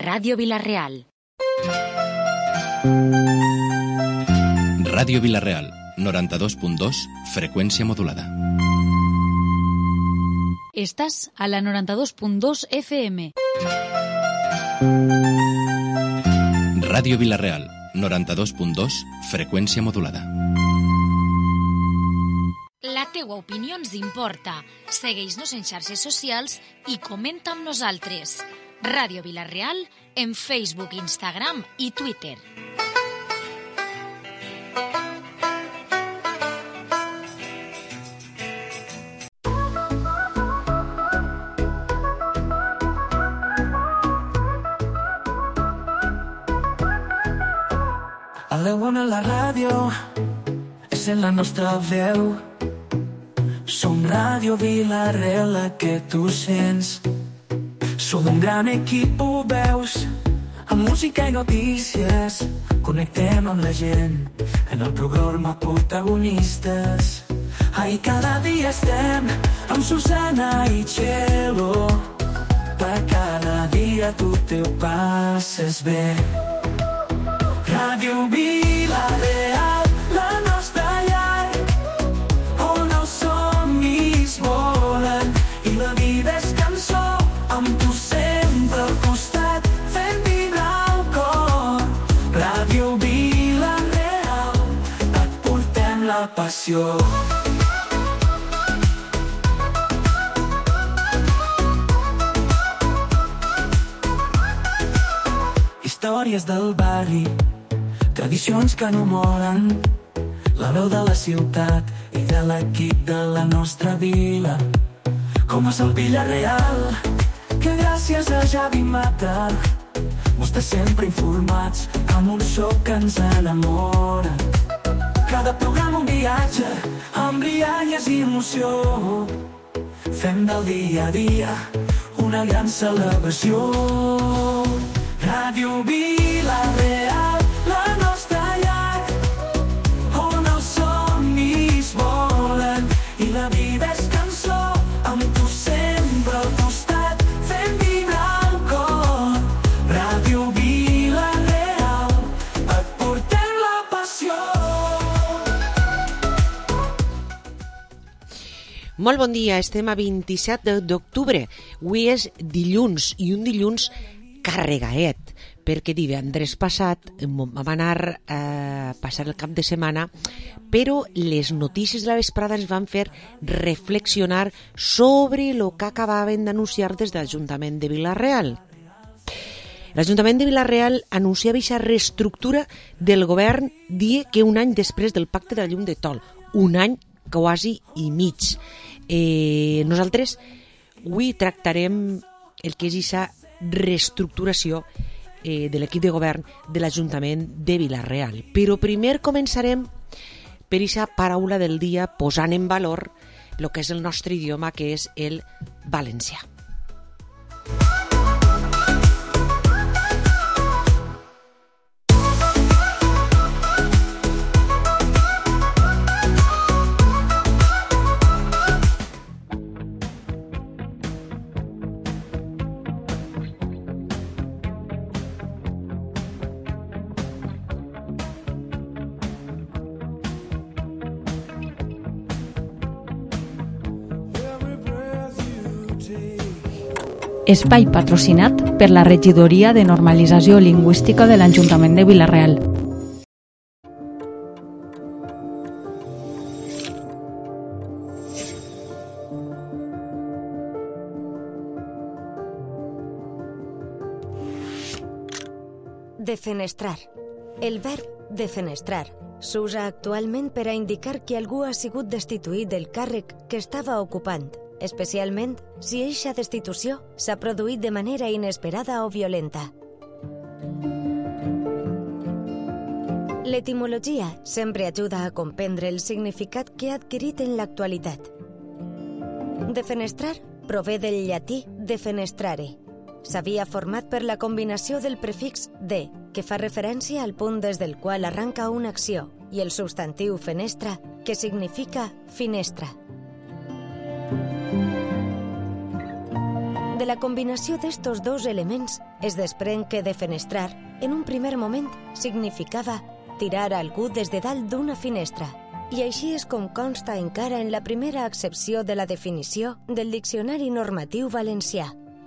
Ràdio Vila-real. Ràdio Vila-real, 92.2, freqüència modulada. Estàs a la 92.2 FM. Ràdio Vila-real, 92.2, freqüència modulada. La teua opinió ens importa. Segueix-nos en xarxes socials i comenta amb nosaltres. Ràdio Vila-real en Facebook, Instagram i Twitter. A l'Eona la ràdio és en la nostra veu. Som Ràdio Vila-real, la que tu sents. Som un gran equip, ho veus, amb música i notícies. Connectem amb la gent en el programa Protagonistes. Ahí cada dia estem amb Susana i Txelo. Per cada dia tu te ho passes bé. Ràdio Vila-real, la nostra llar, on els somnis volen i la vida és cançó, amb tu sempre al costat, fent vibrar el cor. Ràdio Vila-real, et portem la passió. Històries del barri, tradicions que no moren, la veu de la ciutat i de l'equip de la nostra vila. Com és el Vila-real, que gràcies a Javi Mata mos té sempre informats amb un so que ens enamora. Cada programa un viatge amb rialles i emoció. Fem del dia a dia una gran celebració. Ràdio Vila-real, la nostra llar, on els somnis volen i la vida és cançó, amb tu sempre al costat, fent vibrar el cor. Ràdio Vila-real, et portem la passió. Molt bon dia, estem a 27 d'octubre. Avui és dilluns i un dilluns carregaet, perquè divendres passat vam anar a passar el cap de setmana, però les notícies de la vesprada ens van fer reflexionar sobre el que acabaven d'anunciar des de l'Ajuntament de Vila-real. L'Ajuntament de Vila-real anunciava aquesta reestructura del govern dia que un any després del pacte de la llum de Tol, un any quasi i mig. Nosaltres avui tractarem el que és aquesta reestructuració de l'equip de govern de l'Ajuntament de Vila-real. Però primer començarem per aquesta paraula del dia posant en valor el que és el nostre idioma, que és el valencià. Espai patrocinat per la Regidoria de Normalització Lingüística de l'Ajuntament de Vila-real. Defenestrar. El verb defenestrar s'usa actualment per a indicar que algú ha sigut destituït del càrrec que estava ocupant, especialment si eixa destitució s'ha produït de manera inesperada o violenta. L'etimologia sempre ajuda a comprendre el significat que ha adquirit en l'actualitat. Defenestrar prové del llatí defenestrare. S'havia format per la combinació del prefix de, que fa referència al punt des del qual arranca una acció, i el substantiu fenestra, que significa finestra. De la combinació d'estos dos elements es desprèn que defenestrar, en un primer moment, significava tirar a algú des de dalt d'una finestra. I així és com consta encara en la primera accepció de la definició del Diccionari Normatiu Valencià.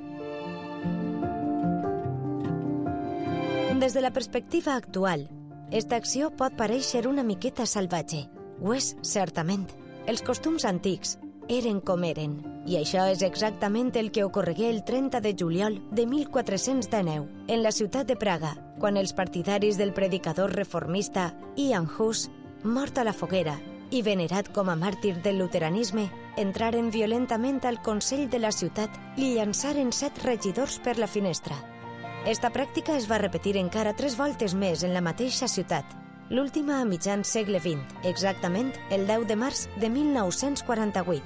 Des de la perspectiva actual, esta acció pot parèixer una miqueta salvatge. Ho és, certament. Els costums antics eren com eren, i això és exactament el que ocorregué el 30 de juliol de 1419, en la ciutat de Praga, quan els partidaris del predicador reformista Jan Hus, mort a la foguera i venerat com a màrtir del luteranisme, entraren violentament al consell de la ciutat i llançaren 7 regidors per la finestra. Esta pràctica es va repetir encara 3 voltes més en la mateixa ciutat, l'última a mitjans segle XX, exactament el 10 de març de 1948.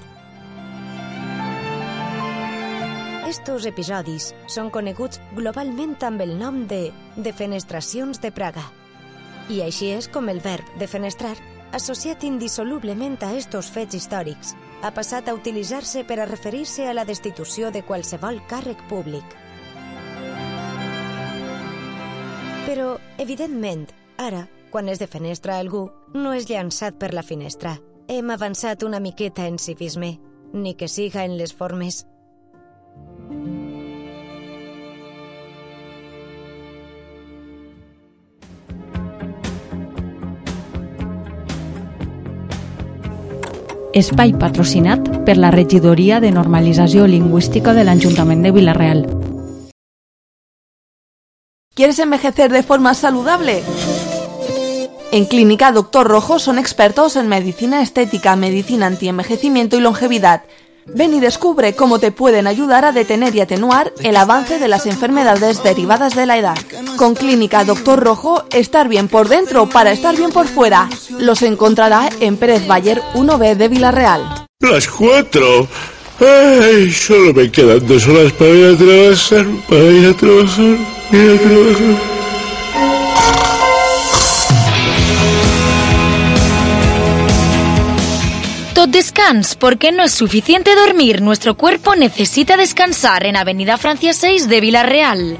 Estos episodis són coneguts globalment amb el nom de defenestracions de Praga. I així és com el verb defenestrar, associat indissolublement a estos fets històrics, ha passat a utilitzar-se per a referir-se a la destitució de qualsevol càrrec públic. Però, evidentment, ara, quan es defenestra algú, no és llançat per la finestra. Hem avançat una miqueta en civisme, ni que siga en les formes. Espai patrocinat per la Regidoria de Normalització Lingüística de l'Ajuntament de Vila-real. ¿Quieres envejecer de forma saludable? En Clínica Dr. Rojo son expertos en medicina estética, medicina antienvejecimiento y longevidad. Ven y descubre cómo te pueden ayudar a detener y atenuar el avance de las enfermedades derivadas de la edad. Con Clínica Dr. Rojo, estar bien por dentro para estar bien por fuera. Los encontrará en Pérez Bayer 1B de Vila-real. Las 4. Ay, solo me quedan 2 horas para ir a trabajar, Tot descans, porque no es suficiente dormir. Nuestro cuerpo necesita descansar en Avenida Francia 6 de Vila-real.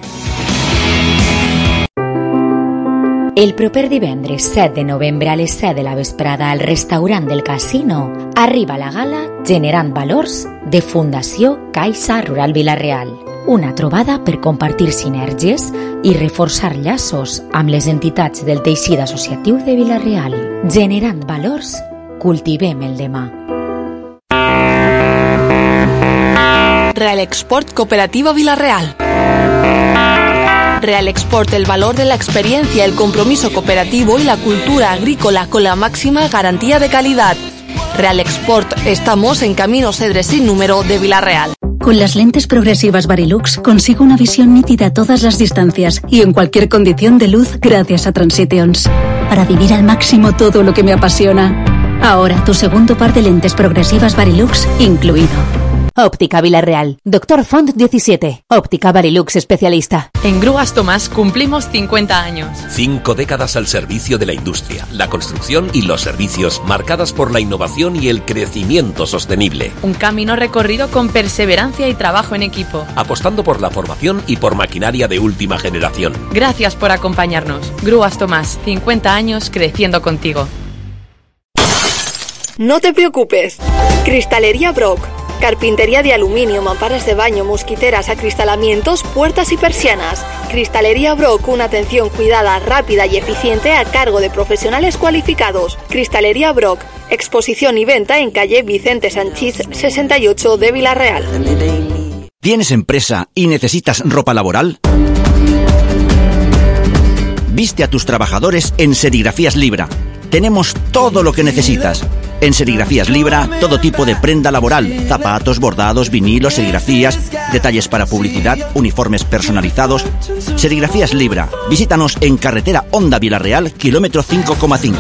El proper divendres 7 de novembre a les 7 de la vesprada al restaurant del Casino arriba la gala Generant Valors de Fundació Caixa Rural Vila-real. Una trobada per compartir sinergies i reforçar llaços amb les entitats del teixit associatiu de Vila-real. Generant valors, cultivem el demà. Real Export Cooperativa Vila-real. Real Export, el valor de la experiencia, el compromiso cooperativo y la cultura agrícola con la máxima garantía de calidad. Real Export, estamos en Camino Cedres sin número de Vila-real. Con las lentes progresivas Varilux consigo una visión nítida a todas las distancias y en cualquier condición de luz gracias a Transitions, para vivir al máximo todo lo que me apasiona. Ahora tu segundo par de lentes progresivas Varilux incluido. Óptica Vila-real. Dr. Font 17. Óptica Varilux especialista. En Grúas Tomás cumplimos 50 años. 5 décadas al servicio de la industria, la construcción y los servicios, marcadas por la innovación y el crecimiento sostenible. Un camino recorrido con perseverancia y trabajo en equipo. Apostando por la formación y por maquinaria de última generación. Gracias por acompañarnos. Grúas Tomás, 50 años creciendo contigo. No te preocupes. Cristalería Brock. Carpintería de aluminio, mamparas de baño, mosquiteras, acristalamientos, puertas y persianas. Cristalería Brock, una atención cuidada, rápida y eficiente a cargo de profesionales cualificados. Cristalería Brock, exposición y venta en calle Vicente Sanchís 68 de Vila-real. ¿Tienes empresa y necesitas ropa laboral? Viste a tus trabajadores en Serigrafías Libra. Tenemos todo lo que necesitas. En Serigrafías Libra, todo tipo de prenda laboral, zapatos, bordados, vinilos, serigrafías, detalles para publicidad, uniformes personalizados. Serigrafías Libra. Visítanos en carretera Honda Vila-real, kilómetro 5,5.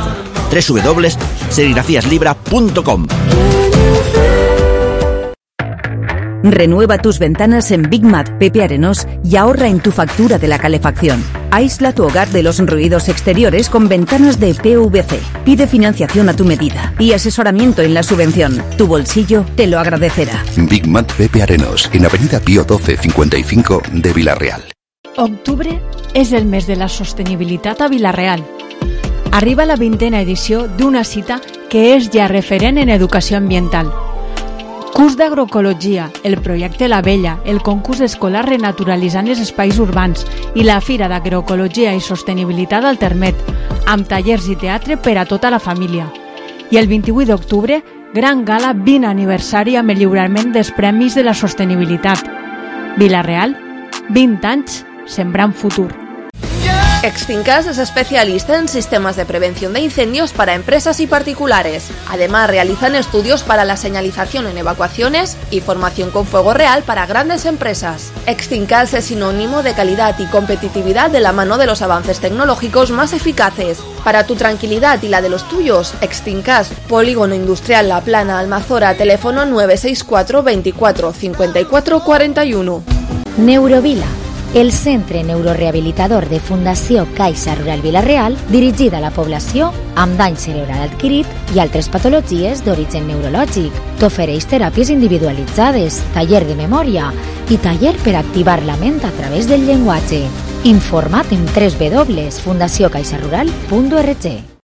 www.serigrafiaslibra.com. Renueva tus ventanas en Big Mat Pepe Arenós y ahorra en tu factura de la calefacción. Aísla tu hogar de los ruidos exteriores con ventanas de PVC. Pide financiación a tu medida y asesoramiento en la subvención. Tu bolsillo te lo agradecerá. Big Mat Pepe Arenós, en Avenida Pío 12 55 de Vila-real. Octubre és el mes de la sostenibilitat a Vila-real. Arriba la 20a edició d'una cita que és ja referent en educació ambiental. Curs d'agroecologia, el projecte La Vella, el concurs escolar Renaturalitzant els espais urbans i la Fira d'Agroecologia i Sostenibilitat al Termet, amb tallers i teatre per a tota la família. I el 28 d'octubre, gran gala 20 aniversari amb el lliurament dels Premis de la Sostenibilitat. Vila-real, 20 anys sembrant futur. Exfincas es especialista en sistemas de prevención de incendios para empresas y particulares. Además, realizan estudios para la señalización en evacuaciones y formación con fuego real para grandes empresas. Exfincas es sinónimo de calidad y competitividad de la mano de los avances tecnológicos más eficaces. Para tu tranquilidad y la de los tuyos, Exfincas, Polígono Industrial La Plana, Almazora, teléfono 964 24 54 41. Neurovila, el centre neurorehabilitador de Fundació Caixa Rural Vila-real, dirigida a la població amb dany cerebral adquirit i altres patologies d'origen neurològic. T'ofereix teràpies individualitzades, taller de memòria i taller per activar la ment a través del llenguatge. Informa't en www.fundaciocaixarural.org.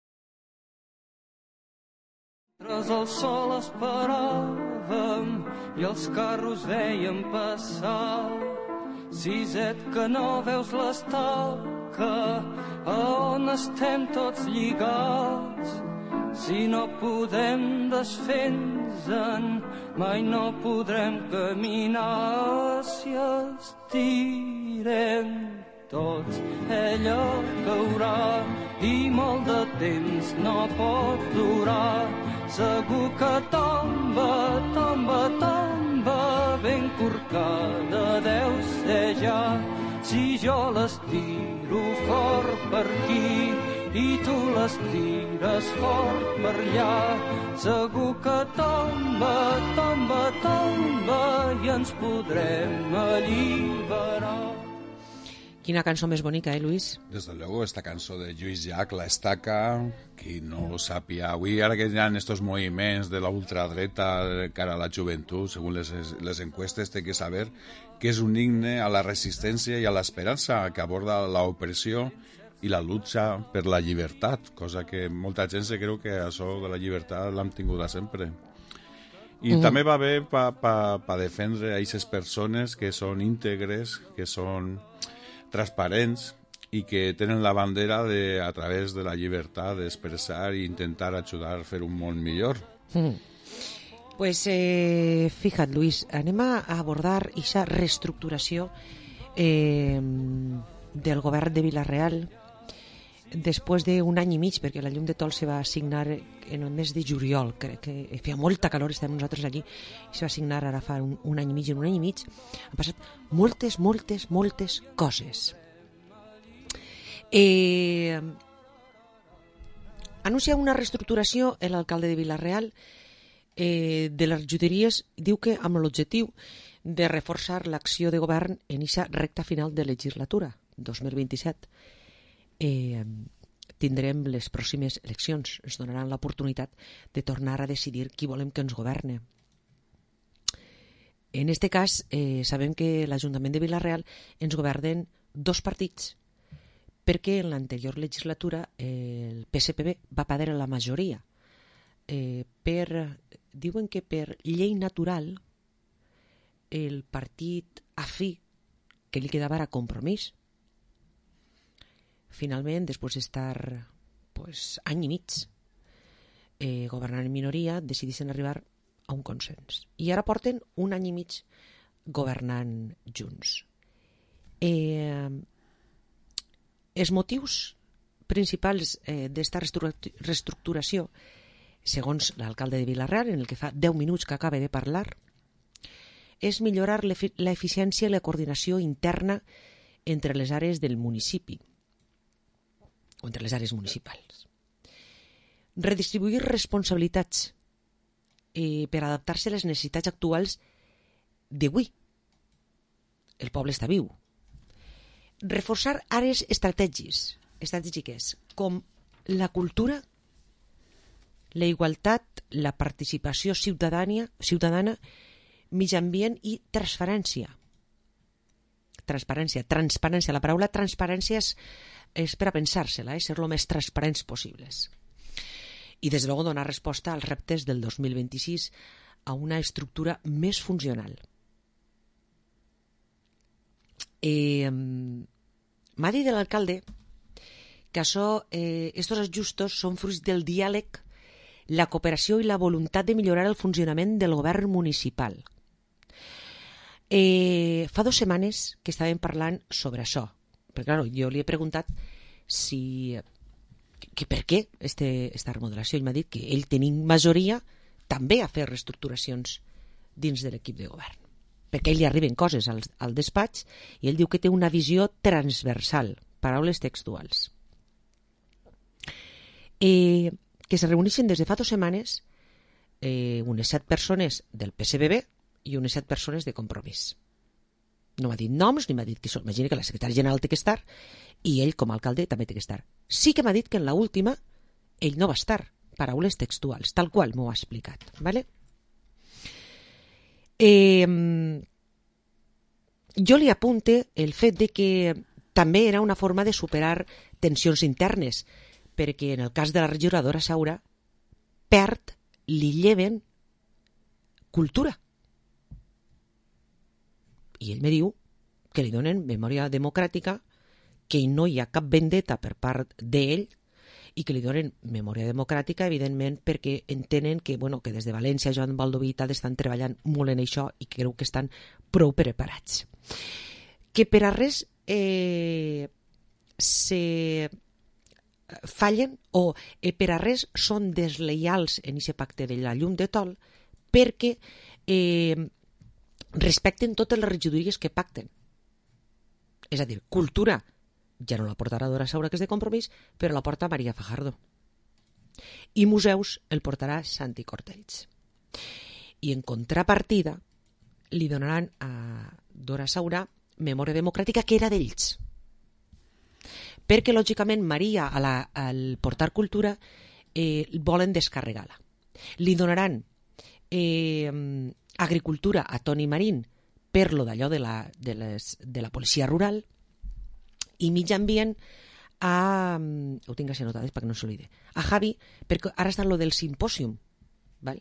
El sol esperàvem i els carros veiem passar. Siset que no veus l'estaca a on estem tots lligats. Si no podem desfer-nos-en, mai no podrem caminar. Si estirem tots, ella caurà i molt de temps no pot durar. Segur que tomba, tomba, tomba, ben corcada deu ser ja. Si jo l'estiro fort per aquí i tu l'estires fort per allà, segur que tomba, tomba, tomba i ens podrem alliberar. Quina cançó més bonica, Luis? Desde luego, esta cançó de Lluís Llach, La Estaca, qui no ho sàpia. Avui, ara que hi ha estos moviments de la ultradreta cara a la joventut, segons les encuestes, té que saber que és un himne a la resistència i a l'esperança, que aborda la opressió i la lucha per la llibertat, cosa que molta gent se creu que això de la llibertat l'hem tinguda sempre. I també va bé per defendre a aquestes persones que són íntegres, que són transparents i que tenen la bandera de, a través de la llibertat d'expressar i intentar ajudar a fer un món millor. Pues fíjate, Luis, anem a abordar aquesta reestructuració del govern de Vila-real després d'un any i mig, perquè la llum de Tol se va assignar en el mes de juliol, crec que feia molta calor, estem nosaltres allí, i se va assignar ara fa un any i mig. En un any i mig han passat moltes coses. Anuncia una reestructuració l'alcalde de Vila-real de les regidories, diu que amb l'objectiu de reforçar l'acció de govern en aquesta recta final de legislatura 2027. Tindrem les pròximes eleccions, ens donaran l'oportunitat de tornar a decidir qui volem que ens governe. En este cas, sabem que l'Ajuntament de Vila-real ens governen dos partits, perquè en l'anterior legislatura el PSPB va perdre la majoria. Diuen que per llei natural el partit afí que li quedava era Compromís. Finalment, després d'estar any i mig governant en minoria, decidissin arribar a un consens. I ara porten un any i mig governant junts. Els motius principals d'esta reestructuració, segons l'alcalde de Vila-real, en el que fa 10 minuts que acaba de parlar, és millorar l'eficiència i la coordinació interna entre les àrees del municipi, o entre les àrees municipals. Redistribuir responsabilitats per adaptar-se a les necessitats actuals d'avui. El poble està viu. Reforçar àrees estratègiques com la cultura, la igualtat, la participació ciutadana, mitjà ambient i transparència. Transparència. La paraula transparència és per a pensar-se-la, ser el més transparents possibles. I, des de luego, donar resposta als reptes del 2026 a una estructura més funcional. M'ha dit l'alcalde que estos ajustos són fruits del diàleg, la cooperació i la voluntat de millorar el funcionament del govern municipal. Fa 2 setmanes que estàvem parlant sobre això, perquè clar, jo li he preguntat que per què esta remodelació. Ell m'ha dit que ell tenint majoria també a fer reestructuracions dins de l'equip de govern, perquè a ell li arriben coses al despatx i ell diu que té una visió transversal, paraules textuals. Que se reuneixen des de fa 2 setmanes unes 7 persones del PSBB i unes 7 persones de Compromís. No m'ha dit noms ni m'ha dit qui són. Imagina que la secretària general té que estar i ell com a alcalde també té que estar. Sí que m'ha dit que en l'última ell no va estar. Paraules textuals, tal qual m'ho ha explicat. ¿Vale? Jo li apunte el fet de que també era una forma de superar tensions internes, perquè en el cas de la regidora Saura li lleven cultura. I ell me diu que li donen memòria democràtica, que no hi ha cap vendetta per part d'ell i que li donen memòria democràtica, evidentment, perquè entenen que, que des de València Joan Baldoví i tal estan treballant molt en això i que creu que estan prou preparats. Que per a res se fallen o per a res són deslleials en aquest pacte de la llum de Tol perquè respecten totes les regidories que pacten. És a dir, cultura ja no la portarà Dora Saura, que és de Compromís, però la porta Maria Fajardo. I museus el portarà Santi Cortells. I en contrapartida li donaran a Dora Saura memòria democràtica que era d'ells. Perquè, lògicament, Maria, al portar cultura, volen descarregar-la. Li donaran agricultura a Toni Marín per lo d'allò de la policia rural i mitjà ambient ho tinc així anotades perquè no s'oblide, a Javi, perquè ara està lo del simpòsium, ¿vale?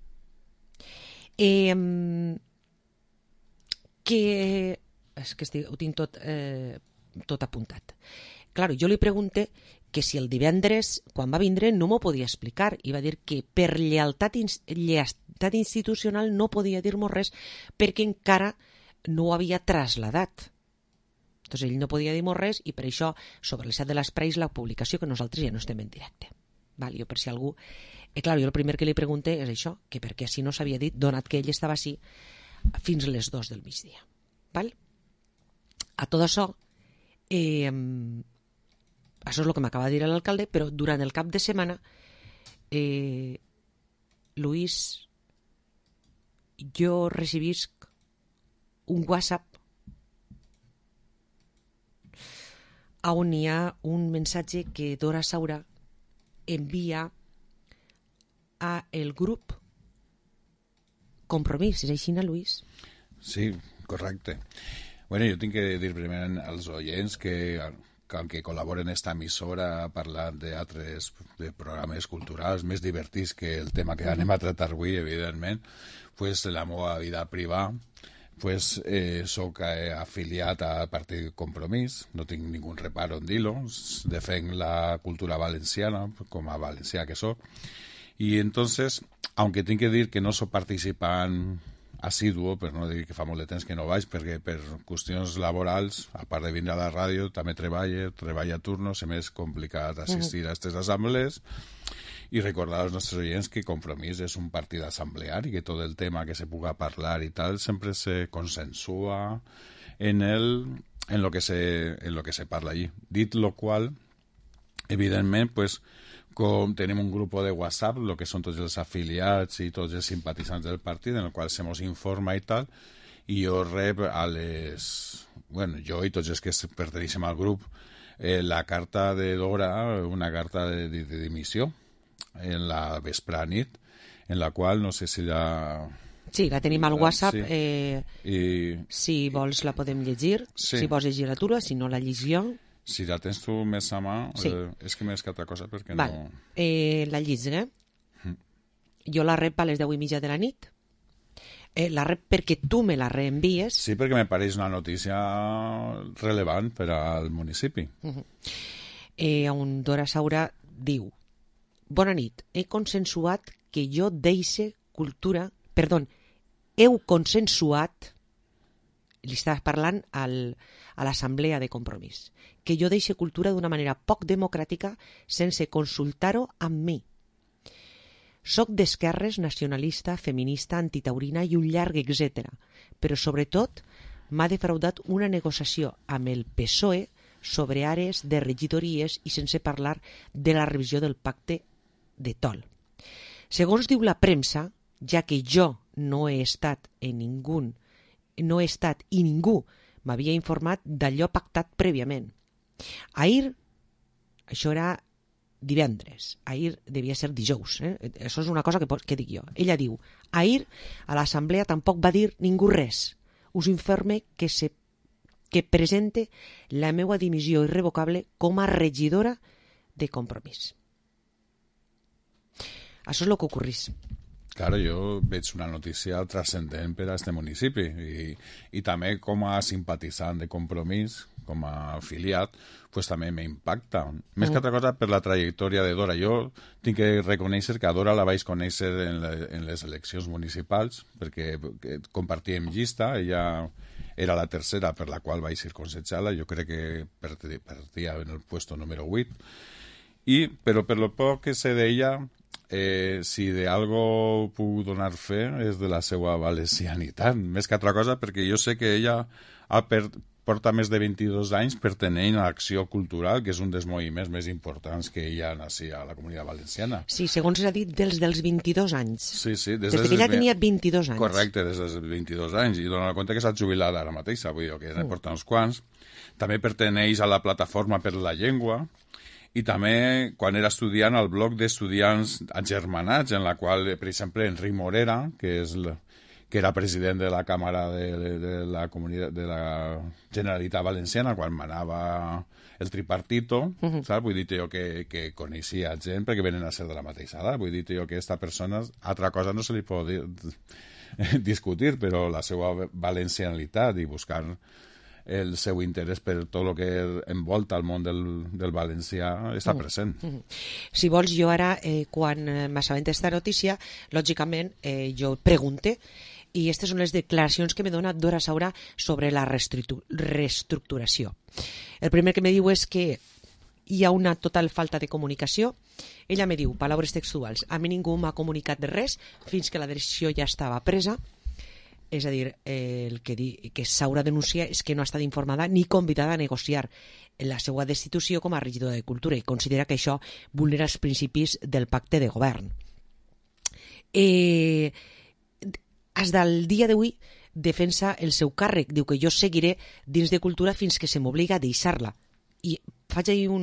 Que és que ho tinc tot apuntat. Claro, jo li pregunté que si el divendres, quan va vindre, no m'ho podia explicar, i va dir que per lleialtat institucional no podia dir-me res perquè encara no ho havia traslladat. Entonces ell no podia dir-me res i per això, sobre les 7 de l'Espreis, la publicació que nosaltres ja no estem en directe. Val? Jo per si algú... Clar, jo el primer que li pregunté és això, que perquè així no s'havia dit, donat que ell estava així fins les 2 del migdia. Val? A tot això, això és el que m'acaba de dir l'alcalde, però durant el cap de setmana, Luis, jo recibisc un WhatsApp on hi ha un missatge que Dora Saura envia a el grup Compromís. És així, Luis? Sí, correcte. Bueno, jo tinc que dir primer als oients que aunque col·laboren en esta emissora parlant d'altres programes culturals més divertits que el tema que anem a tractar avui, evidentment, pues la meva vida privada, pues soc afiliat a Partit Compromís, no tinc ningú reparo en dir-lo, defenc la cultura valenciana, com a valencià que soc, i entonces, aunque tinc que dir que no soc participant assiduo, per no dir que fa molt de temps que no vaig, perquè per qüestions laborals, a part de vindre a la ràdio, també treballa a turnos, és més complicat assistir a aquestes assemblees, i recordar als nostres oients que Compromís és un partit assembleari, que tot el tema que se puga parlar i tal sempre se consensua en lo que se parla allí. Dit lo qual, evidentment, pues, com tenim un grup de WhatsApp, lo que són tots els afiliats i tots els simpatitzants del partit, en el qual se mos informa i tal, i jo rep a les... Bueno, jo i tots els que perteneixem al grup, la carta de Dora, una carta de dimissió, en la vesprà nit, en la qual no sé si la... Sí, la tenim al WhatsApp. Sí. Si vols la podem llegir, si vols llegir-la tu, si no la llegis jo. Si la tens tu més a mà, és que m'he escat altra cosa perquè no... La llisga. Jo la rep a les 10:30 de la nit. La rep perquè tu me la reenvies. Sí, perquè me pareix una notícia relevant per al municipi. On Dora Saura diu: bona nit, he consensuat que jo deixe cultura... Perdó, heu consensuat, li estàs parlant a l'Assemblea de Compromís, que jo deixe cultura d'una manera poc democràtica sense consultar-ho amb mi. Soc d'esquerres, nacionalista, feminista, antitaurina i un llarg etc. Però sobretot m'ha defraudat una negociació amb el PSOE sobre àrees de regidories i sense parlar de la revisió del pacte de Tol. Segons diu la premsa, ja que jo no he estat i ningú m'havia informat d'allò pactat prèviament. Ahir, això era divendres, ahir devia ser dijous, això és una cosa que dic jo. Ella diu: ahir a l'assemblea tampoc va dir ningú res. Us informe que presente la meva dimissió irrevocable com a regidora de Compromís. Això és el que ocorrís. Claro, jo veig una notícia transcendent per a este municipi i també com a simpatitzant de Compromís, com a afiliat, pues també m'impacta. Més que altra cosa per la trajectòria de Dora. Jo tinc que reconèixer que a Dora la vaig conèixer en les eleccions municipals, perquè compartíem llista, ella era la tercera per la qual vaig circonsejada, jo crec que partia en el puesto número 8, però per lo poc que sé d'ella, si d'algo puc donar fe és de la seva valencianitat, més que altra cosa, perquè jo sé que ella porta més de 22 anys pertenent a l'Acció Cultural, que és un dels moviments més importants que hi ha a la Comunitat Valenciana. Sí, segons s'ha dit, dels 22 anys. Sí, des que ella tenia 22 anys. Correcte, des dels 22 anys, i dona compte que s'ha jubilat ara mateixa, vull dir que ne porta uns quants. També perteneix a la Plataforma per la Llengua, i també, quan era estudiant, al bloc d'estudiants agermanats, en la qual, per exemple, Enric Morera, que era president de la Càmera de la Generalitat Valenciana, quan manava el tripartito, saps? Vull dir jo que coneixia gent perquè venen a ser de la mateixa edat. Vull dir jo que aquesta persona, altra cosa no se li pot discutir, però la seva valencianitat i buscar el seu interès per tot el que envolta el món del valencià està present. Si vols, jo ara, quan m'assabento esta notícia, lògicament jo pregunte, i aquestes són les declaracions que me dona Dora Saura sobre la reestructuració. El primer que me diu és que hi ha una total falta de comunicació. Ella me diu, paraules textuals: a mi ningú m'ha comunicat de res fins que la decisió ja estava presa. És a dir, el que Saura denuncia és que no ha estat informada ni convidada a negociar la seva destitució com a regidora de Cultura i considera que això vulnera els principis del pacte de govern. Fins al dia d'avui defensa el seu càrrec. Diu que jo seguiré dins de Cultura fins que se m'obliga a deixar-la. I faig ahir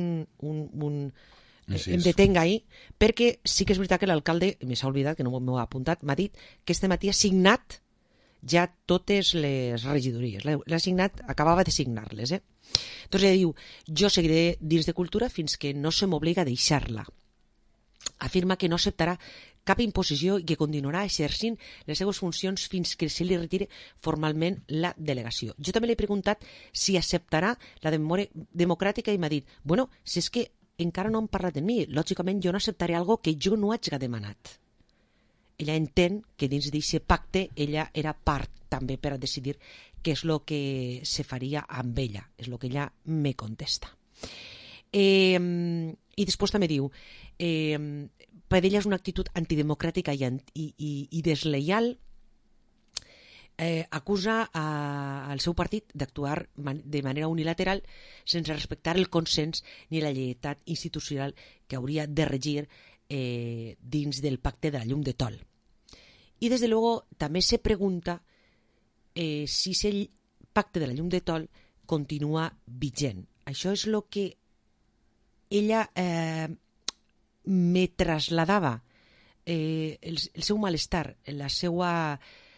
em detenc ahir, perquè sí que és veritat que l'alcalde, m'ha oblidat, que no m'ho ha apuntat, m'ha dit que este matí ha signat ja totes les regidories. L'ha signat, acabava de signar-les. Doncs ella diu: jo seguiré dins de Cultura fins que no se m'obliga a deixar-la. Afirma que no acceptarà cap imposició i que continuarà exercint les seves funcions fins que se li retire formalment la delegació. Jo també l'he preguntat si acceptarà la democràtica i m'ha dit: bueno, si és que encara no han parlat de mi, lògicament jo no acceptaré algo que jo no haig demanat. Ella entén que dins d'aquest pacte ella era part també per a decidir què és el que se faria amb ella. És el que ella me contesta. I després també diu: per ella és una actitud antidemocràtica i desleial. Acusa al seu partit d'actuar de manera unilateral sense respectar el consens ni la lleialtat institucional que hauria de regir dins del pacte de la llum de Tol. Y desde luego también se pregunta si el pacte de la llum de Tol continua vigent. Això és el que ella me trasladava, el seu malestar, la seva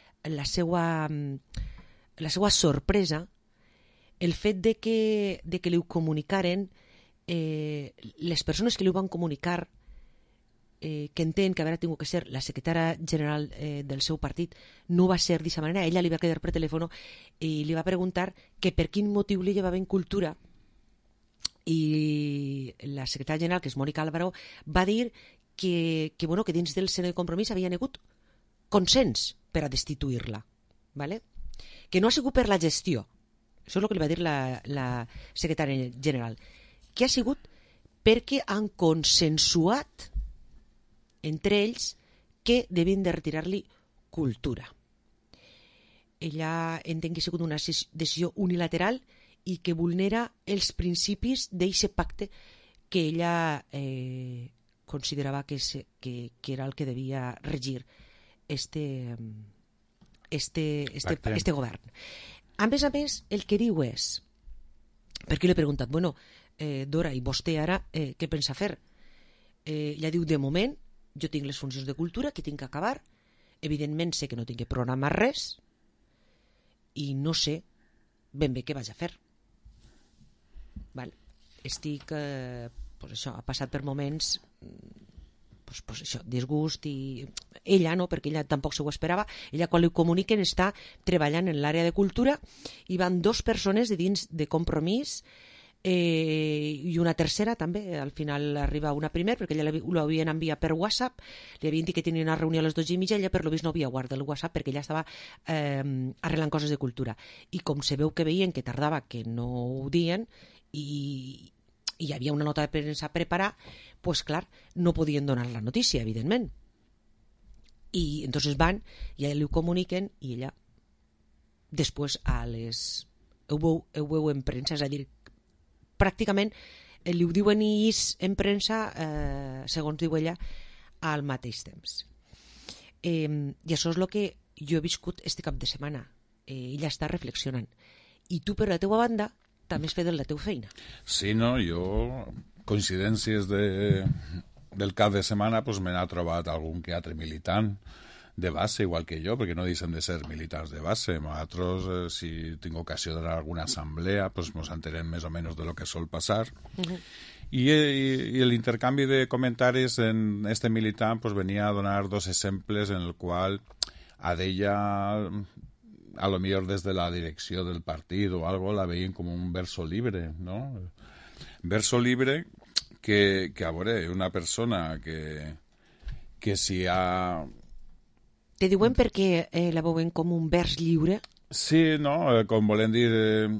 sorpresa, el fet de que li ho comunicaren, les persones que li ho van comunicar, que entén que haurà tingut que ser la secretària general del seu partit, no va ser d'aquesta manera. Ella li va quedar per telèfon i li va preguntar que per quin motiu li llevava en cultura, i la secretària general, que és Mònica Álvaro, va dir que dins del seno de Compromís havia hagut consens per a destituir-la, ¿vale? Que no ha sigut per la gestió, això és el que li va dir la secretària general, que ha sigut perquè han consensuat entre ells que devien de retirar-li cultura. Ella entén que ha sigut una decisió unilateral i que vulnera els principis d'aquest pacte que ella considerava que era el que devia regir este govern. A més, el que diu és, perquè li he preguntat, Dora, i vostè ara què pensa fer? Ella diu, de moment, jo tinc les funcions de cultura que tinc que acabar, evidentment sé que no tinc que programar res i no sé ben bé què vaig a fer. Estic, això, ha passat per moments disgust, i ella no, perquè ella tampoc se ho esperava. Ella, quan li comuniquen, està treballant en l'àrea de cultura i van 2 persones de dins de Compromís i una tercera també. Al final arriba una primer, perquè ella l'havien enviat per WhatsApp, li havien dit que tenia una reunió a les 12:30, ella per lo vist no havia guardat el WhatsApp perquè ella estava arreglant coses de cultura, i com se veu que veien que tardava, que no ho dien, i hi havia una nota de premsa a preparar, pues clar, no podien donar la notícia, evidentment, i entonces van i a ella li ho comuniquen, i ella després ho veu en premsa, és a dir, pràcticament li ho diuen en premsa, segons diu ella, al mateix temps. I això és el que jo he viscut este cap de setmana. Ella està reflexionant. I tu, per la teua banda, també has fet la teva feina. Sí, no, jo, coincidències del cap de setmana, pues me n'ha trobat algun que altre militant de base, igual que jo, perquè no deixen de ser militants de base. Nosaltres, si tinc ocasió d'anar a alguna assemblea, pues nos enterem més o menys de lo que sol passar. I l'intercanvi de comentaris en este militant pues venia a donar 2 exemples en el qual a d'ella, a lo millor des de la direcció del partit o algo, la veien com un verso libre, no? Verso libre que a veure, una persona que si ha... Te diuen perquè la veuen com un vers lliure? Sí, no, com volem dir,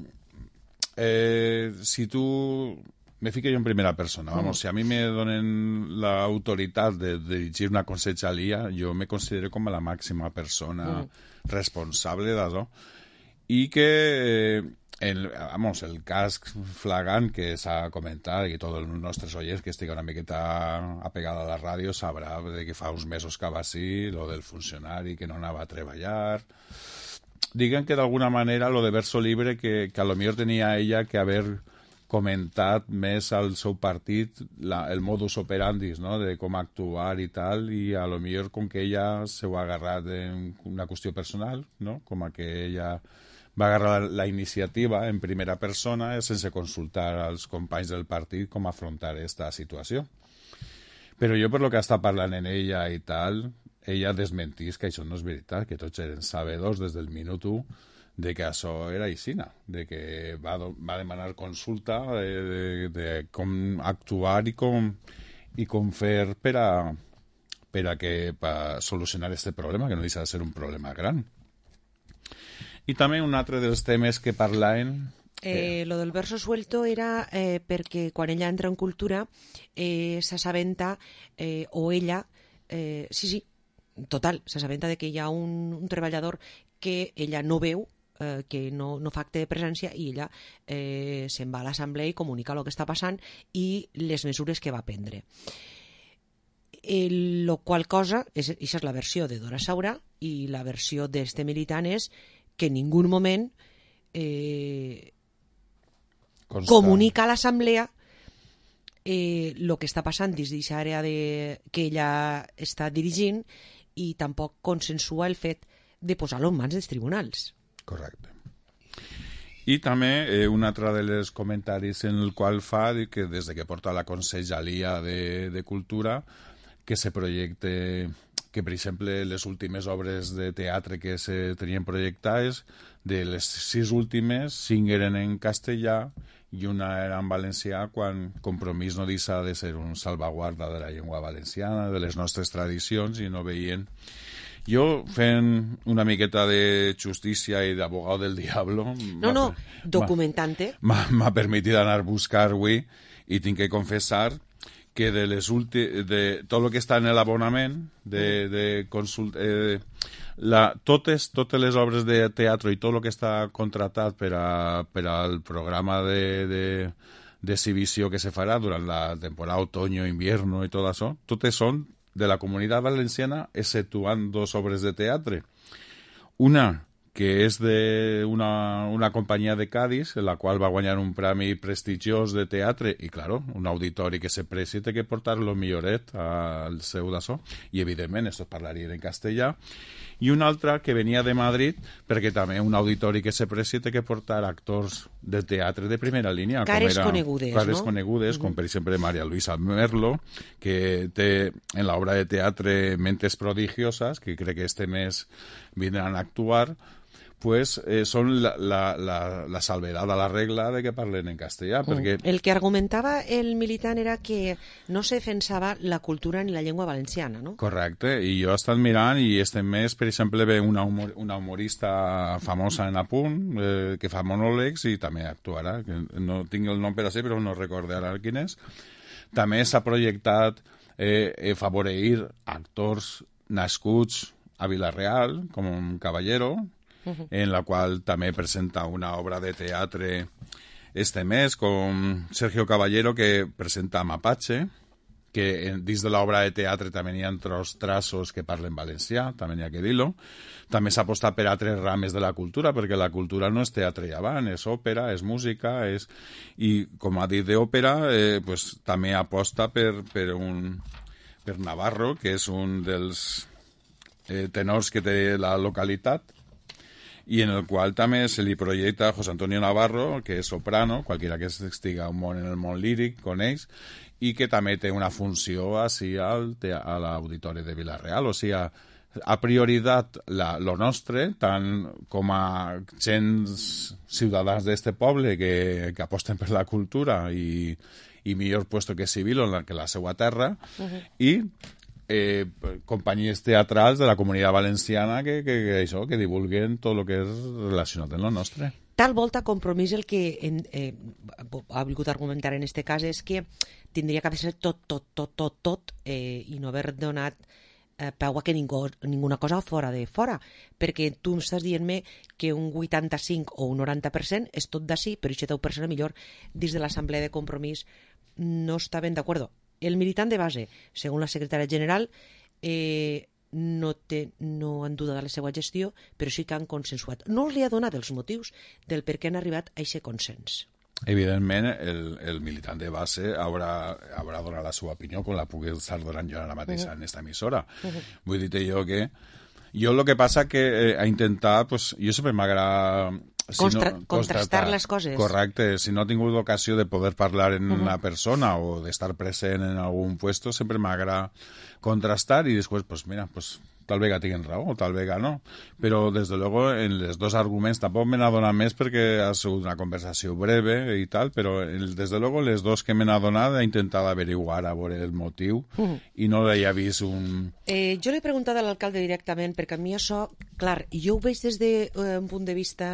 si tu... Me fico jo en primera persona, vamos, si a mi me donen l'autoritat de dirigir una conselleria, jo me considero com la màxima persona responsable d'això. I que, el cas flagrant que s'ha comentat, i tots els nostres oients que estiguen una miqueta apegada a la ràdio sabrà que fa uns mesos que va així, lo del funcionari que no anava a treballar. Diguen que d'alguna manera lo de verso libre que a lo millor tenia ella que haver comentat més al seu partit el modus operandi, no? De com actuar i tal, i a lo millor com que ella s'ho ha agarrat en una qüestió personal, no? Com a que ella va agarrar la iniciativa en primera persona sense consultar als companys del partit com afrontar aquesta situació. Però jo, per lo que està parlant en ella i tal, ella desmentís que això no és veritat, que tots eren sabedors des del minut 1 de que això era aixina, de que va demanar consulta de com actuar i com fer per a solucionar aquest problema, que no deixa de ser un problema gran. I també un altre dels temes que parlaven... Lo del verso suelto era perquè quan ella entra en cultura s'assabenta, o ella... Sí, total, s'assabenta de que hi ha un treballador que ella no veu, que no fa acte de presència, i ella se'n va a l'assemblea i comunica el que està passant i les mesures que va prendre. La qual cosa, això és la versió de Dora Saura, i la versió d'este militant és que en ningú moment comunica a l'assemblea el que està passant dins d'aquesta àrea que ella està dirigint, i tampoc consensua el fet de posar-lo en mans dels tribunals. Correcte. I també un altre dels comentaris en el qual fa que des que porta la Conselleria de Cultura que se projecte, que per exemple les últimes obres de teatre que se tenien projectades, de les 6 últimes, 5 eren en castellà i una era en valencià, quan Compromís no deixa de ser un salvaguarda de la llengua valenciana, de les nostres tradicions, i no veien. Jo, fent una miqueta de justícia i d'abogado del diablo... documentante. M'ha permès anar a buscar avui, i tinc que confessar que de tot el que està en l'abonament de consult... totes les obres de teatre i tot el que està contratat per al programa de exhibició que se farà durant la temporada otoño-invierno i tot això, totes són de la Comunitat Valenciana, exceptuant 2 obres de teatre. Una que és d'una companyia de Cádiz, en la qual va guanyar un premi prestigiós de teatre, i, claro, un auditori que se preci té que portar lo milloret al seu d'això, i, evidentment, estos parlarien en castellà. I una altra que venia de Madrid, perquè també un auditori que se preci té que portar actors de teatre de primera línia. Cares conegudes, cares conegudes, com per exemple María Luisa Merlo, que té en l'obra de teatre Mentes Prodigiosas, que crec que este mes vindran a actuar, pues són la salvedad a la regla de que parlen en castellà. Perquè... El que argumentava el militant era que no se defensava la cultura ni la llengua valenciana, no? Correcte, i jo he estat mirant, i este mes, per exemple, ve una humorista famosa en Apunt, que fa monòlegs i també actuarà, que no tinc el nom per a ser, però no recordo ara quin és. També s'ha projectat favoreir actors nascuts a Vila-real, com Caballero, en la qual també presenta una obra de teatre este mes, com Sergio Caballero, que presenta Mapache, que dins de l'obra de teatre també hi ha traços que parlen valencià, també hi ha que dir-lo. També s'ha apostat per altres rames de la cultura, perquè la cultura no és teatre i avant, és òpera, és música, i com ha dit d'òpera, pues, també aposta per Navarro, que és un dels tenors que té la localitat, i en el qual també se li projecta José Antonio Navarro, que és soprano, qualquiera que estiga en el món líric coneix, i que també té una funció així a l'Auditori de Vila-real. O sigui, ha prioritat lo nostre, tant com a gens ciutadans d'este poble que aposten per la cultura i millor puesto que civil que la seva terra, i companyies teatrals de la Comunitat Valenciana que divulguen tot el que és relacionat amb el nostre. Tal volta Compromís el que ha volgut argumentar en este cas és que tindria que haver ser tot i no haver donat peu a que ninguna cosa fora de fora, perquè tu estàs dient-me que un 85 o un 90% és tot d'ací, però aquest 10% millor dins de l'Assemblea de Compromís no està ben d'acord. El militant de base, segons la secretària general, no han dudat de la seva gestió, però sí que han consensuat. No els li ha donat els motius del per què han arribat a aquest consens. Evidentment, el militant de base haurà donat la seva opinió, com la puc estar donant jo ara mateix en aquesta emissora. Vull dir jo que... Jo el que passa que a intentar... Pues, jo sempre m'agrada... Contrastar les coses. Correcte. Si no he tingut l'ocasió de poder parlar en una persona o d'estar present en algun puesto, sempre m'agrada contrastar i després, pues mira, pues tal vegada tinguin raó o tal vegada no. Però, des de luego, en els dos arguments tampoc me n'ha donat més perquè ha sigut una conversació breve i tal, però des de luego les dos que me n'ha donat he intentat averiguar a veure el motiu i no l'he vist un... Jo l'he preguntat a l'alcalde directament perquè a mi això, clar, jo ho veig des d'un punt de vista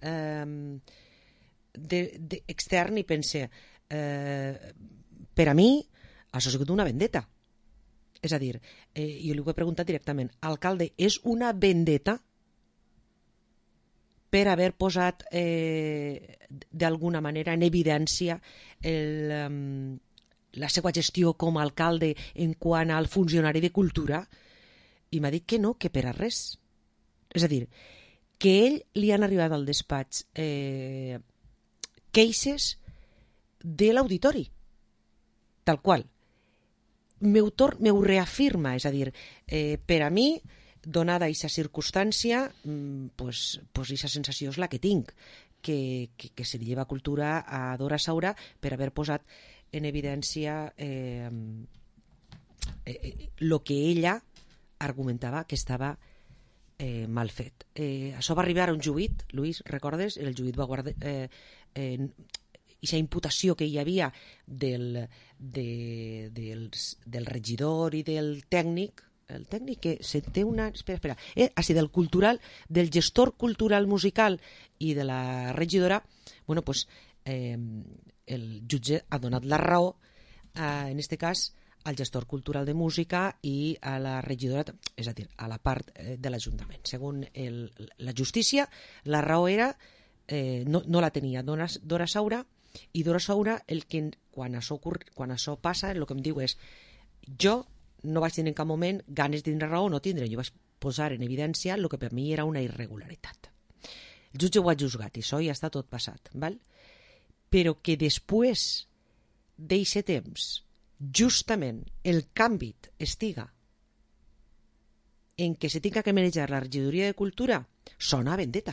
extern i pense per a mi això ha sigut una vendetta. És a dir, jo li ho he preguntat directament, alcalde, és una vendetta per haver posat d'alguna manera en evidència la seva gestió com a alcalde en quant al funcionari de cultura? I m'ha dit que no, que per a res. És a dir, que ell li han arribat al despatx queixes de l'auditori, tal qual. M'ho reafirma, és a dir, per a mi, donada aquesta circumstància, pues aquesta sensació és la que tinc, que se li lleva cultura a Dora Saura per haver posat en evidència el que ella argumentava que estava mal fet. Això va arribar a un juït, Lluís, recordes? El juït va guardar aquesta imputació que hi havia del regidor i del tècnic, el tècnic que se té una... Espera. Del cultural, del gestor cultural musical i de la regidora, bueno, pues, el jutge ha donat la raó, en aquest cas, al gestor cultural de música i a la regidora, és a dir, a la part de l'Ajuntament. Segons la justícia, la raó era, no la tenia Dora Saura, i Dora Saura, quan això passa, el que em diu és, jo no vaig tenir en cap moment ganes de tindre raó o no tindre, jo vaig posar en evidència el que per mi era una irregularitat. El jutge ho ha juzgat i això ja està tot passat, val? Però que després d'eixe temps justament el canvi estiga en què se tinga que manejar la regidoria de cultura, sona a vendetta.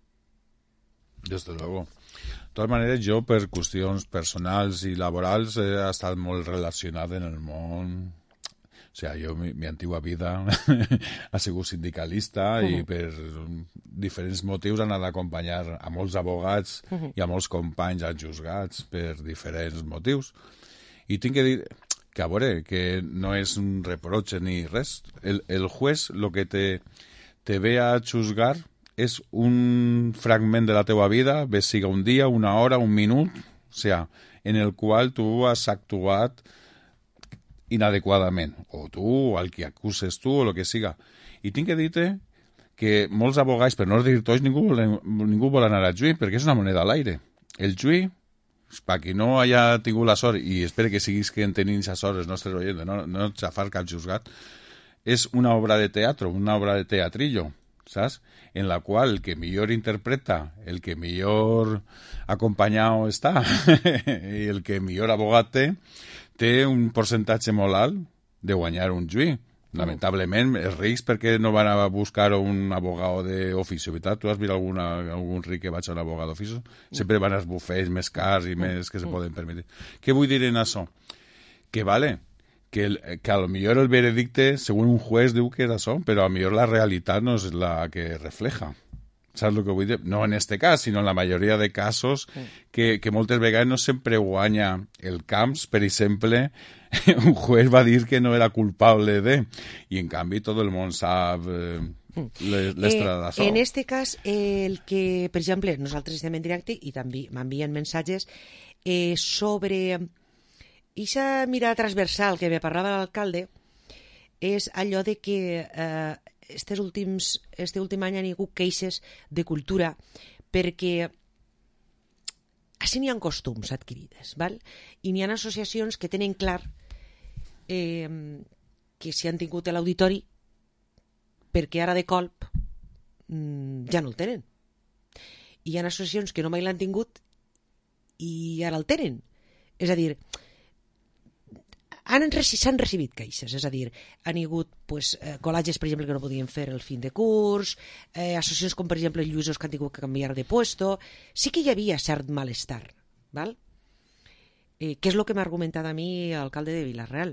Desde luego. De todas maneras, yo per qüestions personals i laborals he estat molt relacionat en el món. O sea, yo mi antigua vida ha sigut sindicalista i per diferents motius han anat a acompanyar a molts abogats i a molts companys als juzgats per diferents motius. I tinc que dir que, a veure, que no és un reproche ni res. El juez lo que te ve a juzgar és un fragment de la teua vida, bé siga un dia, una hora, un minut, o sea, en el qual tu has actuat inadequadament, o tu, o el que acuses tu, o el que siga. I tinc que dir-te que molts abogats, per no dir tots, ningú vol anar al juí, perquè és una moneda a l'aire. El juí, per qui no haya tingut la sort, i espero que siguis que en tenim aquesta sort els nostres oients, no xafar cap juzgat, és una obra de teatro, una obra de teatrillo, ¿sabes? En la qual el que millor interpreta, el que millor acompanyado està i el que millor abogat té un percentatge molt alt de guanyar un juí. Lamentablement, els rics perquè no van a buscar un abogado d'oficio, veritat? Tu has vist algun ric que vaig a un abogado d'oficio? Sempre van als bufets més cars i més que se poden permetre. Què vull dir en això? Que vale, que a lo millor el veredicte, según un juez, diu que és això, però a lo millor la realitat no és la que refleja. Saps el que vull dir? No en este cas, sinó en la majoria de casos que moltes vegades no sempre guanya el Camps, per exemple, un juez va dir que no era culpable de, i en canvi tot el món sap l'estrada d'això. En este cas, el que, per exemple, nosaltres estem en directe i també m'envien missatges sobre aquesta mirada transversal que me parlava l'alcalde, és allò de que este últim any han hagut queixes de cultura perquè així n'hi ha costums adquirides, val? I n'hi ha associacions que tenen clar que si han tingut l'auditori perquè ara de colp ja no el tenen. I hi ha associacions que no mai l'han tingut i ara el tenen. És a dir, s'han recibit queixes, és a dir, han hagut col·legis, per exemple, que no podien fer el fin de curs, associacions com, per exemple, els lluïsos que han tingut que canviar de puesto. Sí que hi havia cert malestar, val? Què és el que m'ha argumentat a mi l'alcalde de Vila-real?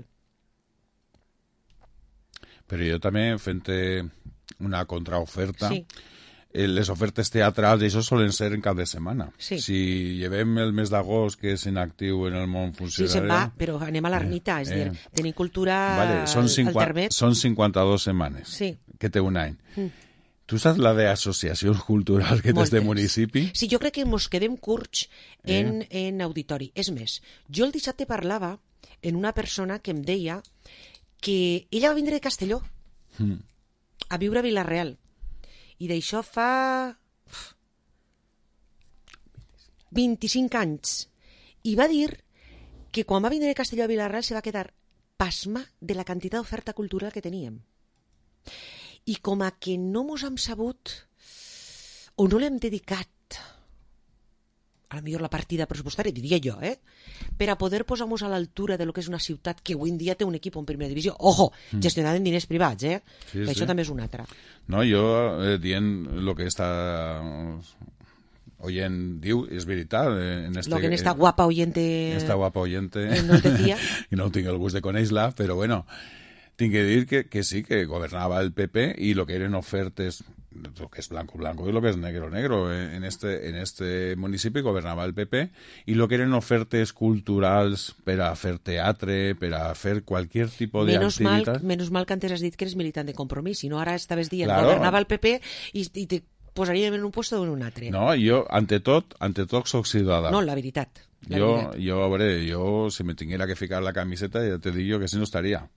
Però jo també, fent una contraoferta, sí. Les ofertes teatrals, això solen ser en cap de setmana. Sí. Si llevem el mes d'agost, que és inactiu en el món funcionari... Sí, se'n va, però anem a l'ermita, és dir, tenim cultura són internet. Són 52 setmanes, sí. Que té un any. Tu saps la d'associacions culturals que té este municipi? Sí, jo crec que ens quedem curts en auditori. És més, jo el dissabte parlava en una persona que em deia que ella va vindre de Castelló a viure a Vila-real. I d'això fa 25 anys. I va dir que quan va vindre de Castelló a Vila-real se va quedar pasma de la quantitat d'oferta cultural que teníem. I com a que no mos hem sabut o no l'hem dedicat a la millor la partida pressupostària, diria jo, per a poder posar-nos a l'altura de lo que és una ciutat que avui en dia té un equip en primera divisió. Ojo, gestionat en diners privats, Sí, que això també és una altra. No, jo dient el que està oient diu, és veritat. Lo que en esta guapa oyente... Esta guapa oyente... No decía. I no tinc el gust de conèixer-la, però bueno, tinc que dir que sí, que governava el PP i lo que eren ofertes, lo que es blanco, blanco y lo que es negro, negro. En este municipi governava el PP i lo que eren ofertes culturals per a fer teatre, per a fer qualsevol tipus d'activitat... Menos mal que antes has dit que eres militant de Compromís, si no ara estaves dient governava el PP i te posaríem en un puesto o en un altre. No, jo, ante tot soc ciutadà. No, la veritat. Jo, a veure, si me tinguera que ficar la camiseta, ja te dic jo que si no estaria.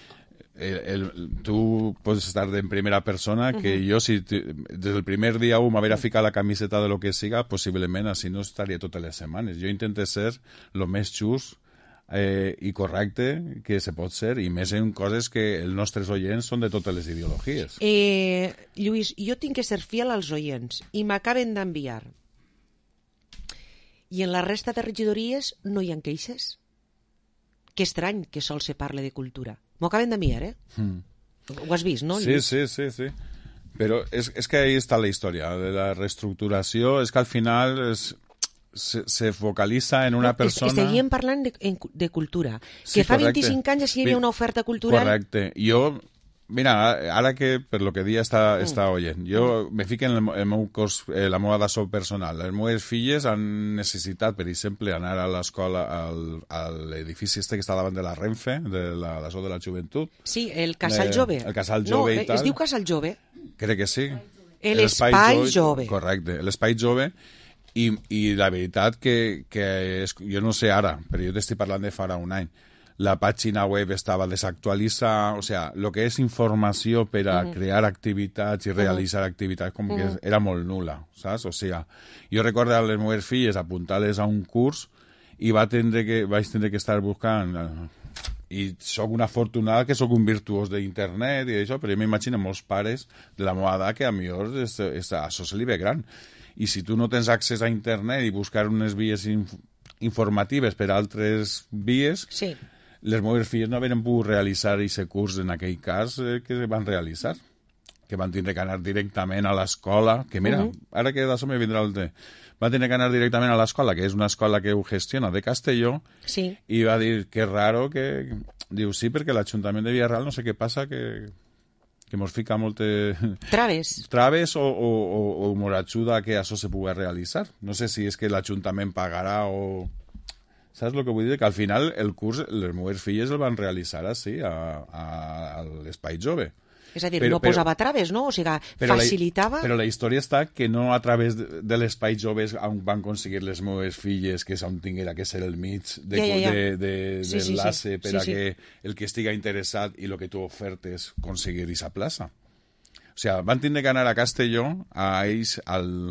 Tu pots estar en primera persona, que jo, si des del primer dia m'haver ficat la camiseta de lo que siga, possiblement així no estaria totes les setmanes. Jo intento ser el més just i correcte que se pot ser, i més en coses que els nostres oients són de totes les ideologies. Lluís, jo tinc que ser fiel als oients i m'acaben d'enviar. I en la resta de regidories no hi ha queixes? Que estrany que sol se parle de cultura. M'ho acaben d'enviar, Ho has vist, no? Sí. Però és que ahí està la història de la reestructuració. És que al final se focalitza en una persona... Estaríem parlant de cultura. Que fa 25 anys ja hi havia una oferta cultural... Correcte. Jo... Mira, ara que per lo que dia està oient, jo me fico en el meu cos, la meva daçó personal. Les meves filles han necessitat, per exemple, anar a l'escola, a l'edifici que està davant de la Renfe, de la daçó de la joventut. Sí, el Casal Jove. El Casal Jove i tal. Es diu Casal Jove. Crec que sí. L'Espai Jove. Correcte, l'Espai Jove. I la veritat que jo no sé ara, però jo t'estic parlant de fa un any. La pàgina web estava desactualitzada, o sea, lo que és informació per a crear activitats i realitzar activitats com que era molt nula, saps? O sea, jo recordo a les meves filles apuntar-les a un curs i vaig tindre que estar buscant, i sóc una afortunada que sóc un virtuós d'internet i això, però jo m'imagino molts pares de la meva edat que a millor això se li ve gran. I si tu no tens accés a internet i buscar unes vies informatives per altres vies... Sí. Les meves filles no havien pogut realitzar aquest curs en aquell cas que van realitzar, que van tindre que anar directament a l'escola, que mira, ara que d'això me vindrà el té, van tindre que anar directament a l'escola, que és una escola que ho gestiona de Castelló, i va dir que raro que... Diu, sí, perquè l'Ajuntament de Villarreal no sé què passa, que mos fica moltes... Traves o mos ajuda a que això se pugui realitzar. No sé si és que l'Ajuntament pagarà o... Saps el que vull dir? Que al final el curs, les meves filles el van realitzar així, a l'Espai Jove. És a dir, no posava traves, no? O sigui, facilitava... Però la història està que no a través de l'Espai Jove van aconseguir les meves filles que on tinguera que ser el mig d'enlace per a que el que estiga interessat i el que tu ofertes aconseguir aquesta plaça. O sigui, van tindre que anar a Castelló, a ells,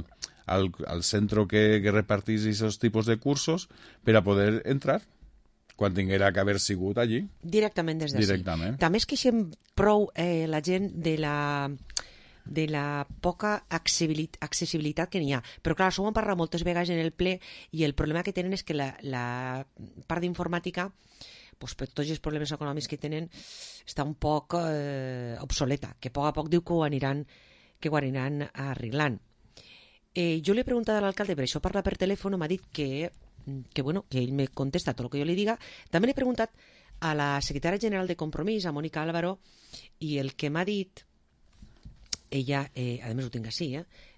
al centre que repartís aquests tipus de cursos per a poder entrar quan tinguera que haver sigut allí. Directament des d'ací. També es queixem prou la gent de la poca accessibilitat que n'hi ha. Però clar, això ho hem parlat moltes vegades en el ple i el problema que tenen és que la part d'informàtica, per tots els problemes econòmics que tenen, està un poc obsoleta, que a poc diu que ho aniran arreglant. Jo li he preguntat a l'alcalde, per això parla per telèfon, m'ha dit que ell me contesta tot el que jo li diga. També l'he preguntat a la secretària general de Compromís, a Mònica Álvaro, i el que m'ha dit, ella, a més ho tinc així,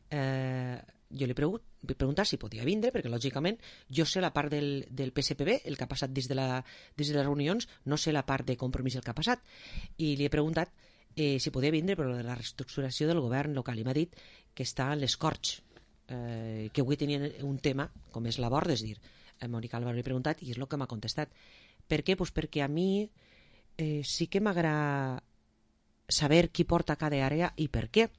jo li he preguntat si podia vindre, perquè lògicament jo sé la part del PSPB, el que ha passat des de les reunions, no sé la part de Compromís el que ha passat, i li he preguntat si podia vindre per la reestructuració del govern local, i m'ha dit que està en l'escorx, que avui tenien un tema com és l'abord, és dir, Mònica Álvaro li he preguntat i és el que m'ha contestat. Per què? Pues perquè a mi sí que m'agrada saber qui porta cada àrea i per què.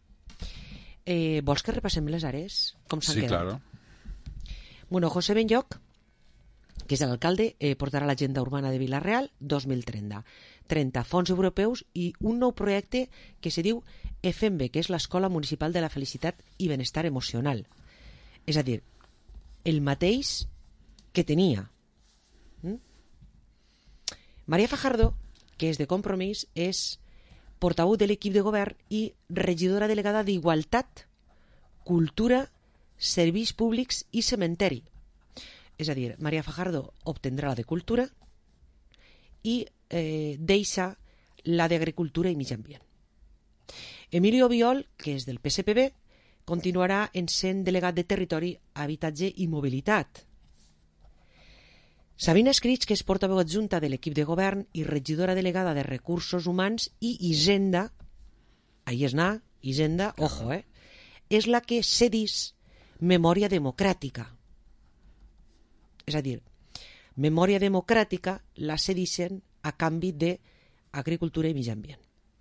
Vols que repassem les àrees? Com s'han quedat? Sí, claro. Bueno, José Benlloc, que és l'alcalde, portarà l'agenda urbana de Vila-real 2030. 30 fons europeus i un nou projecte que se diu EFEMBE, que és l'Escola Municipal de la Felicitat i Benestar Emocional. És a dir, el mateix que tenia. Maria Fajardo, que és de Compromís, és portaveu de l'equip de govern i regidora delegada d'Igualtat, Cultura, Serveis Públics i Cementeri. És a dir, Maria Fajardo obtendrà la de Cultura i deixa la d'Agricultura i Mig Ambient. Emilio Biol, que és del PSPB, continuarà sent delegat de Territori, Habitatge i Mobilitat. Sabina Escrits, que és portaveu adjunta de l'equip de govern i regidora delegada de Recursos Humans i Hisenda, ahí és anar, Hisenda, ojo, és la que cedís Memòria Democràtica. És a dir, Memòria Democràtica la cedixen a canvi d'Agricultura i Mig Ambient.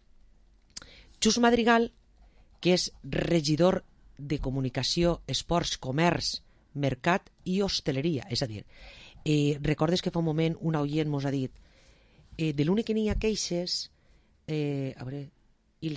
Xus Madrigal, que és regidor de Comunicació, Esports, Comerç, Mercat i Hostaleria. És a dir, recordes que fa un moment una oient mos ha dit de l'únic que n'hi ha queixes, a veure, i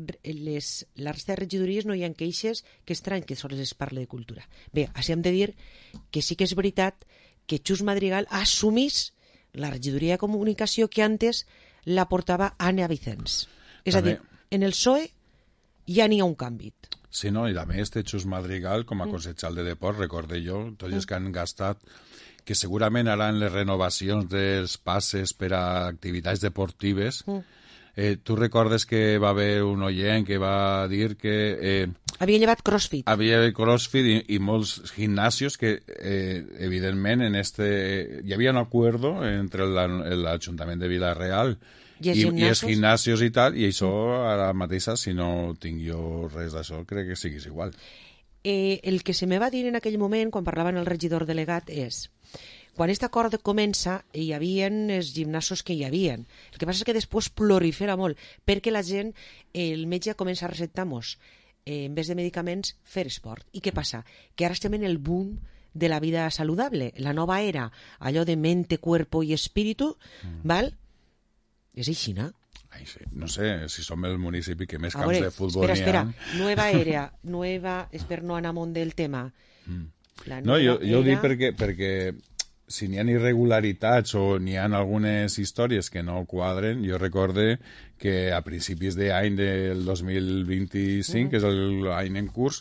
la resta de regidories no hi ha queixes, que estrany que sols es parli de cultura. Bé, així hem de dir que sí que és veritat que Xus Madrigal assumís la regidoria de Comunicació que antes la portava Anna Vicens. És a dir, en el PSOE ja n'hi ha un canvi. Sí, no, i a més té Xus Madrigal com a consellal de Deport, recorde jo, tots els que han gastat, que segurament ara en les renovacions dels passes per a activitats deportives, tu recordes que va haver un oient que va dir que... havia llevat CrossFit. Havia CrossFit i molts gimnasios que, evidentment, hi havia un acord entre l'Ajuntament de Vila-real i els gimnasios i tal, i això ara mateixa, si no tinc jo res d'això, crec que siguis igual. El que se me va dir en aquell moment, quan parlaven el regidor delegat, és quan aquest acord comença hi havia els gimnasos que hi havia. El que passa és que després prolifera molt, perquè la gent, el metge comença a receptar-nos, en vez de medicaments, fer esport. I què passa? Que ara estem en el boom de la vida saludable, la nova era, allò de mente, cuerpo i espíritu, val? És així, no? Ai, sí. No sé, si som el municipi que més camps de futbol espera, nueva era, per no anar amunt del tema. No, jo ho dic perquè si n'hi ha irregularitats o n'hi ha algunes històries que no quadren, jo recorde que a principis d'any del 2025, que és l'any en curs,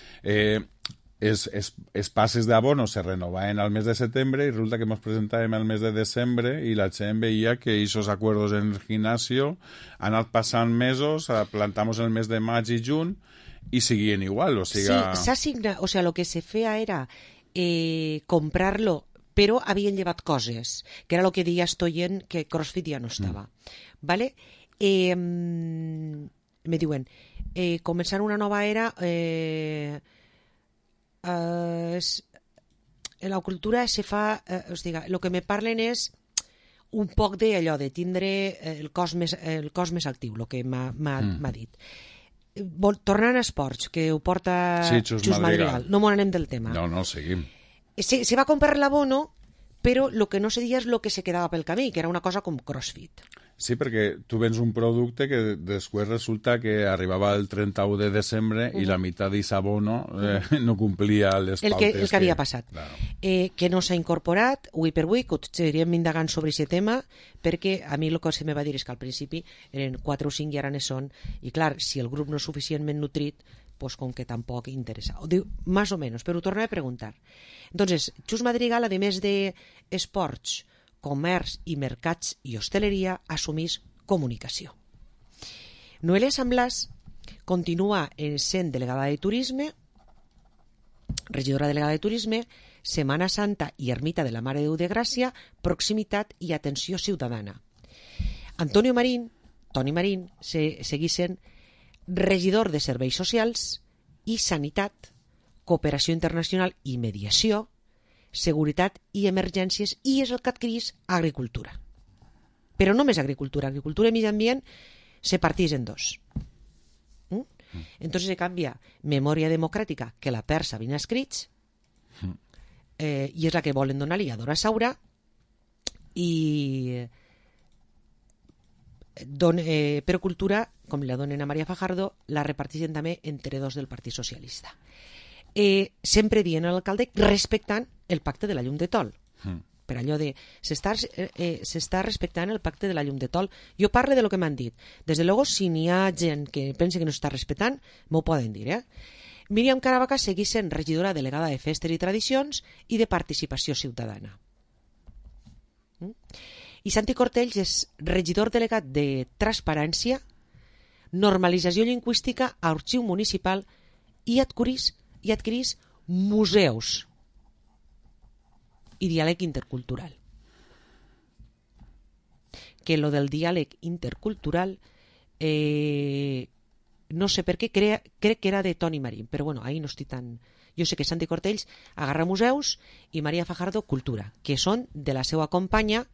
els passes d'abono se renovaven al mes de setembre i resulta que ens presentàvem al mes de desembre i la gent veia que aquests acords en el gimnasio han anat passant mesos, plantamos el mes de maig i juny i seguien igual. O sigui... Sí, s'ha signat, o sea, lo que se feia era comprarlo, però havien llevat coses, que era el que deia Stoyen, que CrossFit ja no estava. ¿Vale? Me diuen, començar una nova era... la cultura se fa... o sigui, el que me parlen és un poc d'allò, de tindre el cos més actiu, el que m'ha dit. Tornant a esports, que ho porta Xus Madrigal. No m'ho anem del tema. No, seguim. Se va comprar l'abono, però el que no se dia és el que se quedava pel camí, que era una cosa com CrossFit. Sí, perquè tu vens un producte que després resulta que arribava el 31 de desembre i la meitat d'aquest abono no complia les pautes. El que havia passat. Claro. Que no s'ha incorporat, avui per avui, que seguiríem indagant sobre aquest tema, perquè a mi el que se me va dir és que al principi eren 4 o 5 i ara ne són, i clar, si el grup no és suficientment nutrit, pues com que tampoc interessa. Ho diu, más o menos, però ho tornaré a preguntar. Entonces, Xus Madrigal, a més d'esports, comerç i mercats i hostaleria, assumís comunicació. Noelia Samblàs continua sent delegada de turisme, regidora delegada de turisme, Setmana Santa i Ermita de la Mare de Déu de Gràcia, proximitat i atenció ciutadana. Toni Marín seguís sent regidor de Serveis Socials i Sanitat, Cooperació Internacional i Mediació, Seguretat i Emergències, i és el que adquirís Agricultura. Però no més Agricultura i Mig Ambient se partís en dos. Entonces se canvia Memòria Democràtica, que la perd Sabina Escrits, i és la que volen donar-li a Dora Saura, i però Cultura, com la donen a Maria Fajardo, la reparteixen també entre dos del Partit Socialista. Sempre dient a l'alcalde respectant el pacte de la llum de Tol. Per allò de s'està respectant el pacte de la llum de Tol. Jo parlo de lo que m'han dit. Des de luego, si n'hi ha gent que pensa que no s'està respectant, m'ho poden dir. Míriam Caravaca segueix sent regidora delegada de Festes i Tradicions i de Participació Ciutadana. I Santi Cortells és regidor delegat de Transparència, Normalització Lingüística, Arxiu Municipal i adquirís museus i diàleg intercultural. Que lo del diàleg intercultural no sé per què, crec que era de Toni Marín, però bueno, ahí no estic tan... Jo sé que Santi Cortells agarra museus i Maria Fajardo cultura, que són de la seva companya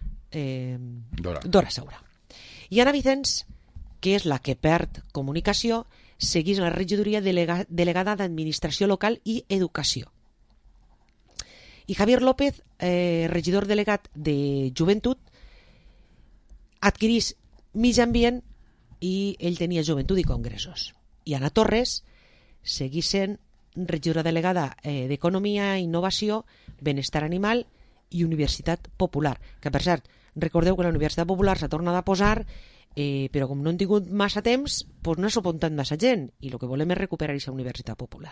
Dora Saura. I Anna Vicens, que és la que perd comunicació, segueix la regidoria delegada d'Administració Local i Educació. I Javier López, regidor delegat de Joventut, adquirís Mig Ambient i ell tenia Joventut i Congressos. I Anna Torres segueix sent regidora delegada d'Economia, Innovació, Benestar Animal i Universitat Popular, que per cert, recordeu que la Universitat Popular s'ha tornat a posar, però com no han tingut massa temps, doncs no s'ha apuntat massa gent, i el que volem és recuperar aquesta Universitat Popular.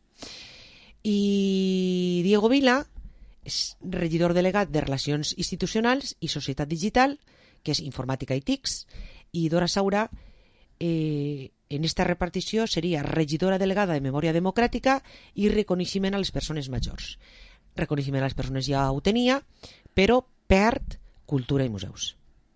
I Diego Vila és regidor delegat de Relacions Institucionals i Societat Digital, que és Informàtica i TICs, i Dora Saura, en esta repartició, seria regidora delegada de Memòria Democràtica i Reconeixement a les Persones Majors. Reconeixement a les persones ja ho tenia, però perd Cultura i Museus.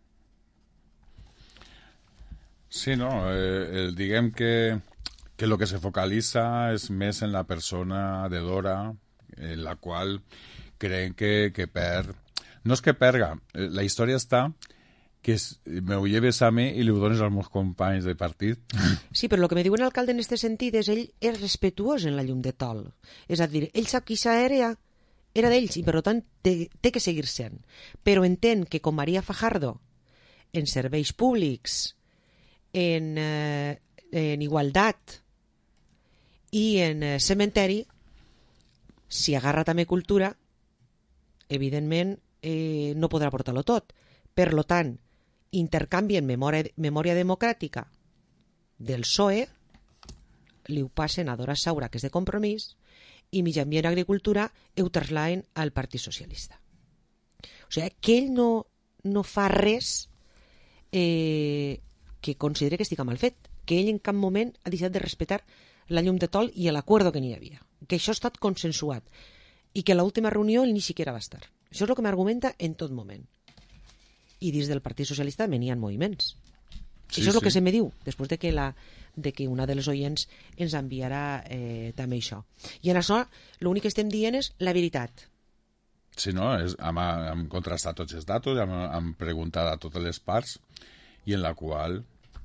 Sí, no, diguem que lo que se focalitza és més en la persona de Dora, en la qual creen que perd. No és que perga, la història està que me ho lleves a mi i li ho dones als meus companys de partit. Sí, però el que me diu l'alcalde en aquest sentit és ell és respetuós en la llum de Tol. És a dir, ell sap que aquesta àrea era d'ells i per tant té que seguir sent. Però entén que com Maria Fajardo en serveis públics, en igualtat i en cementeri, si agarra també cultura, evidentment no podrà portar-lo tot. Per tant, intercanvien memòria democràtica del PSOE, li ho passen a Dora Saura, que és de Compromís, i Mig Ambient i Agricultura ho trasladen al Partit Socialista. O sigui, que ell no fa res que consideri que estigui mal fet, que ell en cap moment ha deixat de respectar la llum de Tol i l'acord que n'hi havia, que això ha estat consensuat i que a l'última reunió ell ni siquiera va estar. Això és el que m'argumenta en tot moment. I dins del Partit Socialista també n'hi ha moviments. Sí, això és el que se me diu, després de que una de les oients ens enviarà també això. I en això l'únic que estem dient és la veritat. Sí, no? Hem contrastat tots els datos, hem preguntat a totes les parts i en la qual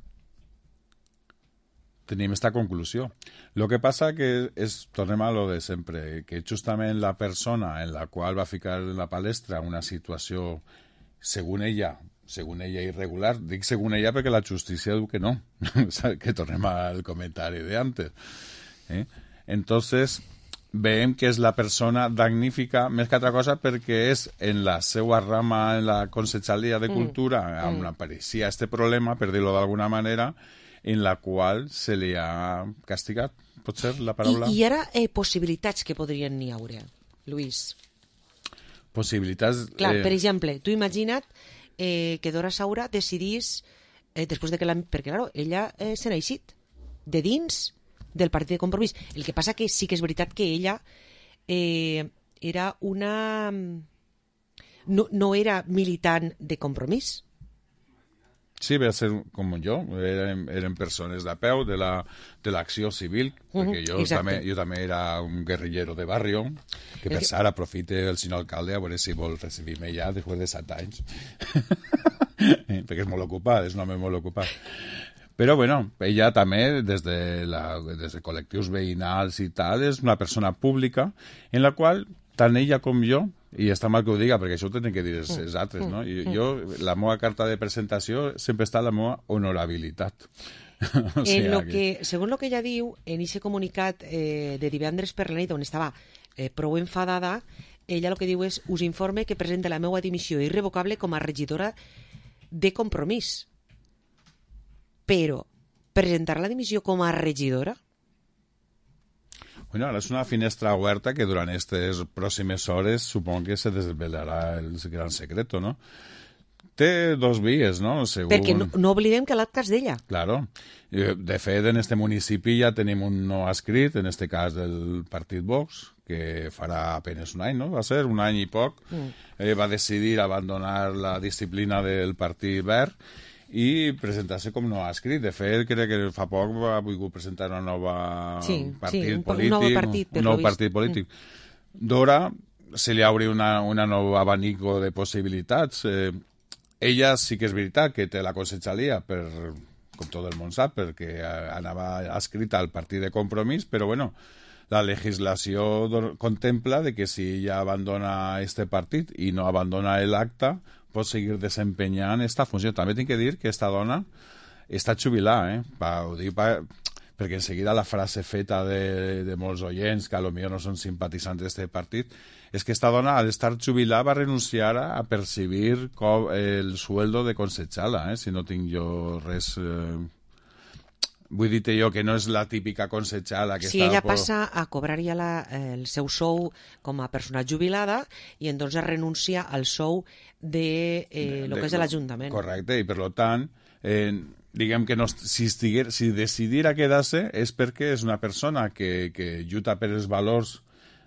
tenim esta conclusió. Lo que passa que tornem a lo de sempre, que justament la persona en la qual va ficar en la palestra una situació, según ella irregular, dic según ella perquè la justícia diu que no, que tornem al comentari de antes. Entonces, veiem que és la persona damnífica més que altra cosa perquè és en la seva rama, en la conselleria de Cultura, on apareixia este problema, per dir-lo d'alguna manera, en la qual se li ha castigat, pot ser la paraula? I ara possibilitats que podrien n'hi haure, Lluís. Possibilitats... Clar, per exemple, tu imagina't que Dora Saura decidís, després de que perquè, clar, ella se n'ha eixit de dins del Partit de Compromís. El que passa que sí que és veritat que ella era una... No era militant de Compromís. Sí, va ser com jo, eren persones de peu de l'acció civil, perquè jo també era un guerrillero de barrio, que per cert aprofite el senyor alcalde a veure si vol recibir-me ja després de 7 anys, perquè és molt ocupat, és un home molt ocupat. Però bueno, ella també, des de col·lectius veïnals i tal, és una persona pública en la qual tant ella com jo, i està mal que ho diga, perquè això ho tenen que dir els altres, no? Jo, la meva carta de presentació sempre està la meva honorabilitat. Segons el que ella diu, en aquest comunicat de divendres per la nit, on estava prou enfadada, ella el que diu és: us informe que presenta la meva dimissió irrevocable com a regidora de Compromís. Però, presentar la dimissió com a regidora? Bueno, ara és una finestra oberta que durant aquestes pròximes hores supongo que se desvelarà el gran secreto, ¿no? Té dos vies, ¿no? Según... Perquè no oblidem que l'acte és d'ella. Claro. De fet, en este municipi ja tenim un no escrit, en este cas del partit Vox, que farà apenas un any, ¿no? Va ser un any i poc. Va decidir abandonar la disciplina del Partit Verd i presentar-se com no escrit. De fet, crec que fa poc va volgut presentar una nova un nou partit polític. D'ara se li obre una nova abanico de possibilitats. Ella sí que és veritat que té la conselleria com tot el món sap, perquè anava escrita al partit de Compromís, però bueno, la legislació contempla de que si ella abandona este partit i no abandona l'acte, pot seguir desempenyant esta funció. També tinc que dir que esta dona està jubilada, ho dic perquè en seguida la frase feta de molts oients que a lo millor no són simpatitzants d'este partit és que esta dona, al estar jubilada, va renunciar a percibir el sueldo de consejala, si no tinc jo res... Vull dir-te jo que no és la típica consejala que si ella passa a cobrar ja el seu sou com a persona jubilada i entonces renuncia al sou de lo que és de l'Ajuntament. Correcte, i per tant, diguem que no, si decidirà quedar-se és perquè és una persona que lluita per els valors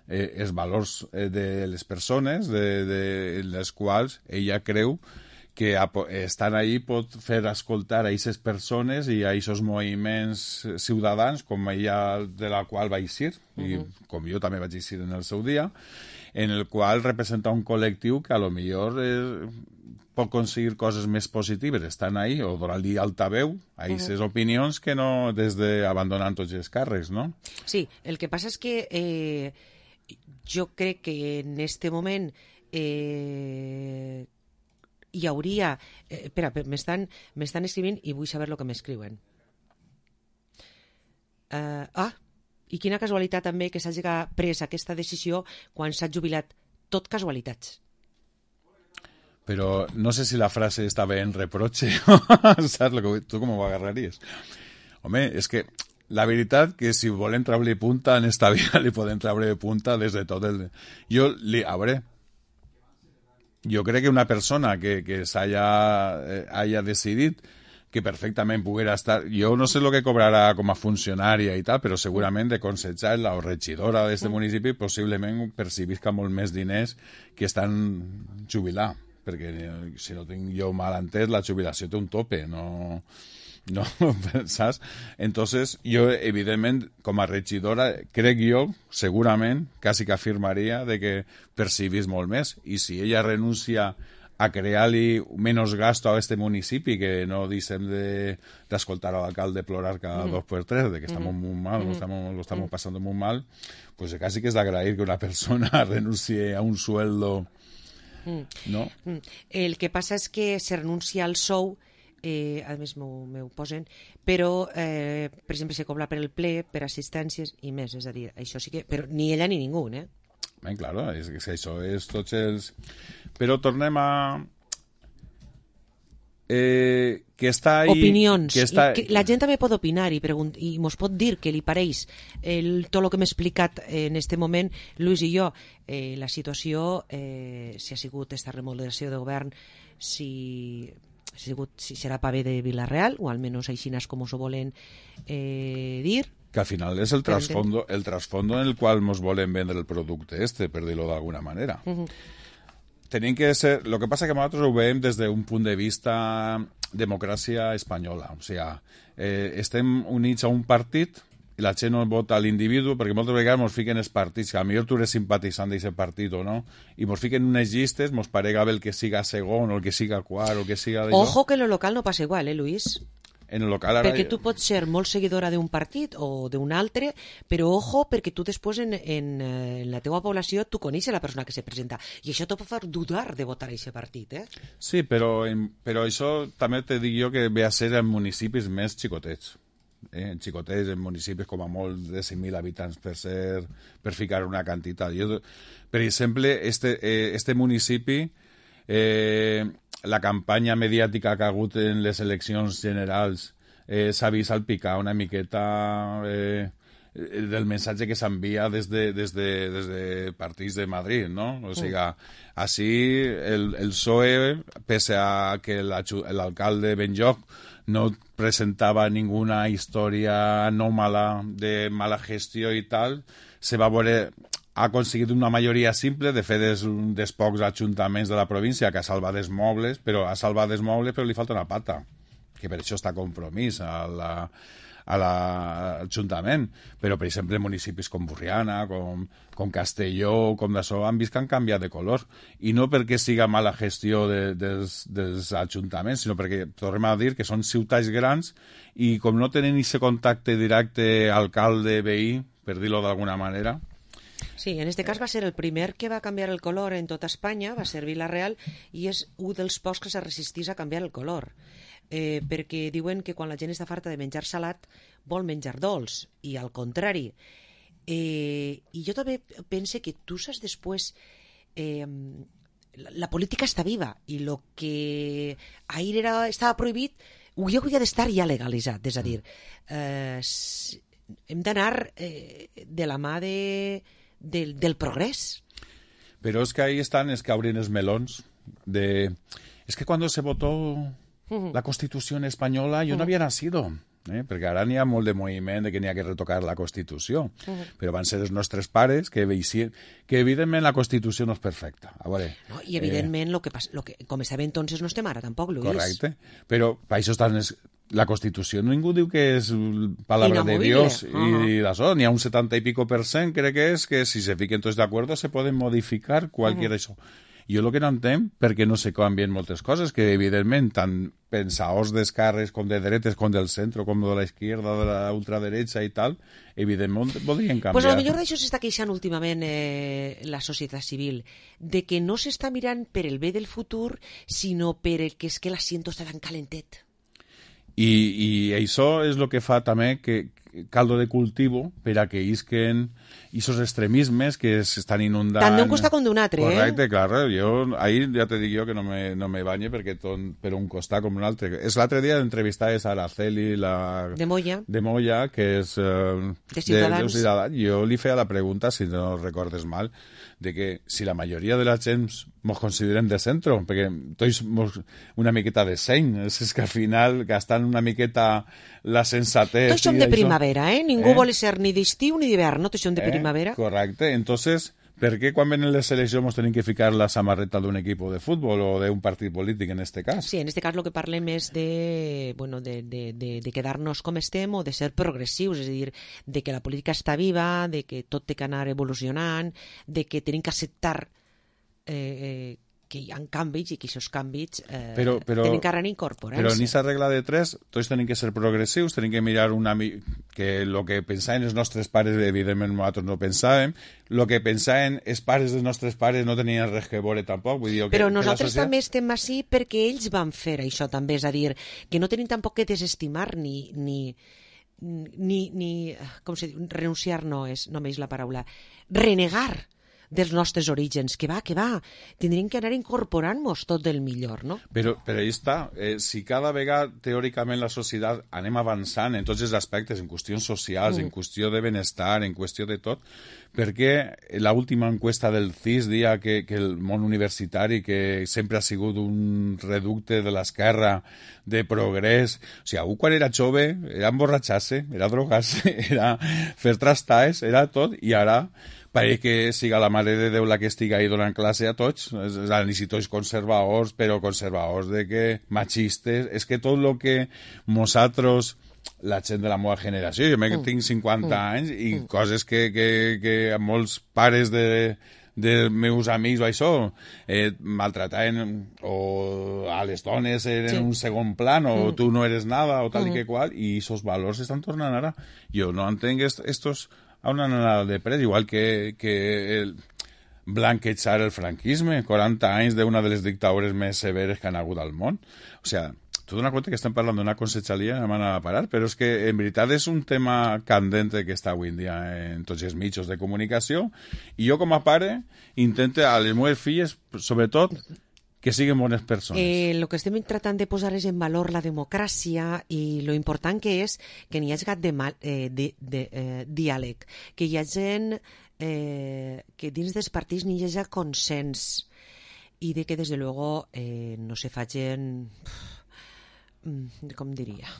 de les persones, de les quals ella creu que estan ahí pot fer escoltar a aquestes persones i a aquests moviments ciutadans com ella de la qual va eixir, i com jo també vaig eixir en el seu dia, en el qual representa un col·lectiu que a lo millor pot aconseguir coses més positives estan ahí o donar-li altaveu a aquestes opinions que no des d'abandonant tots els càrrecs, no? Sí, el que passa és que jo crec que en este moment hi hauria... Espera, m'estan escrivint i vull saber el que m'escriuen. I quina casualitat també que s'hagi pres aquesta decisió quan s'ha jubilat. Tot casualitats. Però no sé si la frase estava en reproche. Saps? Tu com ho agarraries? Home, és que la veritat que si volem treure punta en esta vida li podem treure punta des de tot el... Jo crec que una persona que haya decidit que perfectament poguera estar... Jo no sé el que cobrarà com a funcionària i tal, però segurament de consejera o regidora d'aquest municipi possiblement percibisca molt més diners que estan jubilar, perquè si no tinc jo mal entès, la jubilació té un tope, no, saps? Entonces, jo, evidentment, com a regidora, crec jo, segurament, quasi que afirmaria de que percibís molt més. I si ella renuncia a crear-li menys gasto a este municipi, que no deixem d'escoltar a l'alcalde plorar cada 2x3, de que estamos muy mal, lo estamos pasando muy mal, pues casi que és d'agrair que una persona renuncie a un sueldo, ¿no? El que passa és que se renuncia al sou, a més m'ho posen, però per exemple se cobra per el ple, per assistències i més, és a dir, això sí que... Però ni ella ni ningú, Ben, claro, és que això és tots els... Però tornem a... que està ahí... Opinions. La gent també pot opinar i mos pot dir què li pareix tot el que m'he explicat en este moment, Luis i jo, la situació, si ha sigut aquesta remodelació de govern, si serà pavé de Vila-real, o almenys així com us ho volen dir. Que al final és el trasfondo en el qual ens volen vendre el producte per dir-ho d'alguna manera. Tenim que ser... Lo que passa que nosaltres ho veiem des d'un punt de vista democràcia espanyola. O sigui, estem units a un partit i la gent no vota a l'individu, perquè moltes vegades ens fiquen els partits, que potser tu eres simpatitzant d'aquest partit o no, i ens fiquen unes llistes, ens parega bé el que siga segon, o el que siga quart, o el que siga... Ojo que en lo local no passa igual, Luis? en el local... Ara... Perquè tu pots ser molt seguidora d'un partit o d'un altre, però ojo, perquè tu després en la teua població tu coneixes la persona que se presenta i això te pot fer dudar de votar a aquest partit, eh? Sí, però això també te dic jo que ve a ser en municipis més xicotets. En xicotets, en municipis com a molt de 5.000 habitants per ficar una quantitat. Jo, per exemple, este municipi... la campanya mediàtica que ha hagut en les eleccions generals s'ha vist salpicar una miqueta del missatge que s'envia des de partits de Madrid, ¿no? O sigui, així el PSOE, pese a que l'alcalde Benlloch no presentava ninguna història anòmala de mala gestió i tal, se va veure... ha aconseguit una majoria simple, de fet és un dels pocs ajuntaments de la província que ha salvat els mobles, però li falta una pata, que per això està compromís a l'Ajuntament. Però, per exemple, municipis com Borriana, com Castelló, com d'això, han vist que han canviat de color. I no perquè siga mala gestió dels ajuntaments, sinó perquè, tornem a dir, que són ciutats grans i com no tenen aquest contacte directe alcalde-veí, per dir-ho d'alguna manera... Sí, en este cas va ser el primer que va canviar el color en tota Espanya, va ser Vila-real, i és un dels pocs que se resistís a canviar el color. Perquè diuen que quan la gent està farta de menjar salat vol menjar dolç, i al contrari. I jo també pense que tu saps després... la política està viva, i el que ahir estava prohibit avui hauria d'estar ja legalitzat. És a dir, hem d'anar de la mà del progrés. Pero es que ahí están, es que abren los melons de... Es que cuando se votó la Constitución espanyola yo no havia nacido, perquè ara n'hi ha molt de moviment de que n'hi ha que retocar la Constitució, però van ser els nostres pares que veien que evidentment la Constitució no és perfecta. A veure, no, i evidentment com estava entonces no estem ara tampoc, Luis. Correcte, però per això estan... La Constitució ningú diu que és palabra de Dios y d'això, n'hi ha un 70 y pico %, crec que és, que si se fiquen tots d'acord se poden modificar qualsevol d'això. Jo el que no entenc, perquè no se canvien moltes coses, que evidentment tant pensadors d'esquerres com de dretes, com del centre, com de la izquierda, de la ultraderecha i tal, evidentment voldrien canviar. Pues a lo millor d'això s'està queixant últimament la societat civil, de que no s'està mirant per el bé del futur, sinó per el que és que l'assiento està tan calentet. I això és el que fa també que caldo de cultivo per a que isquen esos extremismes que s'estan inundant. Tant d'un costat com d'un altre, Correcte, clar. Jo, ahir ja te dic jo que no me banye perquè per un costat com un altre. És l'altre dia d'entrevistar a Araceli de Moya, que és de Ciutadans. Jo li feia la pregunta, si no recordes mal, de que si la majoria de la gent ens considerem de centre, perquè tots una miqueta de seny, és que al final gastant una miqueta la sensatez... Tots som de primavera, Ningú vol ser ni d'estiu ni d'hivern, no? Tots som de primavera. Correcte, entonces... Per què quan venen les eleccions tenim que ficar la samarreta d'un equip de futbol o d'un partit polític en este cas? Sí, en este cas el que parlem és de quedar-nos com estem o de ser progressius, és a dir, de que la política està viva, de que tot té que anar evolucionant, de que tenim que acceptar que hi ha canvis i que aquests canvis tenen que anar incorporant-se. Però en aquesta regla de 3 tots tenim que ser progressius, tenim que mirar que el que pensaven els nostres pares, evidentment nosaltres no pensàvem, el que pensaven els pares dels nostres pares no tenien res que veure tampoc. Vull dir, però nosaltres també estem així perquè ells van fer això també, és a dir, que no tenim tampoc que desestimar ni com se diu, renunciar no m'és la paraula, renegar dels nostres orígens, que va, tindríem que anar incorporant-nos tot del millor, no? Però ahí està, si cada vegada teòricament la societat anem avançant en tots els aspectes, en qüestions socials, en qüestió de benestar, en qüestió de tot, perquè l'última encuesta del CIS deia que el món universitari, que sempre ha sigut un reducte de l'esquerra, de progrés, o sigui, quan era jove era emborratxar-se, era drogar-se, era fer trastais, era tot, i ara pareix que siga la Mare de Déu la que estigui ahí donant classe a tots, ni si tots conservadors, però conservadors de que machistes, és que tot el que nosaltres, la gent de la meva generació, jo tinc 50 anys i coses que molts pares de dels meus amics o això, maltrataven o a les dones en un segon plan, o tu no eres nada, o tal i que qual, i esos valors estan tornant ara. Jo no entenc estos a una anada de pres, igual que el blanquejar el franquisme, 40 anys d'una de les dictadures més severes que han hagut al món. O sea, tu dona compte que estem parlant d'una conselleria i van a parar, però és que en veritat és un tema candente que està avui en dia en tots els mitjans de comunicació, i jo com a pare intento a les meves filles, sobretot, que siguin bones persones. El que estem tratant de posar és en valor la democràcia i lo important que és que n'hi hagi diàleg, que hi hagi que dins dels partits n'hi hagi consens i de que des de luego no se facin, com diria,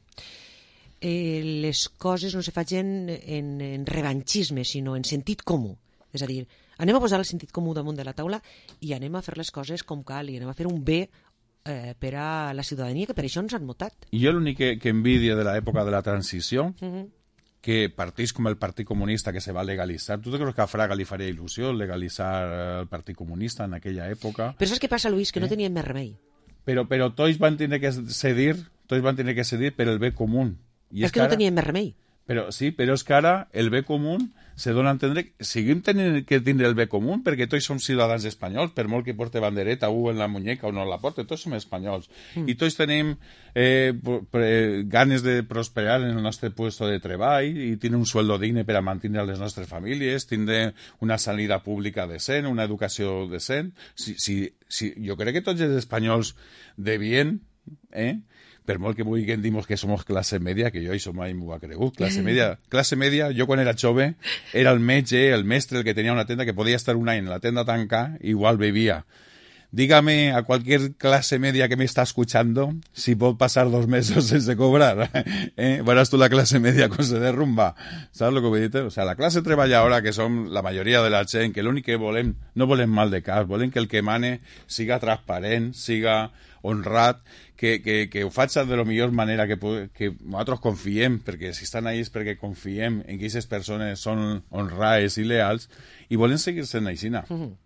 les coses no se facin en revanchisme, sinó en sentit comú. És a dir, anem a posar el sentit comú damunt de la taula i anem a fer les coses com cal i anem a fer un bé per a la ciutadania, que per això ens han votat. I jo l'únic que envidia de l'època de la transició, que partits com el Partit Comunista, que se va legalitzar, tu creus que a Fraga li faria il·lusió legalitzar el Partit Comunista en aquella època? Però saps què passa, Luis? Que no tenien més remei. Però tots van tenir que cedir per el bé comú. És que no tenien més remei. Però sí, però és que ara el bé comú se dona a entendre que seguim tenint que tindre el bé comú, perquè tots som ciutadans espanyols, per molt que porte bandereta en la muñeca o no la porte, tots som espanyols. I tots tenim ganes de prosperar en el nostre puesto de treball i tenir un sueldo digne per a mantenir les nostres famílies, tindre una salida pública decent, una educació decent. Jo crec que tots els espanyols devien, per molt que vulguin dir que som classe media, que jo això mai m'ho ha cregut. Classe media, jo quan era jove, era el metge, el mestre, el que tenia una tenda que podia estar un any en la tenda tancada, igual bebia. Dígame a cualquier clase media que me está escuchando si puedo pasar 2 meses sense cobrar. Verás tú la clase media com se derrumba. ¿Sabes lo que vull dir? O sea, la clase treballadora, que som la majoria de la gent, que l'únic que volem, no volem mal de cap, volem que el que mane siga transparent, siga honrat, que ho faig de la millor manera que nosaltres confiem, perquè si estan ahí és perquè confiem en que aquestes persones són honrades i leals, i volen seguir sent aixina.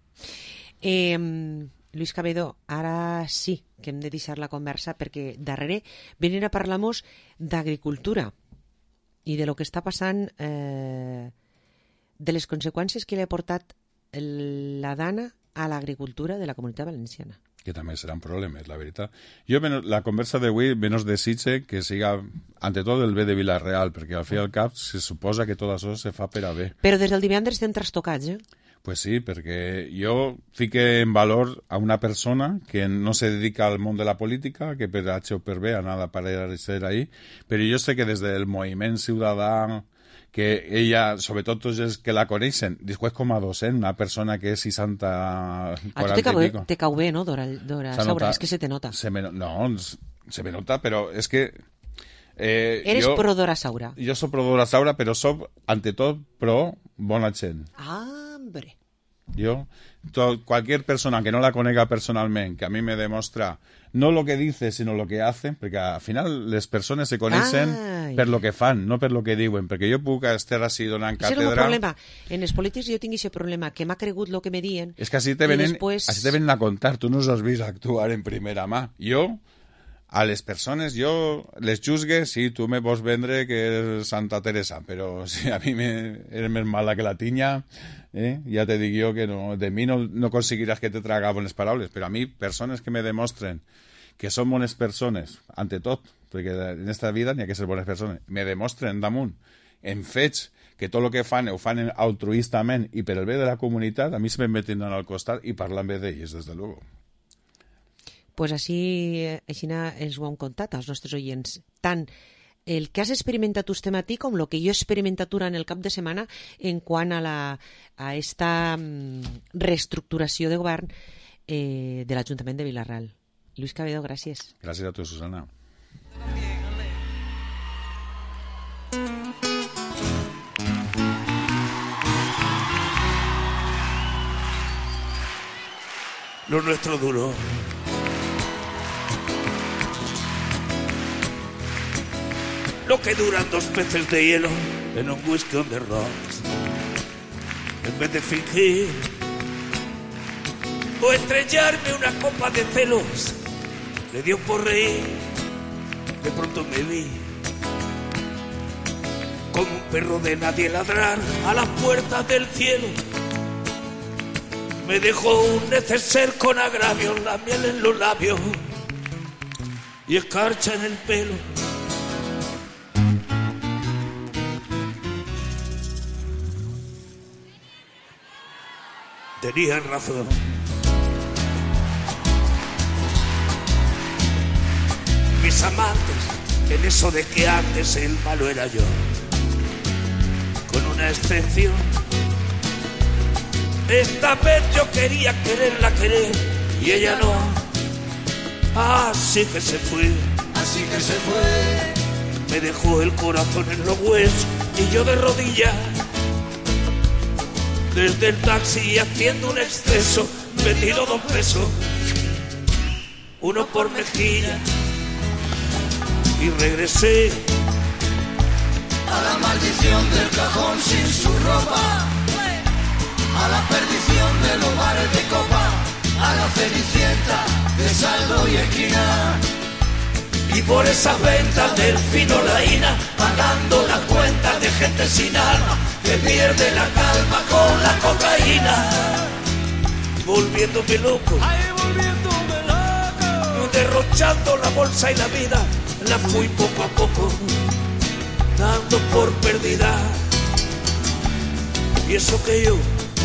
Luis Cabedo, ara sí que hem de deixar la conversa perquè darrere venen a parlar-nos d'agricultura i de lo que està passant, de les conseqüències que li ha portat la dana a l'agricultura de la Comunitat Valenciana. Que també seran problemes, la veritat. Jo, la conversa d'avui menos desitge que siga, ante tot, el bé de Vila-real, perquè al fi i al cap se suposa que tot això se fa per a bé. Però des del divendres estem trastocats, Pues sí, perquè jo fique en valor a una persona que no se dedica al món de la política, que per H o per B ha nada para ser ahí, però jo sé que des del moviment ciutadà, que ella, sobretot tots els que la coneixen, després com a docent, una persona que és 40 i pico. Te cau bé, no, Dora Saura? És que se te nota. No, se me nota, però és que... Eres pro Dora Saura. Jo soc pro Dora Saura, però soc, ante tot, pro bona gent. Hombre. Yo, cualquier persona que no la conega personalment, que a mí me demuestra no lo que dice, sino lo que hace, perquè al final les persones se coneixen per lo que fan, no per lo que diuen, perquè jo puc estar així donant càtedra... Això és el problema. En els polítics jo tinc aquest problema, que m'ha cregut lo que me dien... És que així te venen a contar, tu no has vist actuar en primera mà. Jo... A les persones, jo les juzgue, sí, tu me pots vendre que eres Santa Teresa, però si a mi eres més mala que la tinya, ja te dic jo que no, de mi no conseguiràs que te traga bones paraules, però a mi, persones que me demostren que són bones persones, ante tot, perquè en esta vida n'hi ha que ser bones persones, me demostren damunt, en fets, que tot el que fan ho fan altruistament i per el bé de la comunitat, a mi se me meten al costat i parlen bé d'ells, des de luego. Pues així ens ho han contat als nostres oients. Tant el que has experimentat tu matí com el que jo he experimentat durant el cap de setmana en quant a esta reestructuració de govern de l'Ajuntament de Vila-real. Luis Cabedo, gràcies. Gràcies a tu, Susana. Lo nuestro duro. Lo que duran 2 peces de hielo en un whisky on the rocks. En vez de fingir o estrellarme una copa de celos. Le dio por reír, de pronto me vi como un perro de nadie ladrar a las puertas del cielo. Me dejó un neceser con agravios, la miel en los labios y escarcha en el pelo. Tenían razón. Mis amantes, en eso de que antes el malo era yo, con una excepción. Esta vez yo quería quererla querer y ella no. Así que se fue. Así que se fue. Me dejó el corazón en los huesos y yo de rodillas. Desde el taxi haciendo un exceso, me tiró 2 pesos, uno por mejilla, y regresé a la maldición del cajón sin su ropa, a la perdición de los bares de copa, a la cenicienta de saldo y esquina. Y por esas ventas del finolaína, pagando las cuentas de gente sin alma, que pierde la calma con la cocaína. Volviéndome loco, derrochando la bolsa y la vida, la fui poco a poco dando por perdida. Y eso que yo,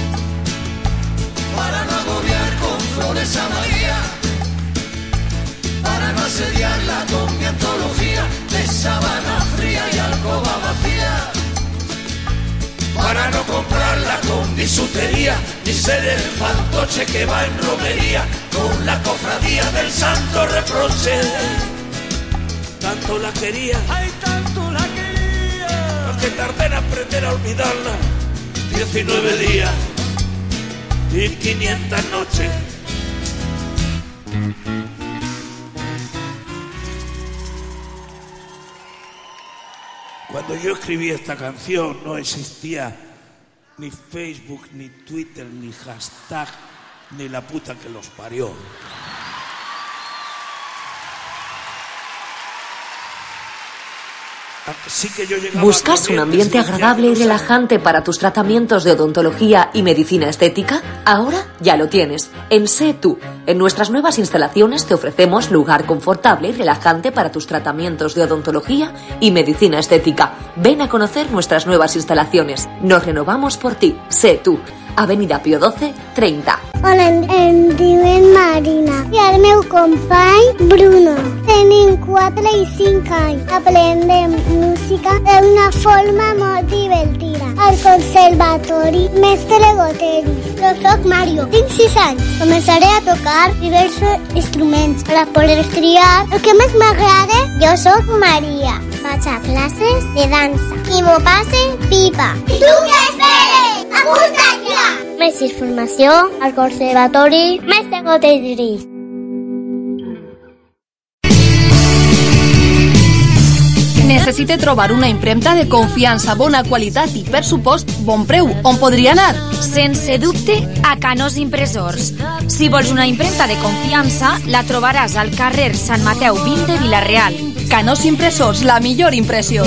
para no agobiar con flores a María, para no asediarla con mi antología de sábana fría y alcoba vacía, para no comprarla con bisutería, ni ser el fantoche que va en romería con la cofradía del santo reproche. Tanto la quería, ay, tanto la quería, que tardé en aprender a olvidarla. 19 días y 500 noches. Cuando yo escribí esta canción no existía ni Facebook, ni Twitter, ni hashtag, ni la puta que los parió. Sí que yo ¿Buscas un ambiente agradable y relajante para tus tratamientos de odontología y medicina estética? Ahora ya lo tienes. En Sé Tú. En nuestras nuevas instalaciones te ofrecemos lugar confortable y relajante para tus tratamientos de odontología y medicina estética. Ven a conocer nuestras nuevas instalaciones. Nos renovamos por ti. Sé Tú. Avenida Pío XII, 30. Hola, em diuen Marina i el meu company Bruno. Tenim 4 i 5 anys. Aprendem música d'una forma molt divertida. Al conservatori Mestre Goteris. Jo soc Mario, tinc 6 anys. Començaré a tocar diversos instruments per a poder triar el que més m'agrada. Jo soc Maria. Vaig a classes de dansa i m'ho passe pipa. I tu què esperes? Apunta't ja! Més informació al Conservatori Mestre Goteris. Necessite trobar una impremta de confiança, bona qualitat i, per supost, bon preu. On podria anar? Sense dubte, a Canós Impressors. Si vols una impremta de confiança, la trobaràs al carrer Sant Mateu 20 de Vila-real. Canós Impressors, la millor impressió.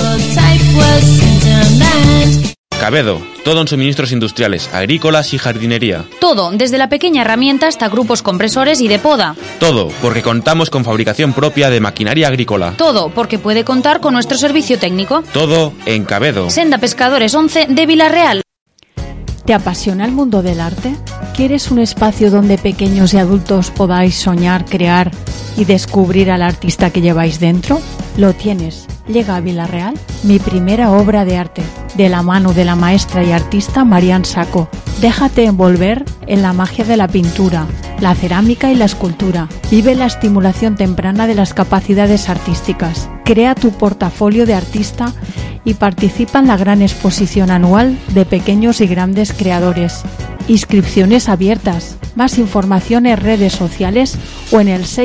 Cabedo, todo en suministros industriales, agrícolas y jardinería. Todo, desde la pequeña herramienta hasta grupos compresores y de poda. Todo, porque contamos con fabricación propia de maquinaria agrícola. Todo, porque puede contar con nuestro servicio técnico. Todo en Cabedo. Senda Pescadores 11 de Vila-real. ¿Te apasiona el mundo del arte? ¿Quieres un espacio donde pequeños y adultos podáis soñar, crear y descubrir al artista que lleváis dentro? Lo tienes. Llega a Vila-real mi primera obra de arte, de la mano de la maestra y artista Marian Saco. Déjate envolver en la magia de la pintura, la cerámica y la escultura. Vive la estimulación temprana de las capacidades artísticas. Crea tu portafolio de artista y participa en la gran exposición anual de pequeños y grandes creadores. Inscripciones abiertas. Más información en redes sociales o en el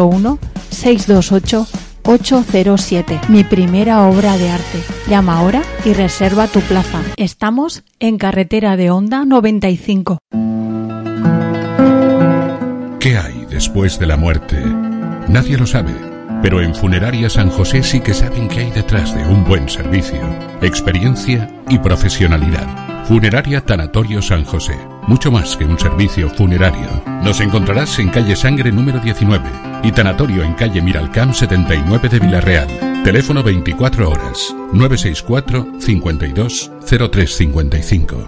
601-628-807. Mi primera obra de arte. Llama ahora y reserva tu plaza. Estamos en Carretera de Honda 95. ¿Qué hay después de la muerte? Nadie lo sabe, pero en Funeraria San José sí que saben qué hay detrás de un buen servicio, experiencia y profesionalidad. Funeraria Tanatorio San José, mucho más que un servicio funerario. Nos encontrarás en calle Sangre número 19 y Tanatorio en calle Miralcamp 79 de Villarreal. Teléfono 24 horas, 964 52 0355.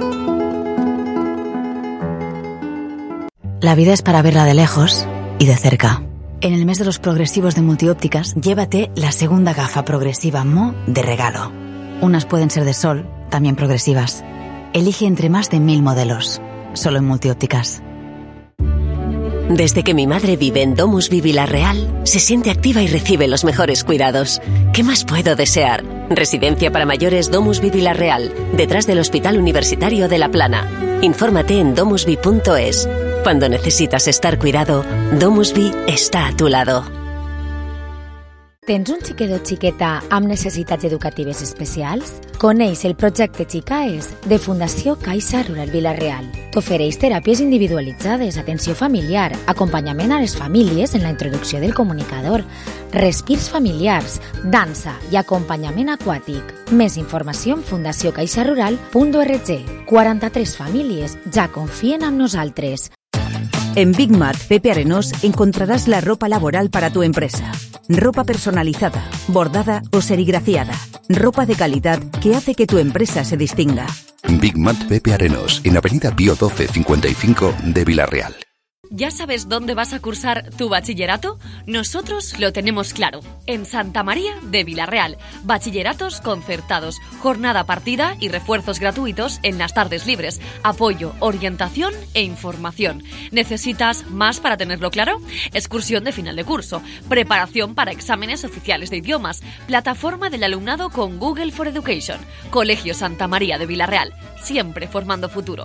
La vida es para verla de lejos y de cerca. En el mes de los progresivos de Multiópticas, llévate la segunda gafa progresiva Mo de regalo. Unas pueden ser de sol, también progresivas. Elige entre más de 1000 modelos, solo en Multiópticas. Desde que mi madre vive en DomusVi Villarreal, se siente activa y recibe los mejores cuidados. ¿Qué más puedo desear? Residencia para mayores DomusVi Villarreal, detrás del Hospital Universitario de La Plana. Infórmate en domusvi.es. Cuando necesitas estar cuidado, DomusVi està a tu lado. Tens un xiquet o xiqueta amb necessitats educatives especials? Coneix el projecte Xicaes de Fundació Caixa Rural Villarreal. T'ofereix teràpies individualitzades, atenció familiar, acompanyament a les famílies en la introducció del comunicador, respirs familiars, dansa i acompanyament aquàtic. Més informació en fundaciocaixarural.org. 43 famílies ja confien en nosaltres. En Big Mat Pepe Arenós encontrarás la ropa laboral para tu empresa. Ropa personalizada, bordada o serigrafiada. Ropa de calidad que hace que tu empresa se distinga. Big Mat Pepe Arenós, en Avenida Pío 12 55 de Villarreal. ¿Ya sabes dónde vas a cursar tu bachillerato? Nosotros lo tenemos claro. En Santa María de Villarreal. Bachilleratos concertados, jornada partida y refuerzos gratuitos en las tardes libres. Apoyo, orientación e información. ¿Necesitas más para tenerlo claro? Excursión de final de curso, preparación para exámenes oficiales de idiomas, plataforma del alumnado con Google for Education. Colegio Santa María de Villarreal, siempre formando futuro.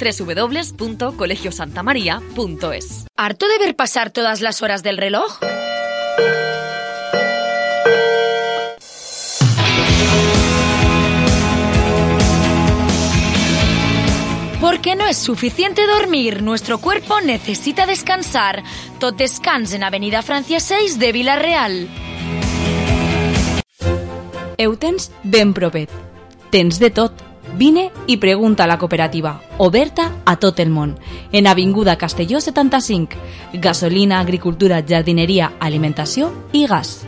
www.colegiosantamaria.es. ¿Harto de ver pasar todas las horas del reloj? Porque no es suficiente dormir, nuestro cuerpo necesita descansar. Tot descans en Avenida Francia 6 de Villarreal. Eutens ben propet. Tens de tot. Vine i pregunta a la cooperativa, oberta a tot el món. En Avinguda Castelló 75. Gasolina, agricultura, jardineria, alimentació i gas.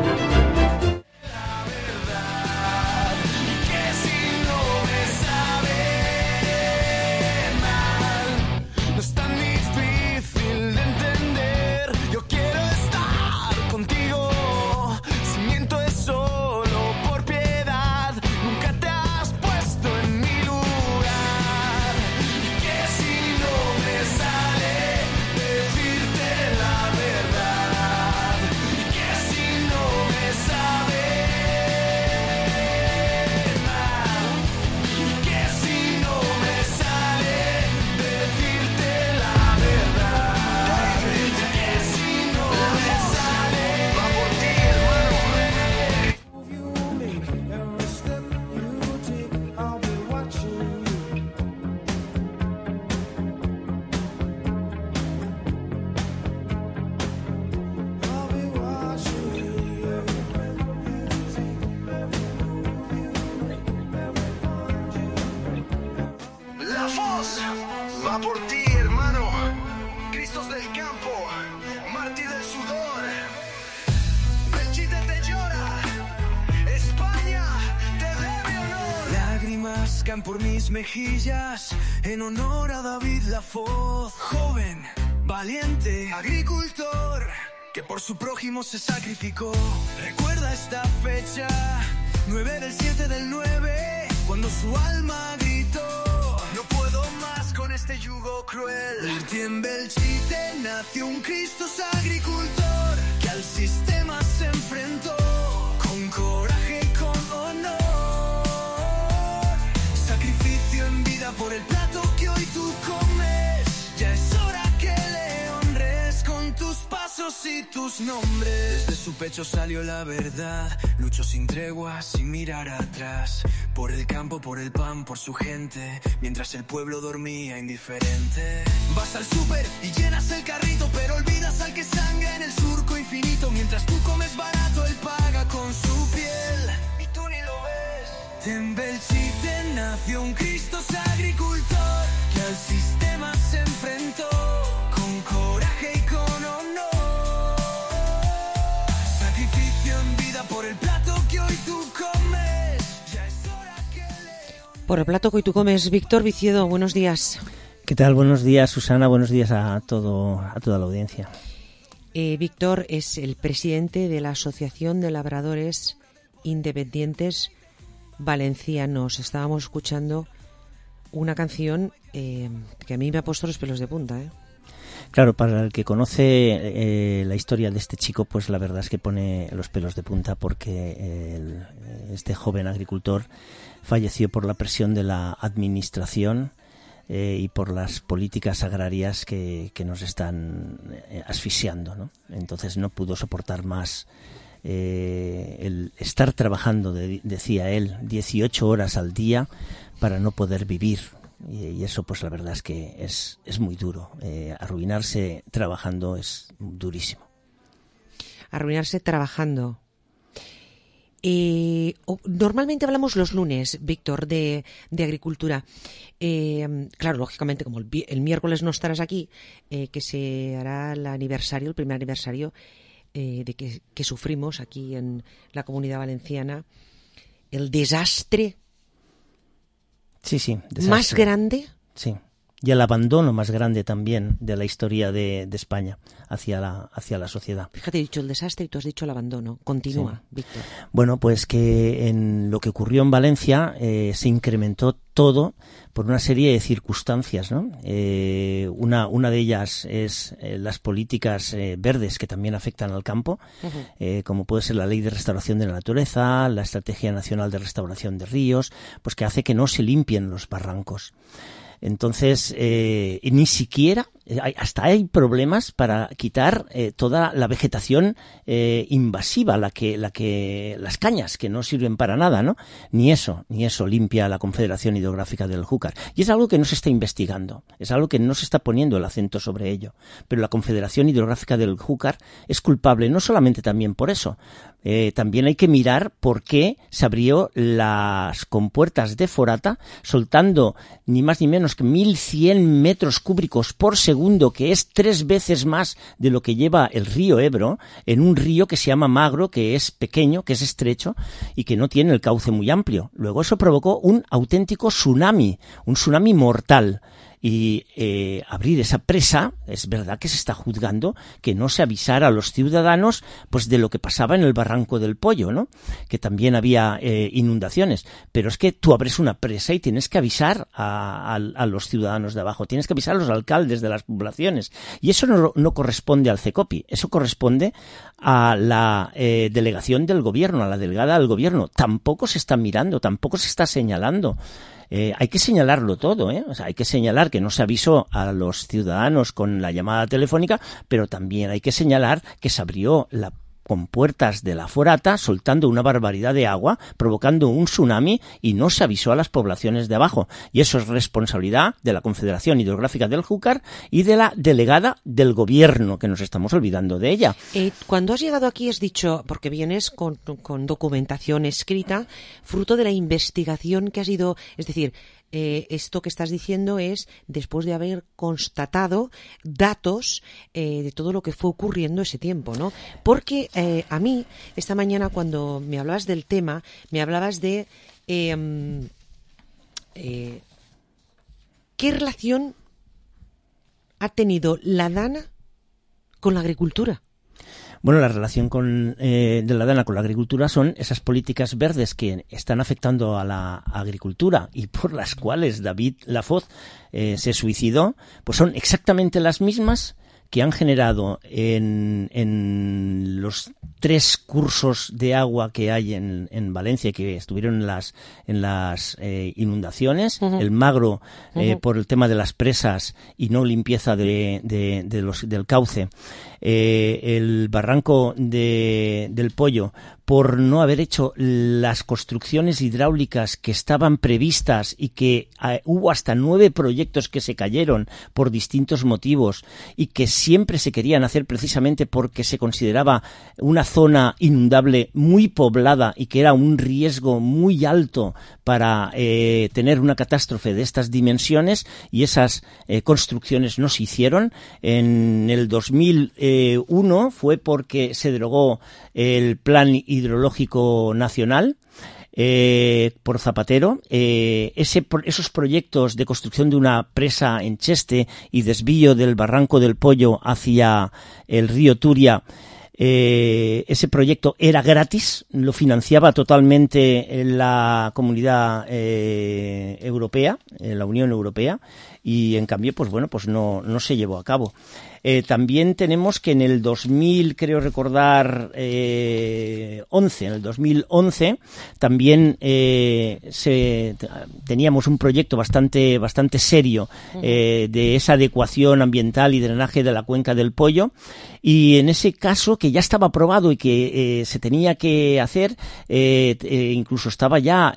Va por ti, hermano. Cristos del campo, Martí del sudor. Belchite te llora, España te debe honor. Lágrimas caen por mis mejillas en honor a David Lafoz. Joven, valiente, agricultor, que por su prójimo se sacrificó. Recuerda esta fecha, 9 del 7 del 9, cuando su alma gritó: no puedo más con este yugo cruel. En Belchite nació un Cristos agricultor que al sistema se enfrentó con coraje y con honor. Sacrificio en vida por el plato que hoy tú comes. Ya es hora que le honres con tus pasos y tus nombres. Desde su su pecho salió la verdad. Luchó sin tregua, sin mirar atrás. Por el campo, por el pan, por su gente. Mientras el pueblo dormía indiferente. Vas al súper y llenas el carrito, pero olvidas al que sangra en el surco infinito. Mientras tú comes barato, él paga con su piel. Y tú ni lo ves. En Belchite nació un Cristos agricultor que al sistema se enfrentó con coraje y con honor. Sacrificio en vida por el plato que hoy tú comes. Ya es hora que Por el plato que hoy tú comes, Víctor Viciedo, buenos días. ¿Qué tal? Buenos días, Susana. Buenos días a toda la audiencia. Víctor es el presidente de la Asociación de Labradores Independientes Valencianos. Estábamos escuchando una canción que a mí me ha puesto los pelos de punta, ¿eh? Claro, para el que conoce la historia de este chico, pues la verdad es que pone los pelos de punta porque este joven agricultor falleció por la presión de la administración y por las políticas agrarias que nos están asfixiando, ¿no? Entonces no pudo soportar más el estar trabajando, decía él, 18 horas al día para no poder vivir. Y eso, pues la verdad es que es muy duro. Arruinarse trabajando es durísimo. Arruinarse trabajando. Normalmente hablamos los lunes, Víctor, de agricultura. Claro, lógicamente, como el miércoles no estarás aquí, que se hará el primer aniversario de que sufrimos aquí en la Comunidad Valenciana, el desastre, desastre más grande. Sí, y el abandono más grande también de la historia de España hacia la sociedad. Fíjate, he dicho el desastre y tú has dicho el abandono. Continúa, sí. Víctor. Bueno, pues que en lo que ocurrió en Valencia se incrementó todo por una serie de circunstancias, ¿no? Una de ellas es las políticas verdes que también afectan al campo, como puede ser la Ley de Restauración de la Naturaleza, la Estrategia Nacional de Restauración de Ríos, pues que hace que no se limpien los barrancos. Entonces, ni siquiera, hasta hay problemas para quitar toda la vegetación invasiva, las cañas que no sirven para nada, ¿no? Ni eso limpia la Confederación Hidrográfica del Júcar. Y es algo que no se está investigando, es algo que no se está poniendo el acento sobre ello. Pero la Confederación Hidrográfica del Júcar es culpable no solamente también por eso. También hay que mirar por qué se abrió las compuertas de Forata soltando ni más ni menos que 1.100 metros cúbicos por segundo, que es 3 veces más de lo que lleva el río Ebro, en un río que se llama Magro, que es pequeño, que es estrecho y que no tiene el cauce muy amplio. Luego eso provocó un auténtico tsunami, un tsunami mortal. Y abrir esa presa, es verdad que se está juzgando que no se avisara a los ciudadanos pues de lo que pasaba en el Barranco del Pollo, ¿no? Que también había inundaciones. Pero es que tú abres una presa y tienes que avisar a los ciudadanos de abajo, tienes que avisar a los alcaldes de las poblaciones. Y eso no corresponde al CECOPI, eso corresponde a la delegación del gobierno, a la delegada del gobierno. Tampoco se está mirando, tampoco se está señalando. Hay que señalarlo todo, ¿eh? O sea, hay que señalar que no se avisó a los ciudadanos con la llamada telefónica, pero también hay que señalar que se abrió la compuertas de la Forata soltando una barbaridad de agua, provocando un tsunami y no se avisó a las poblaciones de abajo. Y eso es responsabilidad de la Confederación Hidrográfica del Júcar y de la delegada del gobierno, que nos estamos olvidando de ella. Cuando has llegado aquí has dicho, porque vienes con documentación escrita, fruto de la investigación que has ido, es decir, esto que estás diciendo es después de haber constatado datos de todo lo que fue ocurriendo ese tiempo, ¿no? Porque a mí, esta mañana cuando me hablabas del tema, me hablabas de ¿qué relación ha tenido la Dana con la agricultura? Bueno, la relación de la Dana con la agricultura son esas políticas verdes que están afectando a la agricultura y por las cuales David Lafoz se suicidó, pues son exactamente las mismas que han generado en los 3 cursos de agua que hay en Valencia, que estuvieron en las inundaciones, el Magro por el tema de las presas y no limpieza del cauce, el barranco del Pollo, por no haber hecho las construcciones hidráulicas que estaban previstas y que hubo hasta 9 proyectos que se cayeron por distintos motivos y que siempre se querían hacer precisamente porque se consideraba una zona inundable muy poblada y que era un riesgo muy alto para tener una catástrofe de estas dimensiones, y esas construcciones no se hicieron. En el 2001 fue porque se derogó el Plan Hidrológico Nacional por Zapatero. Esos proyectos de construcción de una presa en Cheste y desvío del Barranco del Pollo hacia el río Turia, ese proyecto era gratis, lo financiaba totalmente la Comunidad Europea, la Unión Europea, y en cambio pues no se llevó a cabo. También tenemos que en el 2000, creo recordar, en el 2011 también teníamos un proyecto bastante serio de esa adecuación ambiental y drenaje de la cuenca del Pollo, y en ese caso, que ya estaba aprobado y que se tenía que hacer, incluso estaba ya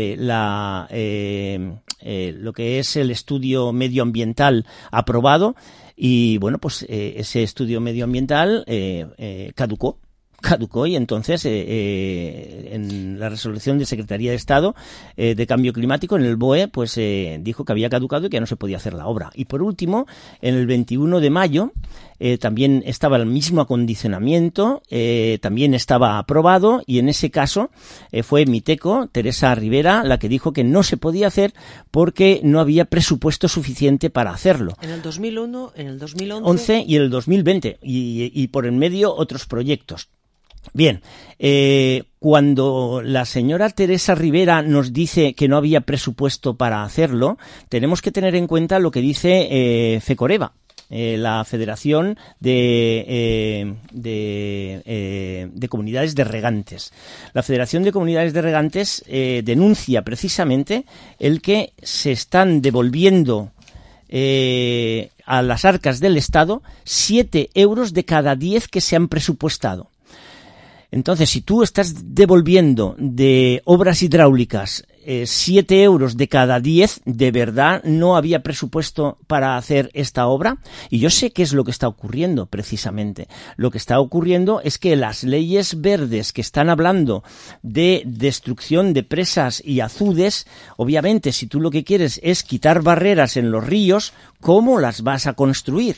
lo que es el estudio medioambiental aprobado, y bueno, pues ese estudio medioambiental caducó, y entonces en la resolución de Secretaría de Estado de Cambio Climático, en el BOE, pues dijo que había caducado y que no se podía hacer la obra. Y por último, en el 21 de mayo también estaba el mismo acondicionamiento, también estaba aprobado, y en ese caso fue Miteco, Teresa Rivera, la que dijo que no se podía hacer porque no había presupuesto suficiente para hacerlo. En el 2001, en el 2011 y en el 2020, y por en medio otros proyectos. Bien, cuando la señora Teresa Rivera nos dice que no había presupuesto para hacerlo, tenemos que tener en cuenta lo que dice FECOREVA, la Federación de Comunidades de Regantes. La Federación de Comunidades de Regantes denuncia precisamente el que se están devolviendo a las arcas del Estado 7 euros de cada 10 que se han presupuestado. Entonces, si tú estás devolviendo de obras hidráulicas 7 euros de cada 10, ¿de verdad no había presupuesto para hacer esta obra? Y yo sé qué es lo que está ocurriendo, precisamente. Lo que está ocurriendo es que las leyes verdes que están hablando de destrucción de presas y azudes, obviamente, si tú lo que quieres es quitar barreras en los ríos, ¿cómo las vas a construir?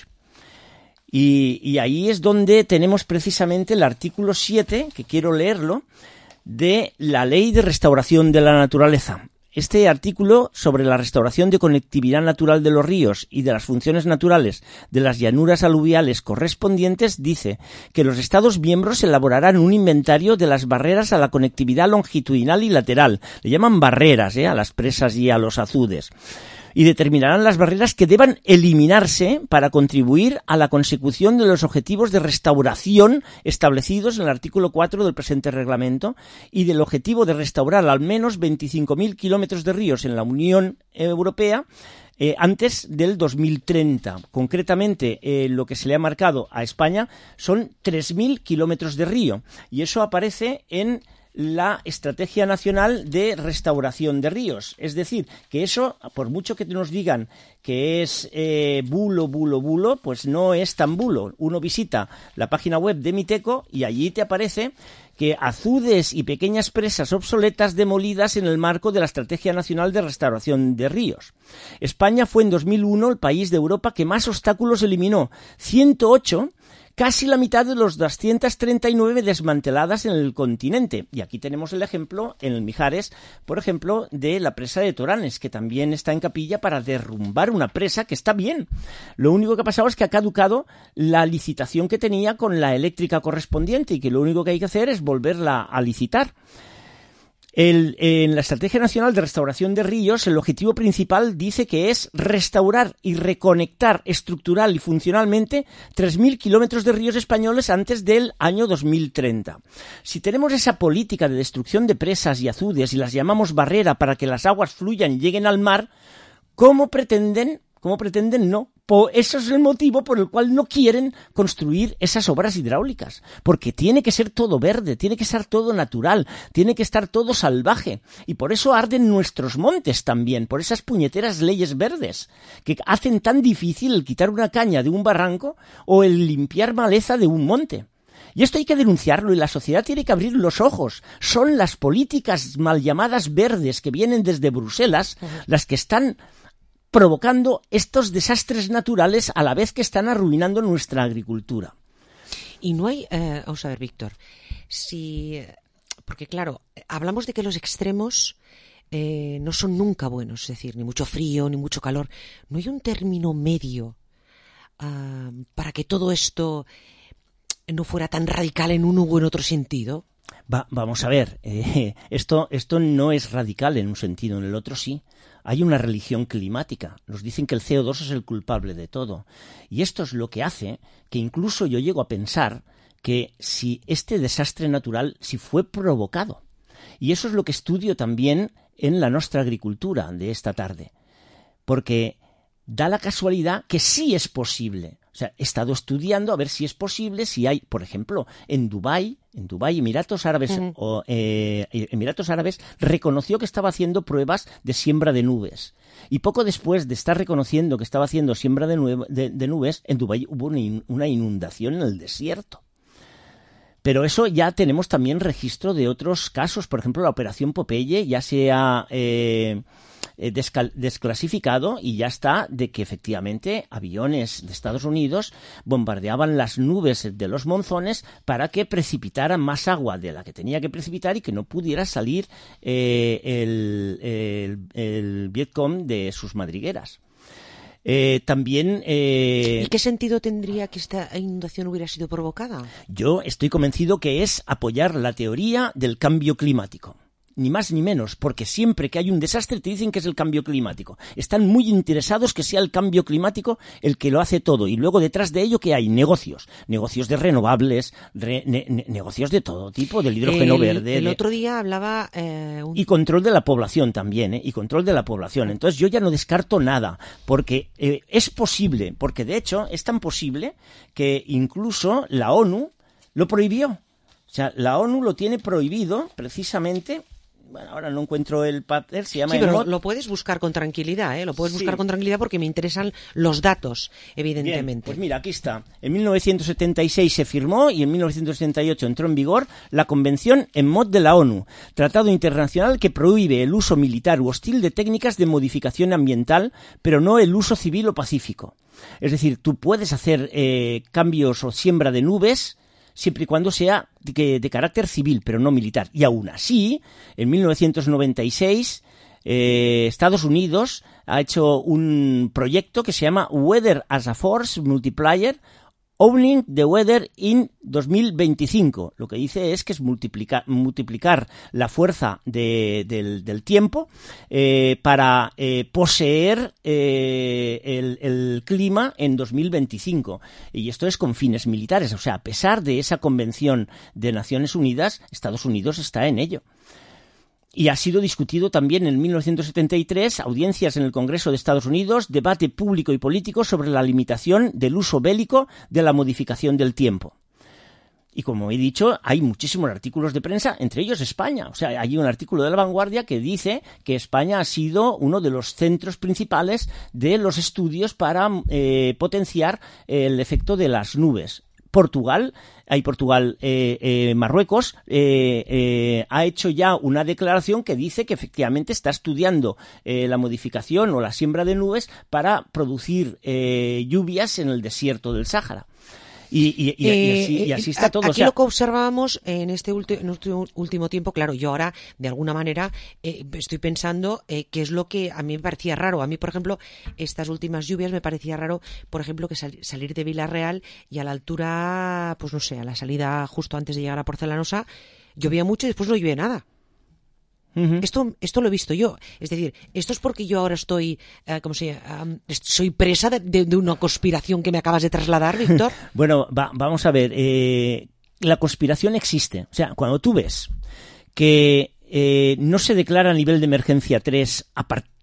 Y ahí es donde tenemos precisamente el artículo 7, que quiero leerlo, de la Ley de Restauración de la Naturaleza. Este artículo sobre la restauración de conectividad natural de los ríos y de las funciones naturales de las llanuras aluviales correspondientes dice que los Estados miembros elaborarán un inventario de las barreras a la conectividad longitudinal y lateral. Le llaman barreras a las presas y a los azudes. Y determinarán las barreras que deban eliminarse para contribuir a la consecución de los objetivos de restauración establecidos en el artículo 4 del presente reglamento y del objetivo de restaurar al menos 25.000 kilómetros de ríos en la Unión Europea antes del 2030. Concretamente, lo que se le ha marcado a España son 3.000 kilómetros de río, y eso aparece en la Estrategia Nacional de Restauración de Ríos. Es decir, que eso, por mucho que nos digan que es bulo, pues no es tan bulo. Uno visita la página web de Miteco y allí te aparece que azudes y pequeñas presas obsoletas demolidas en el marco de la Estrategia Nacional de Restauración de Ríos. España fue en 2001 el país de Europa que más obstáculos eliminó, 108, casi la mitad de los 239 desmanteladas en el continente. Y aquí tenemos el ejemplo en el Mijares, por ejemplo, de la presa de Toranes, que también está en capilla para derrumbar una presa que está bien. Lo único que ha pasado es que ha caducado la licitación que tenía con la eléctrica correspondiente y que lo único que hay que hacer es volverla a licitar. En la Estrategia Nacional de Restauración de Ríos, el objetivo principal dice que es restaurar y reconectar estructural y funcionalmente 3.000 kilómetros de ríos españoles antes del año 2030. Si tenemos esa política de destrucción de presas y azudes y las llamamos barrera para que las aguas fluyan y lleguen al mar, ¿cómo pretenden ¿Cómo pretenden? No. Ese es el motivo por el cual no quieren construir esas obras hidráulicas. Porque tiene que ser todo verde, tiene que ser todo natural, tiene que estar todo salvaje. Y por eso arden nuestros montes también, por esas puñeteras leyes verdes, que hacen tan difícil el quitar una caña de un barranco o el limpiar maleza de un monte. Y esto hay que denunciarlo y la sociedad tiene que abrir los ojos. Son las políticas mal llamadas verdes que vienen desde Bruselas las que están provocando estos desastres naturales a la vez que están arruinando nuestra agricultura. Y no hay, vamos a ver, Víctor, porque claro, hablamos de que los extremos no son nunca buenos, es decir, ni mucho frío, ni mucho calor. ¿No hay un término medio para que todo esto no fuera tan radical en uno u en otro sentido? Vamos a ver, esto no es radical en un sentido, en el otro sí. Hay una religión climática. Nos dicen que el CO2 es el culpable de todo. Y esto es lo que hace que incluso yo llego a pensar que si este desastre natural si fue provocado. Y eso es lo que estudio también en la nuestra agricultura de esta tarde. Porque da la casualidad que sí es posible. O sea, he estado estudiando a ver si es posible, si hay, por ejemplo, en Dubái, Emiratos Árabes reconoció que estaba haciendo pruebas de siembra de nubes. Y poco después de estar reconociendo que estaba haciendo siembra de nubes, en Dubái hubo una inundación en el desierto. Pero eso ya tenemos también registro de otros casos. Por ejemplo, la Operación Popeye ya se ha desclasificado y ya está de que efectivamente aviones de Estados Unidos bombardeaban las nubes de los monzones para que precipitara más agua de la que tenía que precipitar y que no pudiera salir el Vietcong de sus madrigueras. También ¿Y qué sentido tendría que esta inundación hubiera sido provocada? Yo estoy convencido que es apoyar la teoría del cambio climático. Ni más ni menos, porque siempre que hay un desastre te dicen que es el cambio climático. Están muy interesados que sea el cambio climático el que lo hace todo. Y luego detrás de ello que hay negocios de renovables, negocios de todo tipo, del hidrógeno verde. El otro día hablaba... Y control de la población también, y control de la población. Entonces yo ya no descarto nada, porque es posible, porque de hecho es tan posible que incluso la ONU lo prohibió. O sea, la ONU lo tiene prohibido precisamente... Bueno, ahora no encuentro el papel, se llama... Sí, pero lo puedes buscar con tranquilidad, ¿eh? Lo puedes buscar con tranquilidad porque me interesan los datos, evidentemente. Bien, pues mira, aquí está. En 1976 se firmó y en 1978 entró en vigor la Convención ENMOD de la ONU, tratado internacional que prohíbe el uso militar u hostil de técnicas de modificación ambiental, pero no el uso civil o pacífico. Es decir, tú puedes hacer cambios o siembra de nubes siempre y cuando sea de carácter civil, pero no militar. Y aún así, en 1996, Estados Unidos ha hecho un proyecto que se llama Weather as a Force Multiplier, Owning the Weather in 2025. Lo que dice es que es multiplicar la fuerza del tiempo para poseer el clima en 2025. Y esto es con fines militares. O sea, a pesar de esa convención de Naciones Unidas, Estados Unidos está en ello. Y ha sido discutido también en 1973, audiencias en el Congreso de Estados Unidos, debate público y político sobre la limitación del uso bélico de la modificación del tiempo. Y como he dicho, hay muchísimos artículos de prensa, entre ellos España. O sea, hay un artículo de La Vanguardia que dice que España ha sido uno de los centros principales de los estudios para potenciar el efecto de las nubes. Marruecos ha hecho ya una declaración que dice que efectivamente está estudiando la modificación o la siembra de nubes para producir lluvias en el desierto del Sáhara. Y así está todo. Aquí o sea, lo que observábamos en este último tiempo, claro, yo ahora de alguna manera estoy pensando qué es lo que a mí me parecía raro. A mí, por ejemplo, estas últimas lluvias me parecía raro, por ejemplo, que salir de Vilarreal y a la altura, pues no sé, a la salida justo antes de llegar a Porcelanosa, llovía mucho y después no llueve nada. Uh-huh. Esto lo he visto yo. Es decir, esto es porque yo ahora estoy, soy presa de una conspiración que me acabas de trasladar, Víctor. Bueno, vamos a ver. La conspiración existe. O sea, cuando tú ves que no se declara a nivel de emergencia 3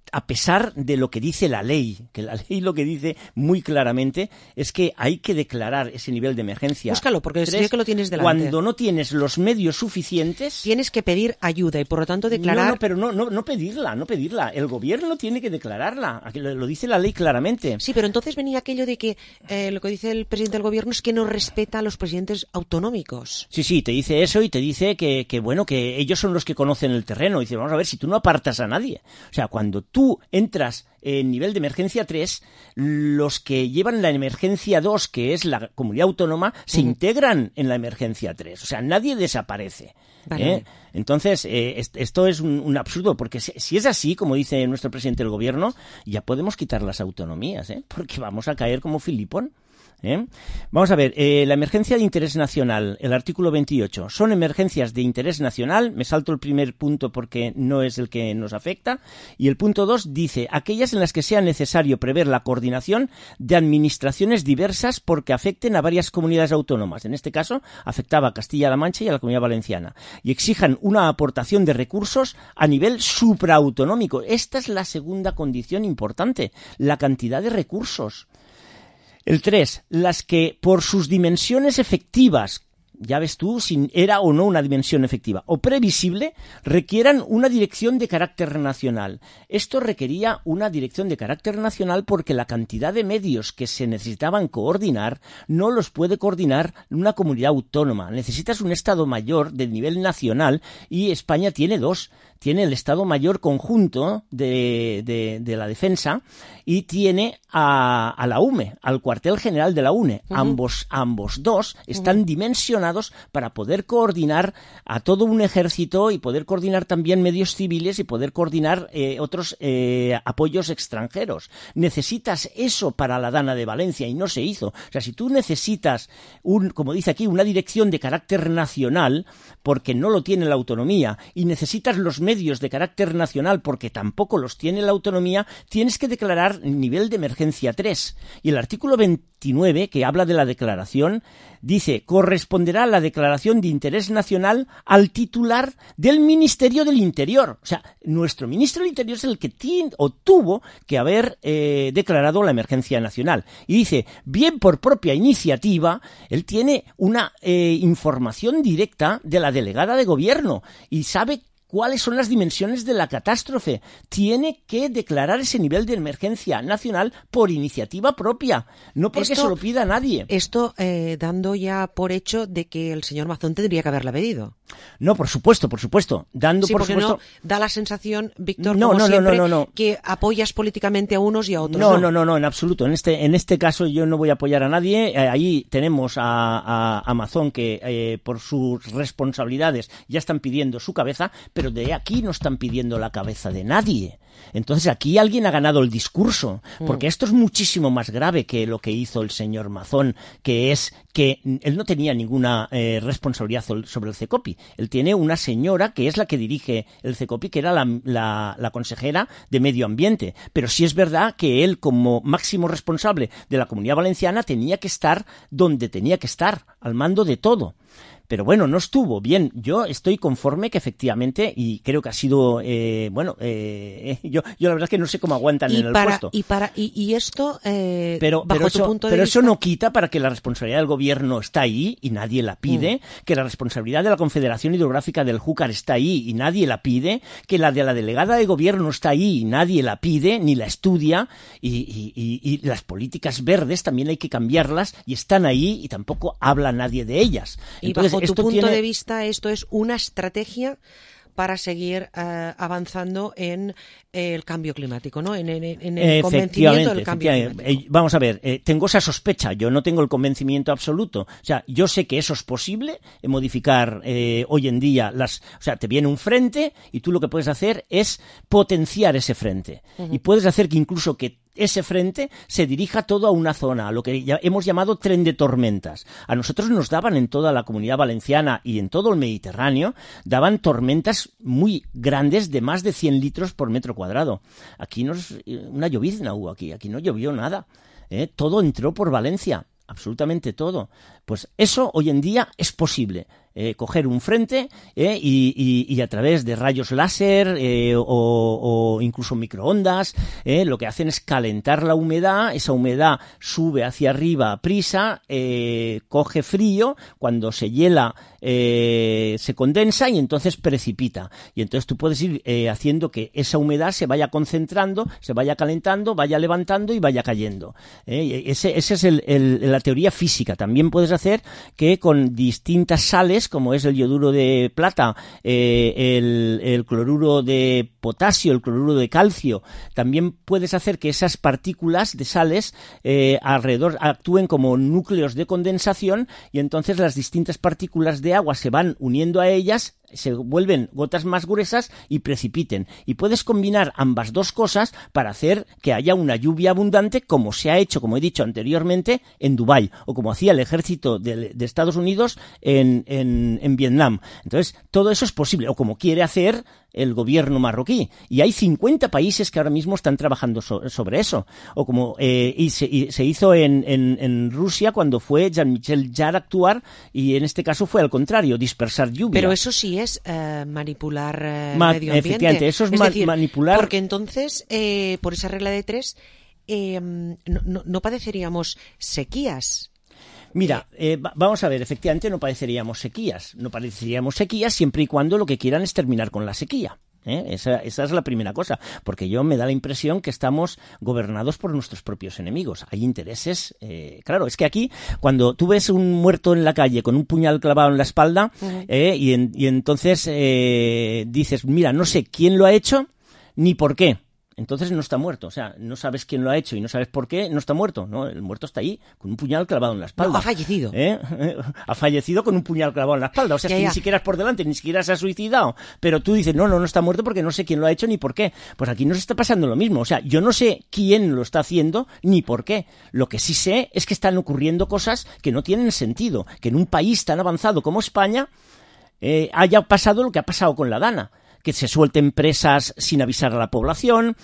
a pesar de lo que dice la ley, que la ley lo que dice muy claramente es que hay que declarar ese nivel de emergencia. Búscalo, porque sé que lo tienes delante. Cuando no tienes los medios suficientes... Tienes que pedir ayuda y, por lo tanto, declarar... No, pero no pedirla. El gobierno tiene que declararla. Aquí lo dice la ley claramente. Sí, pero entonces venía aquello de que lo que dice el presidente del gobierno es que no respeta a los presidentes autonómicos. Sí, te dice eso y te dice que ellos son los que conocen el terreno. Dice, vamos a ver, si tú no apartas a nadie. O sea, cuando tú entras en nivel de emergencia 3, los que llevan la emergencia 2, que es la comunidad autónoma, se integran en la emergencia 3. O sea, nadie desaparece. Vale. Entonces, esto es un absurdo, porque si es así, como dice nuestro presidente del gobierno, ya podemos quitar las autonomías, porque vamos a caer como Filipón. Vamos a ver, la emergencia de interés nacional, el artículo 28, son emergencias de interés nacional, me salto el primer punto porque no es el que nos afecta, y el punto 2 dice, aquellas en las que sea necesario prever la coordinación de administraciones diversas porque afecten a varias comunidades autónomas, en este caso afectaba a Castilla-La Mancha y a la Comunidad Valenciana, y exijan una aportación de recursos a nivel supraautonómico. Esta es la segunda condición importante, la cantidad de recursos. El 3, las que por sus dimensiones efectivas, ya ves tú si era o no una dimensión efectiva, o previsible, requieran una dirección de carácter nacional. Esto requería una dirección de carácter nacional porque la cantidad de medios que se necesitaban coordinar no los puede coordinar una comunidad autónoma. Necesitas un Estado Mayor de nivel nacional y España tiene 2. Tiene el Estado Mayor Conjunto de la Defensa y tiene a la UME, al cuartel general de la UNE. Ambos dos están dimensionados para poder coordinar a todo un ejército y poder coordinar también medios civiles y poder coordinar otros apoyos extranjeros. Necesitas eso para la Dana de Valencia y no se hizo. O sea, si tú necesitas, como dice aquí, una dirección de carácter nacional, porque no lo tiene la autonomía, y necesitas los medios de carácter nacional porque tampoco los tiene la autonomía, tienes que declarar nivel de emergencia 3. Y el artículo 29, que habla de la declaración, dice, corresponderá la declaración de interés nacional al titular del Ministerio del Interior. O sea, nuestro Ministro del Interior es el que tiene o tuvo que haber declarado la emergencia nacional. Y dice, bien por propia iniciativa, él tiene una información directa de la delegada de gobierno y sabe cuáles son las dimensiones de la catástrofe. Tiene que declarar ese nivel de emergencia nacional por iniciativa propia, no porque se lo pida a nadie. Esto dando ya por hecho de que el señor Mazón tendría que haberla pedido. No, por supuesto. Dando sí, por porque supuesto. No da la sensación, Víctor, No, que apoyas políticamente a unos y a otros. No, en absoluto. En este caso yo no voy a apoyar a nadie. Ahí tenemos a Amazon que por sus responsabilidades ya están pidiendo su cabeza, pero de aquí no están pidiendo la cabeza de nadie. Entonces aquí alguien ha ganado el discurso, porque esto es muchísimo más grave que lo que hizo el señor Mazón, que es que él no tenía ninguna responsabilidad sobre el CECOPI. Él tiene una señora que es la que dirige el CECOPI, que era la consejera de Medio Ambiente. Pero sí es verdad que él, como máximo responsable de la Comunidad Valenciana, tenía que estar donde tenía que estar, al mando de todo. Pero bueno, no estuvo bien. Yo estoy conforme que efectivamente, y creo que ha sido, yo la verdad es que no sé cómo aguantan en el puesto. Y esto, pero bajo tu punto de vista... eso no quita para que la responsabilidad del gobierno está ahí y nadie la pide, que la responsabilidad de la Confederación Hidrográfica del Júcar está ahí y nadie la pide, que la de la delegada de gobierno está ahí y nadie la pide ni la estudia, y las políticas verdes también hay que cambiarlas y están ahí y tampoco habla nadie de ellas. Entonces, bajo tu punto de vista, esto es una estrategia para seguir avanzando en el cambio climático, ¿no? En el convencimiento del cambio climático. Vamos a ver, tengo esa sospecha, yo no tengo el convencimiento absoluto. O sea, yo sé que eso es posible, modificar hoy en día o sea, te viene un frente y tú lo que puedes hacer es potenciar ese frente. Y puedes hacer que incluso que ese frente se dirija todo a una zona, a lo que hemos llamado tren de tormentas. A nosotros nos daban en toda la Comunidad Valenciana y en todo el Mediterráneo, daban tormentas muy grandes de más de 100 litros por metro cuadrado. Aquí una llovizna hubo aquí no llovió nada. Todo entró por Valencia, absolutamente todo. Pues eso hoy en día es posible. coger un frente y a través de rayos láser o incluso microondas, lo que hacen es calentar la humedad, esa humedad sube hacia arriba a prisa, coge frío, cuando se hiela se condensa y entonces precipita. Y entonces tú puedes ir haciendo que esa humedad se vaya concentrando, se vaya calentando, vaya levantando y vaya cayendo. Esa es la teoría física. También puedes hacer que con distintas sales, como es el yoduro de plata, el cloruro de potasio, el cloruro de calcio, también puedes hacer que esas partículas de sales alrededor actúen como núcleos de condensación y entonces las distintas partículas de agua se van uniendo a ellas, se vuelven gotas más gruesas y precipiten. Y puedes combinar ambas dos cosas para hacer que haya una lluvia abundante, como se ha hecho, como he dicho anteriormente, en Dubái, o como hacía el ejército de Estados Unidos en Vietnam. Entonces, todo eso es posible, o como quiere hacer el gobierno marroquí. Y hay 50 países que ahora mismo están trabajando sobre eso. O como se hizo en Rusia cuando fue Jean-Michel Jarre a actuar, y en este caso fue al contrario, dispersar lluvia. Pero eso sí es manipular medio ambiente. Efectivamente, eso es decir, manipular. Porque entonces, por esa regla de 3, no padeceríamos sequías. Mira, vamos a ver, efectivamente no padeceríamos sequías. No padeceríamos sequías siempre y cuando lo que quieran es terminar con la sequía. Esa es la primera cosa, porque yo me da la impresión que estamos gobernados por nuestros propios enemigos. Hay intereses, claro, es que aquí cuando tú ves un muerto en la calle con un puñal clavado en la espalda, y entonces dices, mira, no sé quién lo ha hecho ni por qué. Entonces no está muerto, o sea, no sabes quién lo ha hecho y no sabes por qué, no está muerto, ¿no? El muerto está ahí con un puñal clavado en la espalda. No, ha fallecido. Ha fallecido con un puñal clavado en la espalda, o sea, es que ni siquiera es por delante, ni siquiera se ha suicidado, pero tú dices, no está muerto porque no sé quién lo ha hecho ni por qué. Pues aquí nos está pasando lo mismo, o sea, yo no sé quién lo está haciendo ni por qué. Lo que sí sé es que están ocurriendo cosas que no tienen sentido, que en un país tan avanzado como España haya pasado lo que ha pasado con la Dana. Que se suelten presas sin avisar a la población,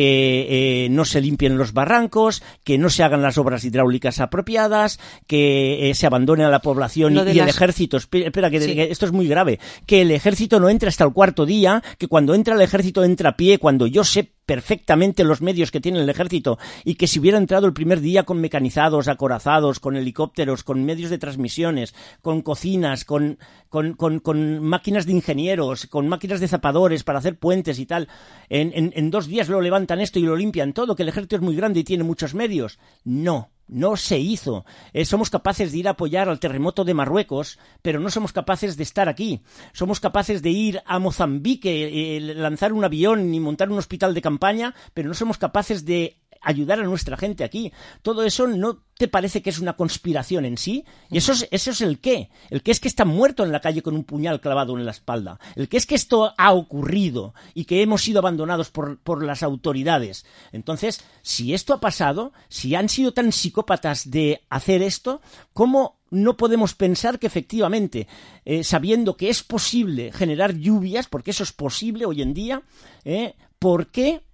que no se limpien los barrancos, que no se hagan las obras hidráulicas apropiadas, que se abandone a la población y el ejército, espera, que esto es muy grave, que el ejército no entre hasta el cuarto día, que cuando entra el ejército entra a pie, cuando yo sé perfectamente los medios que tiene el ejército, y que si hubiera entrado el primer día con mecanizados, acorazados, con helicópteros, con medios de transmisiones, con cocinas, con máquinas de ingenieros, con máquinas de zapadores para hacer puentes y tal, en 2 días lo levantan esto y lo limpian todo, que el ejército es muy grande y tiene muchos medios. No se hizo. Somos capaces de ir a apoyar al terremoto de Marruecos, pero no somos capaces de estar aquí. Somos capaces de ir a Mozambique, lanzar un avión y montar un hospital de campaña, pero no somos capaces de ayudar a nuestra gente aquí. Todo eso, ¿no te parece que es una conspiración en sí? Y eso es el qué. El qué es que está muerto en la calle con un puñal clavado en la espalda. El qué es que esto ha ocurrido y que hemos sido abandonados por las autoridades. Entonces, si esto ha pasado, si han sido tan psicópatas de hacer esto, ¿cómo no podemos pensar que efectivamente, sabiendo que es posible generar lluvias, porque eso es posible hoy en día, ¿por qué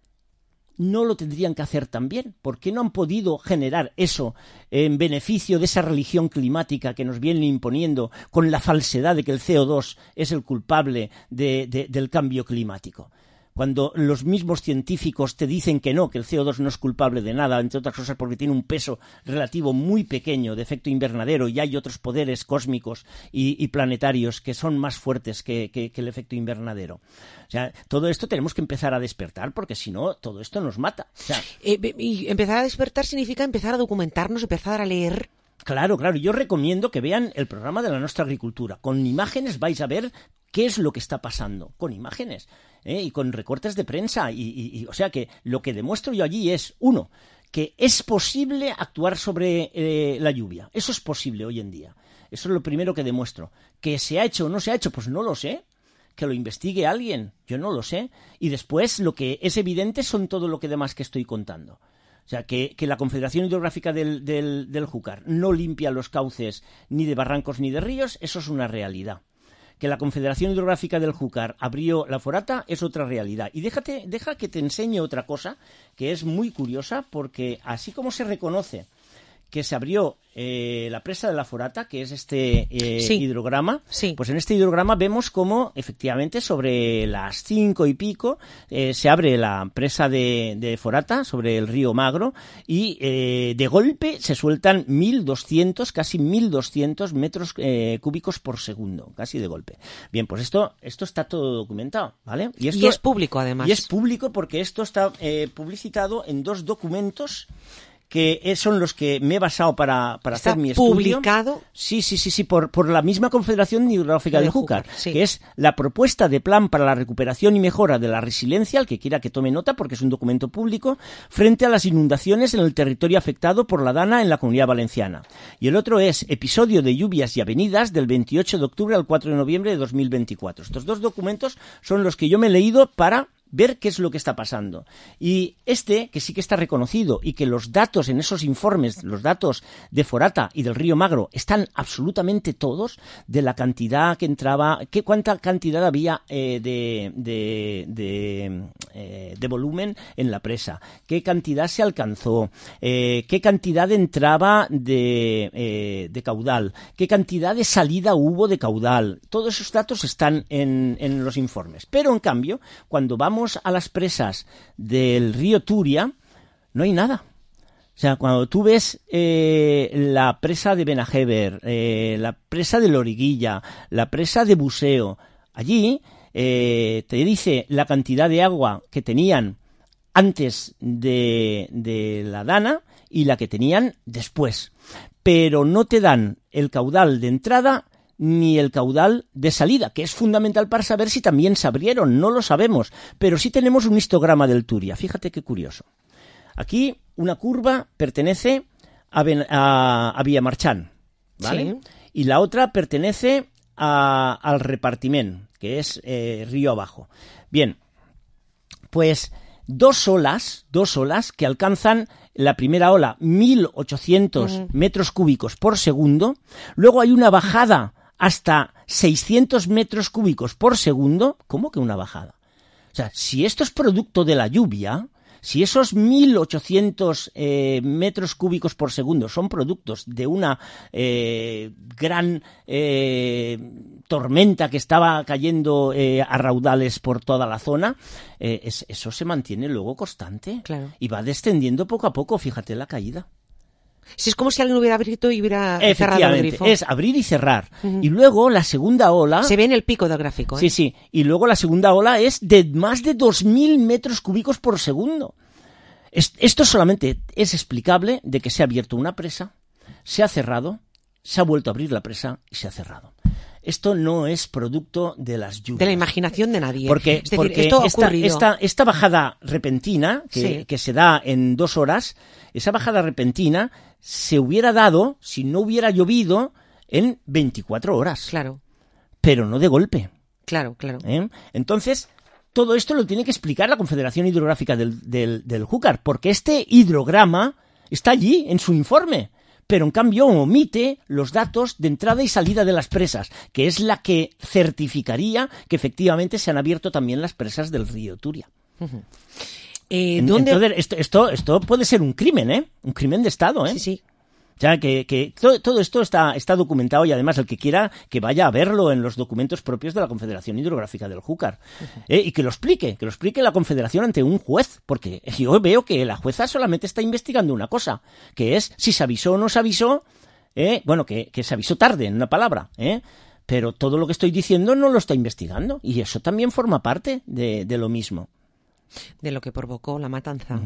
no lo tendrían que hacer también? ¿Por qué no han podido generar eso en beneficio de esa religión climática que nos vienen imponiendo con la falsedad de que el CO2 es el culpable del cambio climático? Cuando los mismos científicos te dicen que no, que el CO2 no es culpable de nada, entre otras cosas porque tiene un peso relativo muy pequeño de efecto invernadero, y hay otros poderes cósmicos y planetarios que son más fuertes que el efecto invernadero. O sea, todo esto tenemos que empezar a despertar, porque si no, todo esto nos mata. O sea, y empezar a despertar significa empezar a documentarnos, empezar a leer. Claro, yo recomiendo que vean el programa de La Nostra Agricultura. Con imágenes vais a ver qué es lo que está pasando, con imágenes, y con recortes de prensa, o sea que lo que demuestro yo allí es, 1, que es posible actuar sobre la lluvia. Eso es posible hoy en día. Eso es lo primero que demuestro. ¿Que se ha hecho o no se ha hecho? Pues no lo sé. Que lo investigue alguien, yo no lo sé. Y después lo que es evidente son todo lo que demás que estoy contando. O sea, que la Confederación Hidrográfica del Júcar no limpia los cauces ni de barrancos ni de ríos, eso es una realidad. Que la Confederación Hidrográfica del Júcar abrió la Forata es otra realidad. Y deja que te enseñe otra cosa que es muy curiosa, porque así como se reconoce que se abrió la presa de la Forata, que es este hidrograma. Sí. Pues en este hidrograma vemos cómo efectivamente sobre las 5 y pico se abre la presa de Forata sobre el río Magro y de golpe se sueltan 1.200, casi 1.200 metros cúbicos por segundo, casi de golpe. Bien, pues esto está todo documentado, ¿vale? Y es público, además. Y es público porque esto está publicitado en 2 documentos que son los que me he basado para hacer mi estudio. ¿Publicado? Sí, por la misma Confederación Hidrográfica del Júcar, sí. Que es la propuesta de plan para la recuperación y mejora de la resiliencia, al que quiera que tome nota porque es un documento público, frente a las inundaciones en el territorio afectado por la Dana en la Comunidad Valenciana. Y el otro es Episodio de lluvias y avenidas del 28 de octubre al 4 de noviembre de 2024. Estos 2 documentos son los que yo me he leído para ver qué es lo que está pasando. Y que sí que está reconocido y que los datos en esos informes, los datos de Forata y del río Magro, están absolutamente todos de la cantidad que entraba, cuánta cantidad había de volumen en la presa, qué cantidad se alcanzó, qué cantidad entraba de caudal, qué cantidad de salida hubo de caudal. Todos esos datos están en los informes. Pero en cambio, cuando vamos a las presas del río Turia, no hay nada. O sea, cuando tú ves la presa de Benajever, la presa de Loriguilla, la presa de Buseo, allí te dice la cantidad de agua que tenían antes de la Dana y la que tenían después. Pero no te dan el caudal de entrada ni el caudal de salida, que es fundamental para saber si también se abrieron, no lo sabemos, pero sí tenemos un histograma del Turia. Fíjate qué curioso. Aquí una curva pertenece a Villamarchán, ¿vale? Sí. Y la otra pertenece al Repartiment, que es río abajo. Bien, pues dos olas que alcanzan la primera ola 1.800 metros cúbicos por segundo, luego hay una bajada hasta 600 metros cúbicos por segundo. ¿Cómo que una bajada? O sea, si esto es producto de la lluvia, si esos 1.800 metros cúbicos por segundo son productos de una gran tormenta que estaba cayendo a raudales por toda la zona, eso se mantiene luego constante. Claro. Y va descendiendo poco a poco. Fíjate la caída. Si es como si alguien hubiera abierto y hubiera cerrado el grifo. Es abrir y cerrar. Y luego la segunda ola... Se ve en el pico del gráfico. Sí. Y luego la segunda ola es de más de 2.000 metros cúbicos por segundo. Esto solamente es explicable de que se ha abierto una presa, se ha cerrado, se ha vuelto a abrir la presa y se ha cerrado. Esto no es producto de las lluvias. De la imaginación de nadie. Porque esto ha ocurrido. Esta bajada repentina que se da en 2 horas, esa bajada repentina se hubiera dado si no hubiera llovido en 24 horas. Claro. Pero no de golpe. Claro. Entonces, todo esto lo tiene que explicar la Confederación Hidrográfica del Júcar, porque este hidrograma está allí en su informe. Pero en cambio omite los datos de entrada y salida de las presas, que es la que certificaría que efectivamente se han abierto también las presas del río Turia. Entonces, esto puede ser un crimen, un crimen de Estado, Sí. O sea, que todo esto está documentado y además el que quiera que vaya a verlo en los documentos propios de la Confederación Hidrográfica del Júcar. Y que lo explique la Confederación ante un juez, porque yo veo que la jueza solamente está investigando una cosa, que es si se avisó o no se avisó, que se avisó tarde, en una palabra, pero todo lo que estoy diciendo no lo está investigando y eso también forma parte de lo mismo. De lo que provocó la matanza.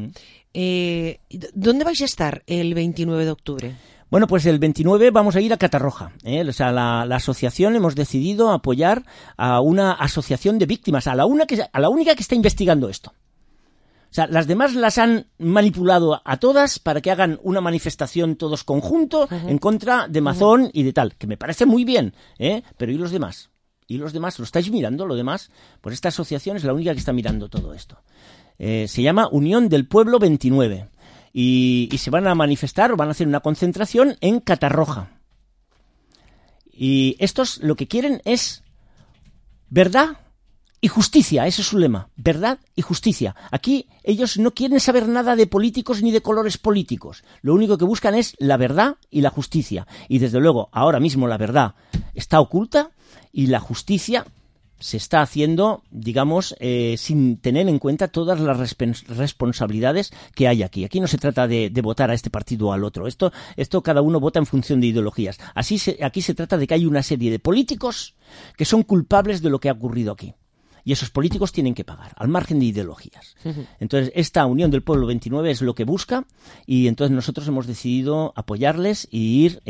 ¿Dónde vais a estar el 29 de octubre? Bueno, pues el 29 vamos a ir a Catarroja. O sea, la asociación hemos decidido apoyar a una asociación de víctimas, a la única que está investigando esto. O sea, las demás las han manipulado a todas para que hagan una manifestación todos conjuntos en contra de Mazón y de tal, que me parece muy bien, pero ¿y los demás? ¿Y los demás? ¿Lo estáis mirando, lo demás? Pues esta asociación es la única que está mirando todo esto. Se llama Unión del Pueblo 29. Y se van a manifestar o van a hacer una concentración en Catarroja. Y estos lo que quieren es verdad y justicia, ese es su lema, verdad y justicia. Aquí ellos no quieren saber nada de políticos ni de colores políticos. Lo único que buscan es la verdad y la justicia. Y desde luego, ahora mismo la verdad está oculta y la justicia se está haciendo, digamos, sin tener en cuenta todas las responsabilidades que hay aquí. Aquí no se trata de votar a este partido o al otro. Esto cada uno vota en función de ideologías. Aquí se trata de que hay una serie de políticos que son culpables de lo que ha ocurrido aquí. Y esos políticos tienen que pagar, al margen de ideologías. Entonces, esta Unión del Pueblo 29 es lo que busca, y entonces nosotros hemos decidido apoyarles y ir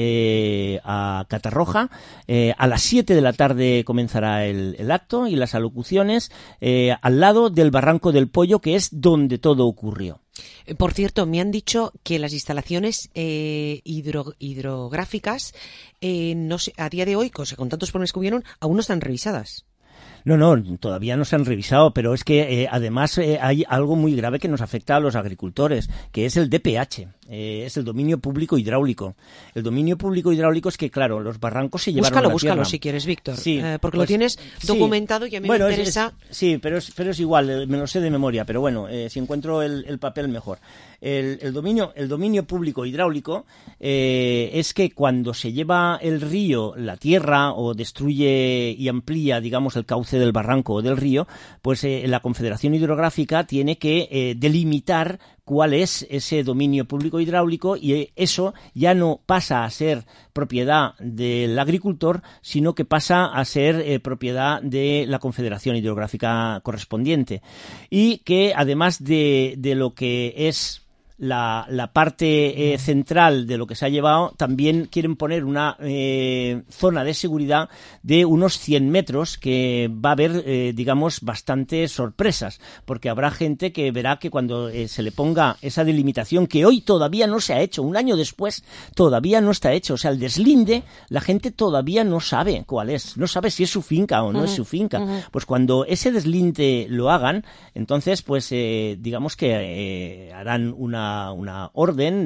a Catarroja. A las 7 de la tarde comenzará el acto y las alocuciones, al lado del Barranco del Pollo, que es donde todo ocurrió. Por cierto, me han dicho que las instalaciones hidrográficas, no sé, a día de hoy, con tantos problemas que hubieron, aún no están revisadas. No, todavía no se han revisado, pero es que además hay algo muy grave que nos afecta a los agricultores, que es el DPH, es el dominio público hidráulico. El dominio público hidráulico es que, claro, los barrancos se llevaron a la tierra. Búscalo si quieres, Víctor, sí, porque lo tienes documentado y a mí me interesa. Sí, pero es igual, me lo sé de memoria, pero bueno, si encuentro el papel mejor. El dominio público hidráulico es que cuando se lleva el río, la tierra, o destruye y amplía, digamos, el cauce del barranco o del río, pues la Confederación Hidrográfica tiene que delimitar cuál es ese dominio público hidráulico, y eso ya no pasa a ser propiedad del agricultor, sino que pasa a ser propiedad de la Confederación Hidrográfica correspondiente, y que además de lo que es la parte central de lo que se ha llevado, también quieren poner una zona de seguridad de unos 100 metros, que va a haber, digamos, bastantes sorpresas, porque habrá gente que verá que cuando se le ponga esa delimitación, que hoy todavía no se ha hecho, un año después todavía no está hecho, o sea, el deslinde, la gente todavía no sabe cuál es, no sabe si es su finca o no es su finca. Pues cuando ese deslinde lo hagan, entonces, pues digamos que harán una orden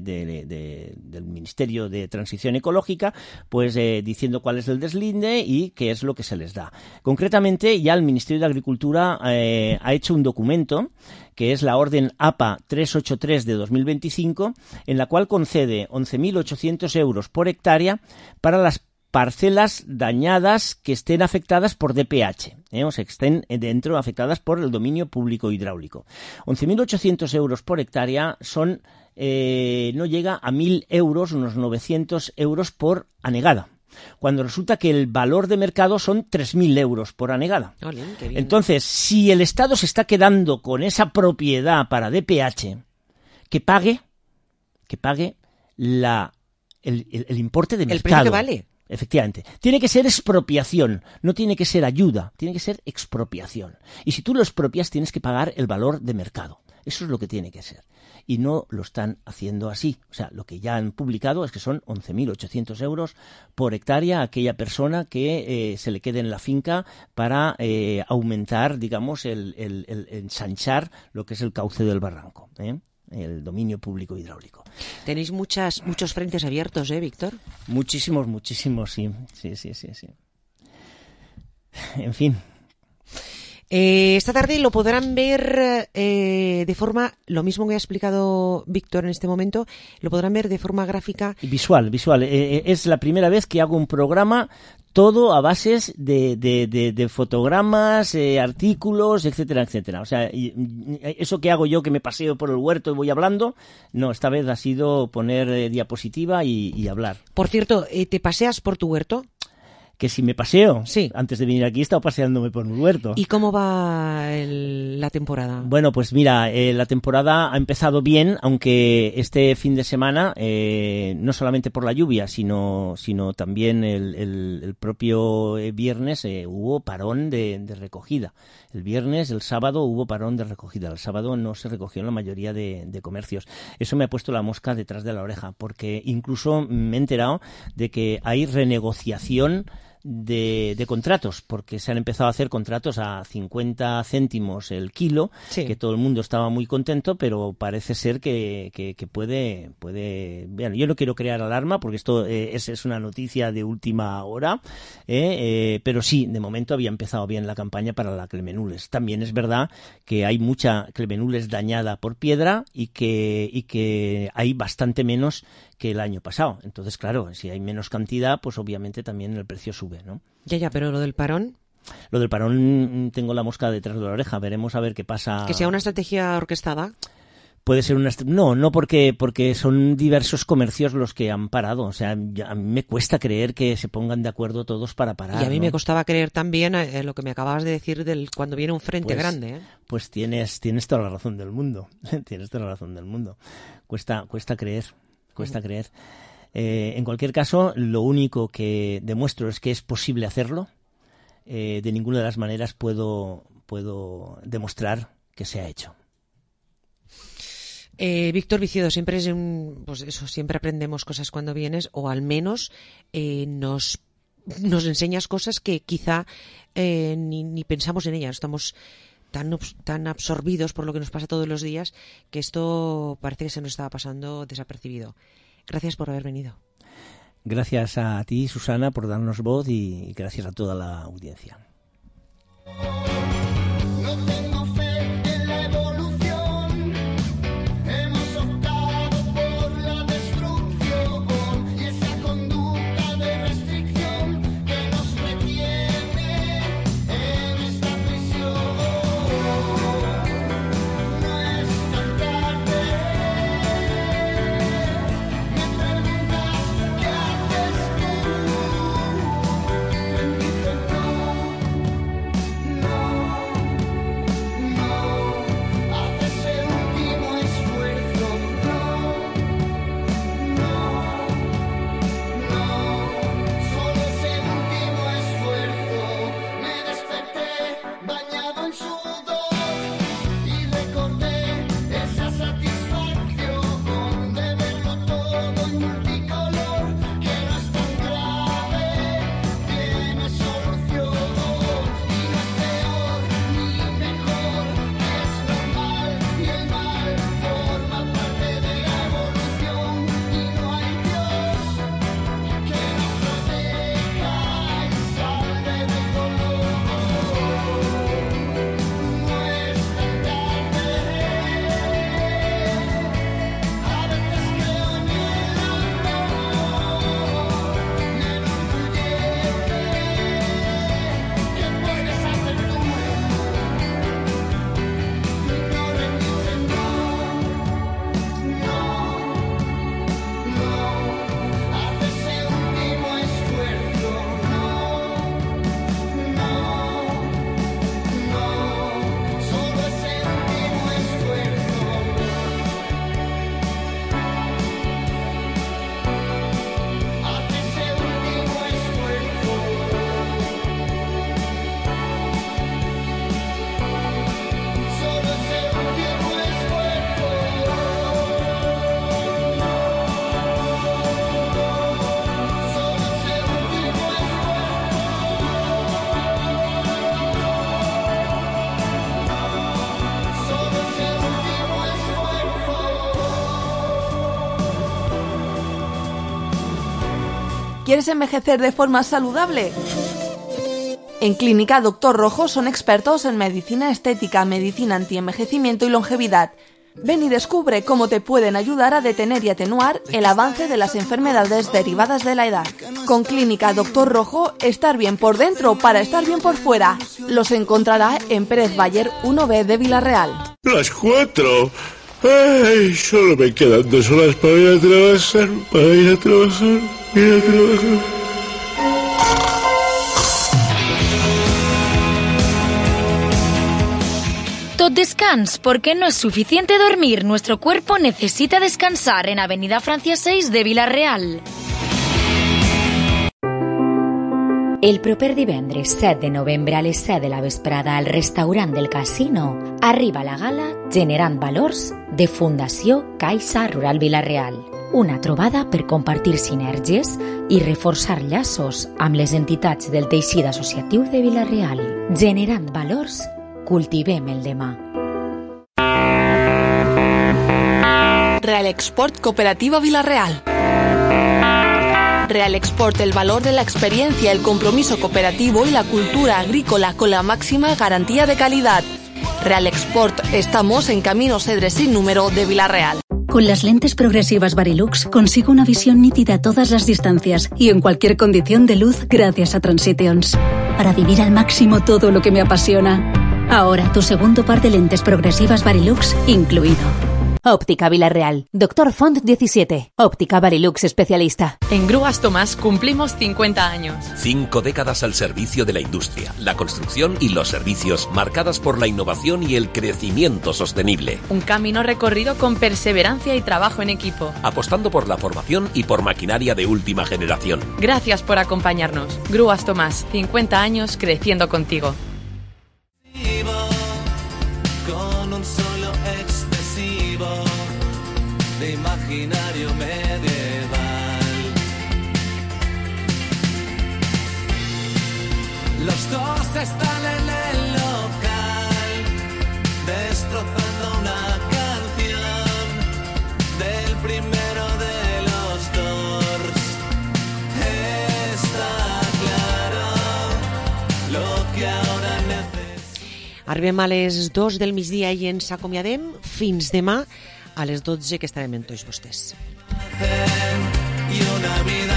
del Ministerio de Transición Ecológica, pues diciendo cuál es el deslinde y qué es lo que se les da. Concretamente, ya el Ministerio de Agricultura ha hecho un documento, que es la orden APA 383 de 2025, en la cual concede 11.800 euros por hectárea para las parcelas dañadas que estén afectadas por DPH, o sea, que estén dentro afectadas por el dominio público hidráulico. 11.800 euros por hectárea son, no llega a 1.000 euros, unos 900 euros por anegada, cuando resulta que el valor de mercado son 3.000 euros por anegada. Olé, qué bien. Entonces, si el Estado se está quedando con esa propiedad para DPH, que pague el importe de mercado. El precio que vale. Efectivamente. Tiene que ser expropiación, no tiene que ser ayuda, tiene que ser expropiación. Y si tú lo expropias, tienes que pagar el valor de mercado. Eso es lo que tiene que ser. Y no lo están haciendo así. O sea, lo que ya han publicado es que son 11.800 euros por hectárea a aquella persona que se le quede en la finca para aumentar, digamos, el ensanchar lo que es el cauce del barranco, el dominio público hidráulico. Tenéis muchos frentes abiertos, Víctor. Muchísimos, sí. En fin. Esta tarde lo podrán ver de forma, lo mismo que ha explicado Víctor en este momento, lo podrán ver de forma gráfica. Visual. Es la primera vez que hago un programa todo a bases de fotogramas, artículos, etcétera, etcétera. O sea, eso que hago yo, que me paseo por el huerto y voy hablando, no, esta vez ha sido poner diapositiva y hablar. Por cierto, ¿te paseas por tu huerto? Que si me paseo. Sí. Antes de venir aquí he estado paseándome por un huerto. ¿Y cómo va la temporada? Bueno, pues mira, la temporada ha empezado bien, aunque este fin de semana, no solamente por la lluvia, sino también el propio viernes hubo parón de recogida. El viernes, el sábado hubo parón de recogida. El sábado no se recogió en la mayoría de comercios. Eso me ha puesto la mosca detrás de la oreja, porque incluso me he enterado de que hay renegociación de contratos, porque se han empezado a hacer contratos a 50 céntimos el kilo, que todo el mundo estaba muy contento, pero parece ser que puede... Bueno, yo no quiero crear alarma, porque esto es una noticia de última hora, pero sí, de momento había empezado bien la campaña para la Clemenules. También es verdad que hay mucha Clemenules dañada por piedra y que hay bastante menos que el año pasado. Entonces, claro, si hay menos cantidad, pues obviamente también el precio sube, ¿no? Ya, pero lo del parón... Lo del parón tengo la mosca detrás de la oreja. Veremos a ver qué pasa. ¿Que sea una estrategia orquestada? Puede ser una... No porque son diversos comercios los que han parado. O sea, a mí me cuesta creer que se pongan de acuerdo todos para parar. Y a mí me costaba creer también lo que me acababas de decir cuando viene un frente grande. Pues tienes toda la razón del mundo. Tienes toda la razón del mundo. Cuesta creer. En cualquier caso, lo único que demuestro es que es posible hacerlo. De ninguna de las maneras puedo demostrar que se ha hecho. Víctor Viciodo, siempre es siempre aprendemos cosas cuando vienes, o al menos nos enseñas cosas que quizá ni pensamos en ellas. Estamos tan absorbidos por lo que nos pasa todos los días que esto parece que se nos estaba pasando desapercibido. Gracias por haber venido. Gracias a ti, Susana, por darnos voz, y gracias a toda la audiencia. ¿Quieres envejecer de forma saludable? En Clínica Doctor Rojo son expertos en medicina estética, medicina antienvejecimiento y longevidad. Ven y descubre cómo te pueden ayudar a detener y atenuar el avance de las enfermedades derivadas de la edad. Con Clínica Doctor Rojo, estar bien por dentro para estar bien por fuera. Los encontrará en Pérez Bayer 1B de Villarreal. Las 4. Ay, solo me quedan 2 horas para ir a trabajar, Tot descans, porque no es suficiente dormir. Nuestro cuerpo necesita descansar en Avenida Francia 6 de Villarreal. El proper divendres 7 de novembre a les 7 de la vesprada al restaurant del Casino arriba la gala Generant Valors de Fundació Caixa Rural Villarreal. Una trobada per compartir sinergies i reforçar llaços amb les entitats del teixit associatiu de Vila-real. Generant valors, cultivem el demà. Real Export Cooperativa Vila-real. Real Export, el valor de la experiencia, el compromiso cooperativo y la cultura agrícola con la máxima garantía de calidad. Real Export, estamos en Camino Cedres sin número de Vila-real. Con las lentes progresivas Varilux consigo una visión nítida a todas las distancias y en cualquier condición de luz gracias a Transitions. Para vivir al máximo todo lo que me apasiona. Ahora tu segundo par de lentes progresivas Varilux incluido. Óptica Vila-real. Dr. Font 17. Óptica Varilux especialista. En Grúas Tomás cumplimos 50 años. 5 décadas al servicio de la industria, la construcción y los servicios, marcadas por la innovación y el crecimiento sostenible. Un camino recorrido con perseverancia y trabajo en equipo. Apostando por la formación y por maquinaria de última generación. Gracias por acompañarnos. Grúas Tomás, 50 años creciendo contigo. Con un solo excesivo de imaginario medieval. Los dos están en el local, destrozando una canción del primero de los Doors. Está claro lo que ahora necesito. Arribem a les 2 del migdia i ens acomiadem fins demà a les 12, que estarem amb tots vostès. Y una vida